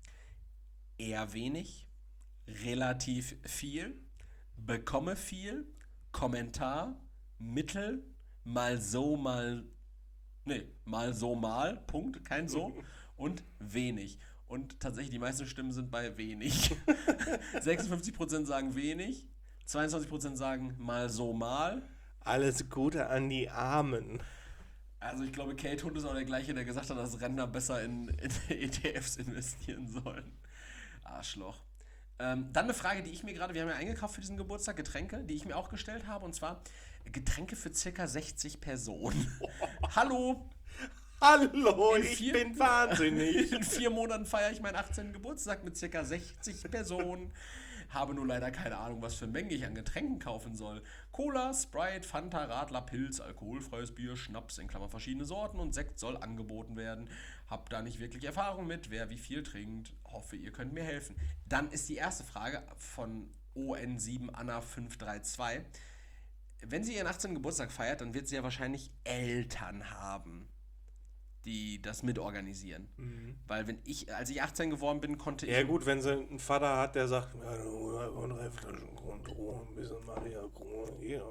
B: eher wenig, relativ viel, bekomme viel, Kommentar, mittel, mal so, mal, nee, mal so, mal, Punkt, kein so, und wenig. Und tatsächlich, die meisten Stimmen sind bei wenig. sechsundfünfzig Prozent sagen wenig, zweiundzwanzig Prozent sagen mal so, mal.
A: Alles Gute an die Armen.
B: Also ich glaube, Kate Hund ist auch der gleiche, der gesagt hat, dass Rentner besser in, in E T Fs investieren sollen. Arschloch. Ähm, dann eine Frage, die ich mir gerade, wir haben ja eingekauft für diesen Geburtstag, Getränke, die ich mir auch gestellt habe, und zwar Getränke für circa sechzig Personen. Hallo,
A: Hallo,
B: In
A: ich
B: vier-
A: bin wahnsinnig.
B: In vier Monaten feiere ich meinen achtzehnten Geburtstag mit ca. sechzig Personen. Habe nur leider keine Ahnung, was für Mengen ich an Getränken kaufen soll. Cola, Sprite, Fanta, Radler, Pilz, alkoholfreies Bier, Schnaps in Klammern verschiedene Sorten und Sekt soll angeboten werden. Hab da nicht wirklich Erfahrung mit, wer wie viel trinkt. Hoffe, ihr könnt mir helfen. Dann ist die erste Frage von O N sieben Anna fünf drei zwei. Wenn sie ihren achtzehnten Geburtstag feiert, dann wird sie ja wahrscheinlich Eltern haben, die das mitorganisieren.
A: Mhm.
B: Weil wenn ich, als ich achtzehn geworden bin, konnte ich...
A: Ja gut, wenn sie einen Vater hat, der sagt, ja, du, drei Flaschen Cointreau, ein bisschen Maria Cointreau, ja.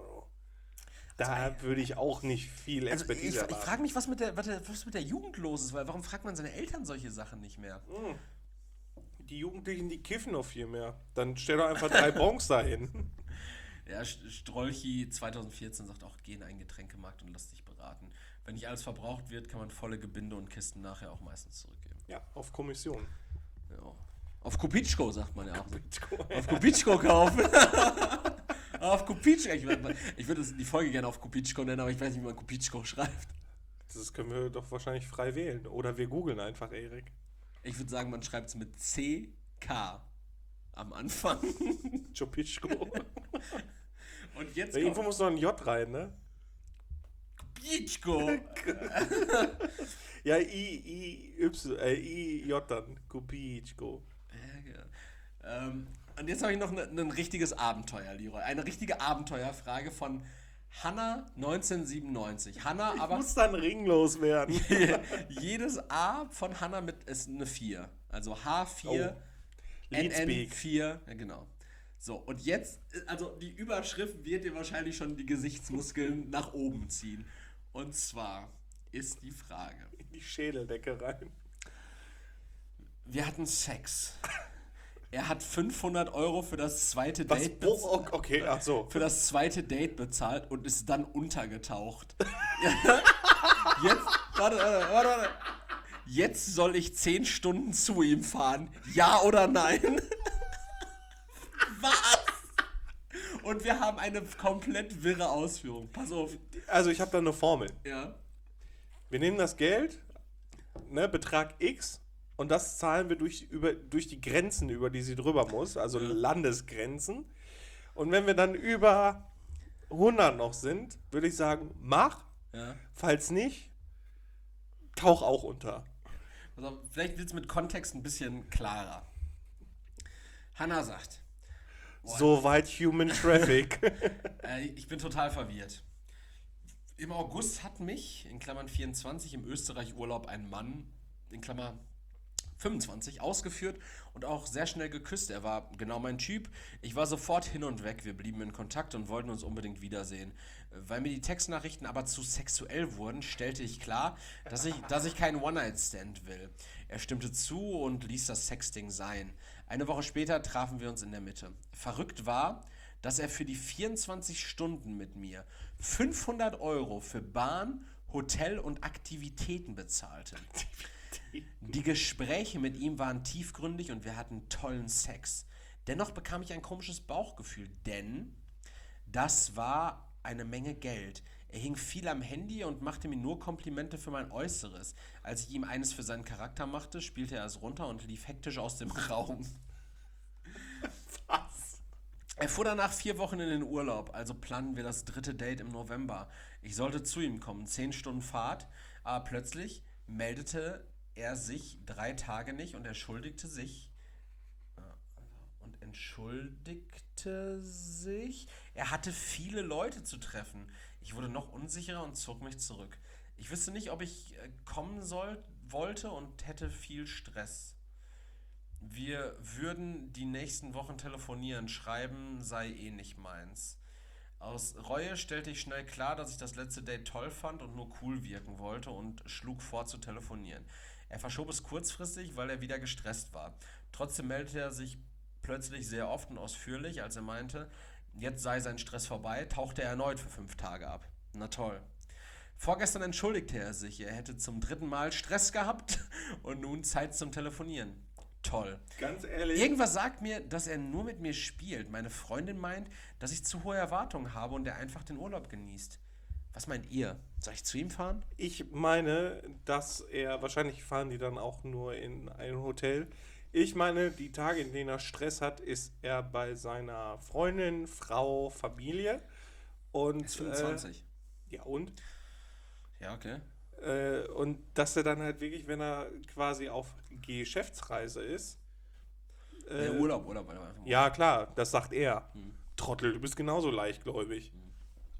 A: Da würde ich auch nicht viel
B: Also ich,
A: Expertise
B: ich
A: erwarten.
B: frage mich, was mit, der, was, der, was mit der Jugend los ist, weil warum fragt man seine Eltern solche Sachen nicht mehr?
A: Hm. Die Jugendlichen, die kiffen noch viel mehr. Dann stell doch einfach drei Bons dahin.
B: Ja, Strolchi zwanzig vierzehn sagt auch, geh in einen Getränkemarkt und lass dich beraten. Wenn nicht alles verbraucht wird, kann man volle Gebinde und Kisten nachher auch meistens zurückgeben.
A: Ja, auf Kommission.
B: Ja. Auf Kupitschko, sagt man ja auch.
A: Bitcoin.
B: Auf Kupitschko kaufen. Auf Kupitschko. Ich, ich würde die Folge gerne auf Kupitschko nennen, aber ich weiß nicht, wie man Kupitschko schreibt.
A: Das können wir doch wahrscheinlich frei wählen. Oder wir googeln einfach, Erik.
B: Ich würde sagen, man schreibt es mit C K am Anfang.
A: Chopischko.
B: Und jetzt
A: Irgendwo
B: kommt
A: muss noch ein J rein, ne?
B: Kupitschko.
A: Ja, I, I, Y, äh, I, J dann. Kupichko.
B: Ja, ja. Ähm, und jetzt habe ich noch ne, ein richtiges Abenteuer, Leroy. Eine richtige Abenteuerfrage von Hanna neunzehnhundertsiebenundneunzig. Hanna,
A: Ich
B: aber
A: muss dann ringlos werden.
B: jedes A von Hanna mit ist eine vier. Also H vier,
A: Oh,
B: N N
A: Leadspeak.
B: vier. Ja, genau. So, und jetzt, also die Überschrift wird dir wahrscheinlich schon die Gesichtsmuskeln nach oben ziehen. Und zwar ist die Frage:
A: In die Schädeldecke rein.
B: Wir hatten Sex. Er hat fünfhundert Euro für das zweite
A: Was?
B: Date
A: Oh,
B: bezahlt.
A: oh, okay, ach so.
B: Für das zweite Date bezahlt und ist dann untergetaucht. Jetzt, warte, warte, warte, warte. Jetzt soll ich zehn Stunden zu ihm fahren. Ja oder nein? Was? Und wir haben eine komplett wirre Ausführung. Pass auf.
A: Also ich habe da eine Formel.
B: Ja.
A: Wir nehmen das Geld, ne, Betrag X, und das zahlen wir durch, über, durch die Grenzen, über die sie drüber muss, also
B: Ja.
A: Landesgrenzen. Und wenn wir dann über hundert noch sind, würde ich sagen, mach.
B: Ja.
A: Falls nicht, tauch auch unter.
B: Pass auf, vielleicht wird es mit Kontext ein bisschen klarer. Hannah sagt,
A: Soweit Human Traffic.
B: äh, ich bin total verwirrt. Im August hat mich, in Klammern vierundzwanzig, im Österreich-Urlaub ein Mann, in Klammern fünfundzwanzig, ausgeführt und auch sehr schnell geküsst. Er war genau mein Typ. Ich war sofort hin und weg. Wir blieben in Kontakt und wollten uns unbedingt wiedersehen. Weil mir die Textnachrichten aber zu sexuell wurden, stellte ich klar, dass ich, dass ich keinen One-Night-Stand will. Er stimmte zu und ließ das Sexting sein. Eine Woche später trafen wir uns in der Mitte. Verrückt war, dass er für die vierundzwanzig Stunden mit mir fünfhundert Euro für Bahn, Hotel und Aktivitäten bezahlte. Die Gespräche mit ihm waren tiefgründig und wir hatten tollen Sex. Dennoch bekam ich ein komisches Bauchgefühl, denn das war eine Menge Geld. Er hing viel am Handy und machte mir nur Komplimente für mein Äußeres. Als ich ihm eines für seinen Charakter machte, spielte er es runter und lief hektisch aus dem Raum.
A: Was?
B: Er fuhr danach vier Wochen in den Urlaub, also planen wir das dritte Date im November. Ich sollte zu ihm kommen, zehn Stunden Fahrt, aber plötzlich meldete er sich drei Tage nicht und entschuldigte sich. Und entschuldigte sich. Er hatte viele Leute zu treffen. Ich wurde noch unsicherer und zog mich zurück. Ich wüsste nicht, ob ich äh, kommen soll, wollte und hätte viel Stress. Wir würden die nächsten Wochen telefonieren, schreiben sei eh nicht meins. Aus Reue stellte ich schnell klar, dass ich das letzte Date toll fand und nur cool wirken wollte und schlug vor zu telefonieren. Er verschob es kurzfristig, weil er wieder gestresst war. Trotzdem meldete er sich plötzlich sehr oft und ausführlich, als er meinte, jetzt sei sein Stress vorbei, tauchte er erneut für fünf Tage ab. Na toll. Vorgestern entschuldigte er sich, er hätte zum dritten Mal Stress gehabt und nun Zeit zum Telefonieren. Toll.
A: Ganz ehrlich.
B: Irgendwas sagt mir, dass er nur mit mir spielt. Meine Freundin meint, dass ich zu hohe Erwartungen habe und er einfach den Urlaub genießt. Was meint ihr? Soll ich zu ihm fahren?
A: Ich meine, dass er, wahrscheinlich fahren die dann auch nur in ein Hotel. Ich meine, die Tage, in denen er Stress hat, ist er bei seiner Freundin, Frau, Familie. Und,
B: Er ist fünfundzwanzig.
A: Äh, ja, und?
B: Ja, okay.
A: Äh, und dass er dann halt wirklich, wenn er quasi auf Geschäftsreise ist. Äh,
B: ja, Urlaub, Urlaub. Urlaub.
A: Ja, klar, das sagt er.
B: Hm.
A: Trottel, du bist genauso leichtgläubig.
B: Hm.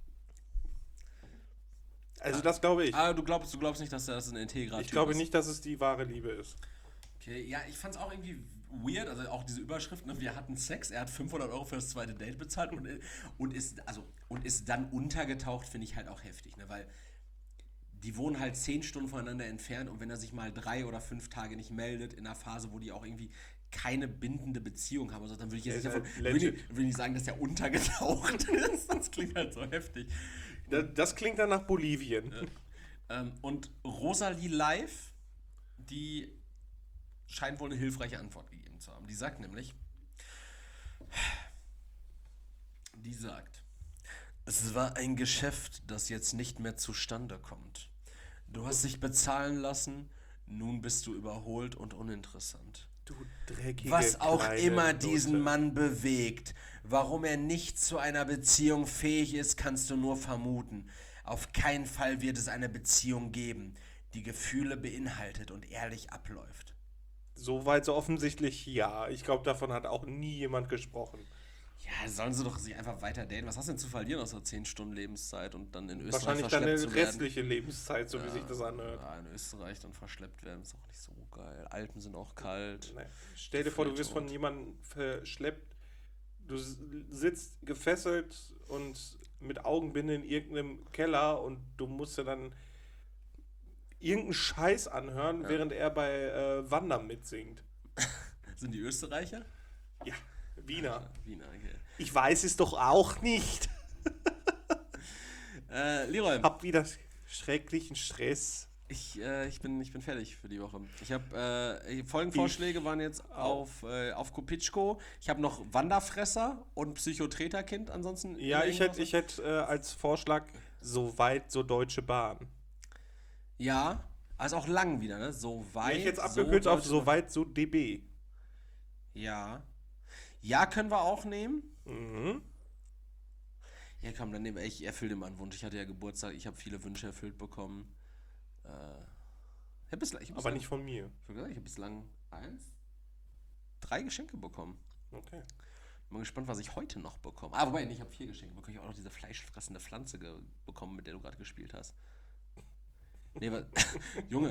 A: Also
B: Ah.
A: das glaube ich.
B: Ah, du glaubst, du glaubst nicht, dass das ein integrer
A: Ich
B: Typ
A: glaube
B: ist?
A: nicht, dass es die wahre Liebe ist.
B: Okay, ja, ich fand's auch irgendwie weird, also auch diese Überschrift, ne, wir hatten Sex, er hat fünfhundert Euro für das zweite Date bezahlt und, und, ist, also, und ist dann untergetaucht, finde ich halt auch heftig, ne, weil die wohnen halt zehn Stunden voneinander entfernt und wenn er sich mal drei oder fünf Tage nicht meldet, in einer Phase, wo die auch irgendwie keine bindende Beziehung haben, also, dann würde ich jetzt
A: Der
B: nicht,
A: ist
B: davon,
A: halt
B: würde ich,
A: legit.
B: würde ich nicht sagen, dass er untergetaucht ist, das klingt halt so heftig.
A: Das, das klingt dann nach Bolivien.
B: Ähm, und Rosalie Live, die scheint wohl eine hilfreiche Antwort gegeben zu haben. Die sagt nämlich, die sagt, es war ein Geschäft, das jetzt nicht mehr zustande kommt. Du hast dich bezahlen lassen, nun bist du überholt und uninteressant.
A: Du dreckige
B: Was auch
A: kleine
B: immer
A: Nutte.
B: diesen Mann bewegt, warum er nicht zu einer Beziehung fähig ist, kannst du nur vermuten. Auf keinen Fall wird es eine Beziehung geben, die Gefühle beinhaltet und ehrlich abläuft.
A: Soweit so offensichtlich ja. Ich glaube, davon hat auch nie jemand gesprochen.
B: Ja, sollen sie doch sich einfach weiter daten. Was hast du denn zu verlieren außer zehn Stunden Lebenszeit und dann in Österreich
A: Wahrscheinlich
B: verschleppt
A: deine
B: zu werden?
A: restliche Lebenszeit, so wie
B: Ja,
A: sich das anhört.
B: Ja, in Österreich dann verschleppt werden, ist auch nicht so geil. Alpen sind auch kalt.
A: Nee. Stell dir vor, du wirst von
B: Volltot.
A: jemandem verschleppt, du s- sitzt gefesselt und mit Augenbinde in irgendeinem Keller und du musst dir dann irgendeinen Scheiß anhören,
B: Ja.
A: während er bei äh, Wanda mitsingt.
B: Sind die Österreicher?
A: Ja, Wiener.
B: Wiener, okay.
A: Ich weiß es doch auch nicht.
B: Äh, Leroy,
A: Hab wieder schrecklichen Stress.
B: ich, äh, ich, bin, ich bin fertig für die Woche. Ich habe äh, Folgenvorschläge waren jetzt auf, äh, auf Kopitschko. Ich habe noch Wanderfresser und Psychotreterkind ansonsten.
A: Ja, ich
B: irgendwas?
A: hätte ich hätt, äh, als Vorschlag so weit, so Deutsche Bahn.
B: Ja, also auch lang wieder, ne? So weit.
A: Wenn ich jetzt abgekürzt
B: so
A: auf
B: Deutsche-
A: so weit, so D B.
B: Ja. Ja, können wir auch nehmen.
A: Mhm.
B: Ja, komm, dann nehme ich, erfülle dir mal einen Wunsch. Ich hatte ja Geburtstag, ich habe viele Wünsche erfüllt bekommen. Äh, ich hab bislang, ich hab
A: Aber
B: bislang,
A: nicht von mir.
B: Ich habe hab bislang eins, drei Geschenke bekommen.
A: Okay.
B: Bin mal gespannt, was ich heute noch bekomme. Ah, wobei, nee, ich habe vier Geschenke bekommen. Ich habe auch noch diese fleischfressende Pflanze ge bekommen, mit der du gerade gespielt hast. Nee, aber, Junge,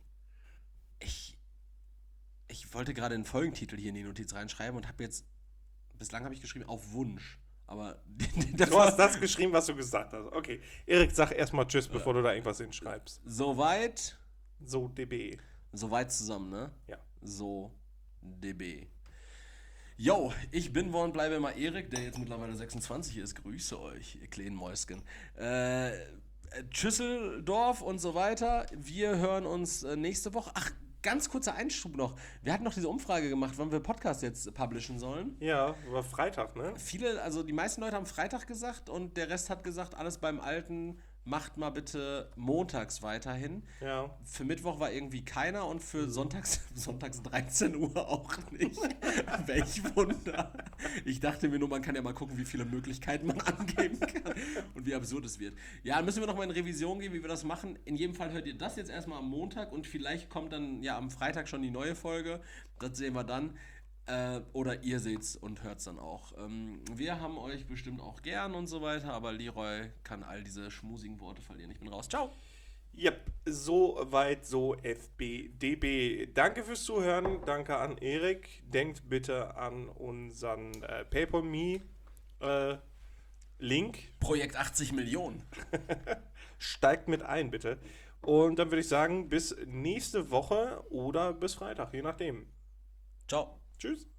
B: ich, ich wollte gerade einen Folgentitel hier in die Notiz reinschreiben und habe jetzt, bislang habe ich geschrieben, auf Wunsch. Aber
A: Du hast das geschrieben, was du gesagt hast. Okay. Erik, sag erstmal Tschüss, bevor du da irgendwas hinschreibst.
B: Soweit,
A: So D B.
B: soweit zusammen, ne?
A: Ja.
B: So D B. Yo, ich bin wo und bleibe immer Erik, der jetzt mittlerweile sechsundzwanzig ist. Grüße euch, ihr kleinen Mäusken. Äh, Tschüsseldorf und so weiter. Wir hören uns äh, nächste Woche. Ach, ganz kurzer Einschub noch. Wir hatten noch diese Umfrage gemacht, wann wir Podcast jetzt publishen sollen.
A: Ja, war Freitag, ne?
B: Viele, also die meisten Leute haben Freitag gesagt und der Rest hat gesagt, alles beim Alten, macht mal bitte montags weiterhin.
A: Ja.
B: Für Mittwoch war irgendwie keiner und für sonntags, sonntags dreizehn Uhr auch nicht. Welch Wunder. Ich dachte mir nur, man kann ja mal gucken, wie viele Möglichkeiten man angeben kann und wie absurd es wird. Ja, dann müssen wir noch mal in Revision gehen, wie wir das machen. In jedem Fall hört ihr das jetzt erstmal am Montag und vielleicht kommt dann ja am Freitag schon die neue Folge. Das sehen wir dann. Äh, oder ihr seht's und hört's dann auch. Ähm, wir haben euch bestimmt auch gern und so weiter, aber Leroy kann all diese schmusigen Worte verlieren. Ich bin raus. Ciao!
A: Yep, so weit, so F B D B. Danke fürs Zuhören, danke an Erik. Denkt bitte an unseren äh, PayPal.me äh, Link.
B: Projekt achtzig Millionen.
A: Steigt mit ein, bitte. Und dann würde ich sagen, bis nächste Woche oder bis Freitag, je nachdem.
B: Ciao.
A: Tschüss.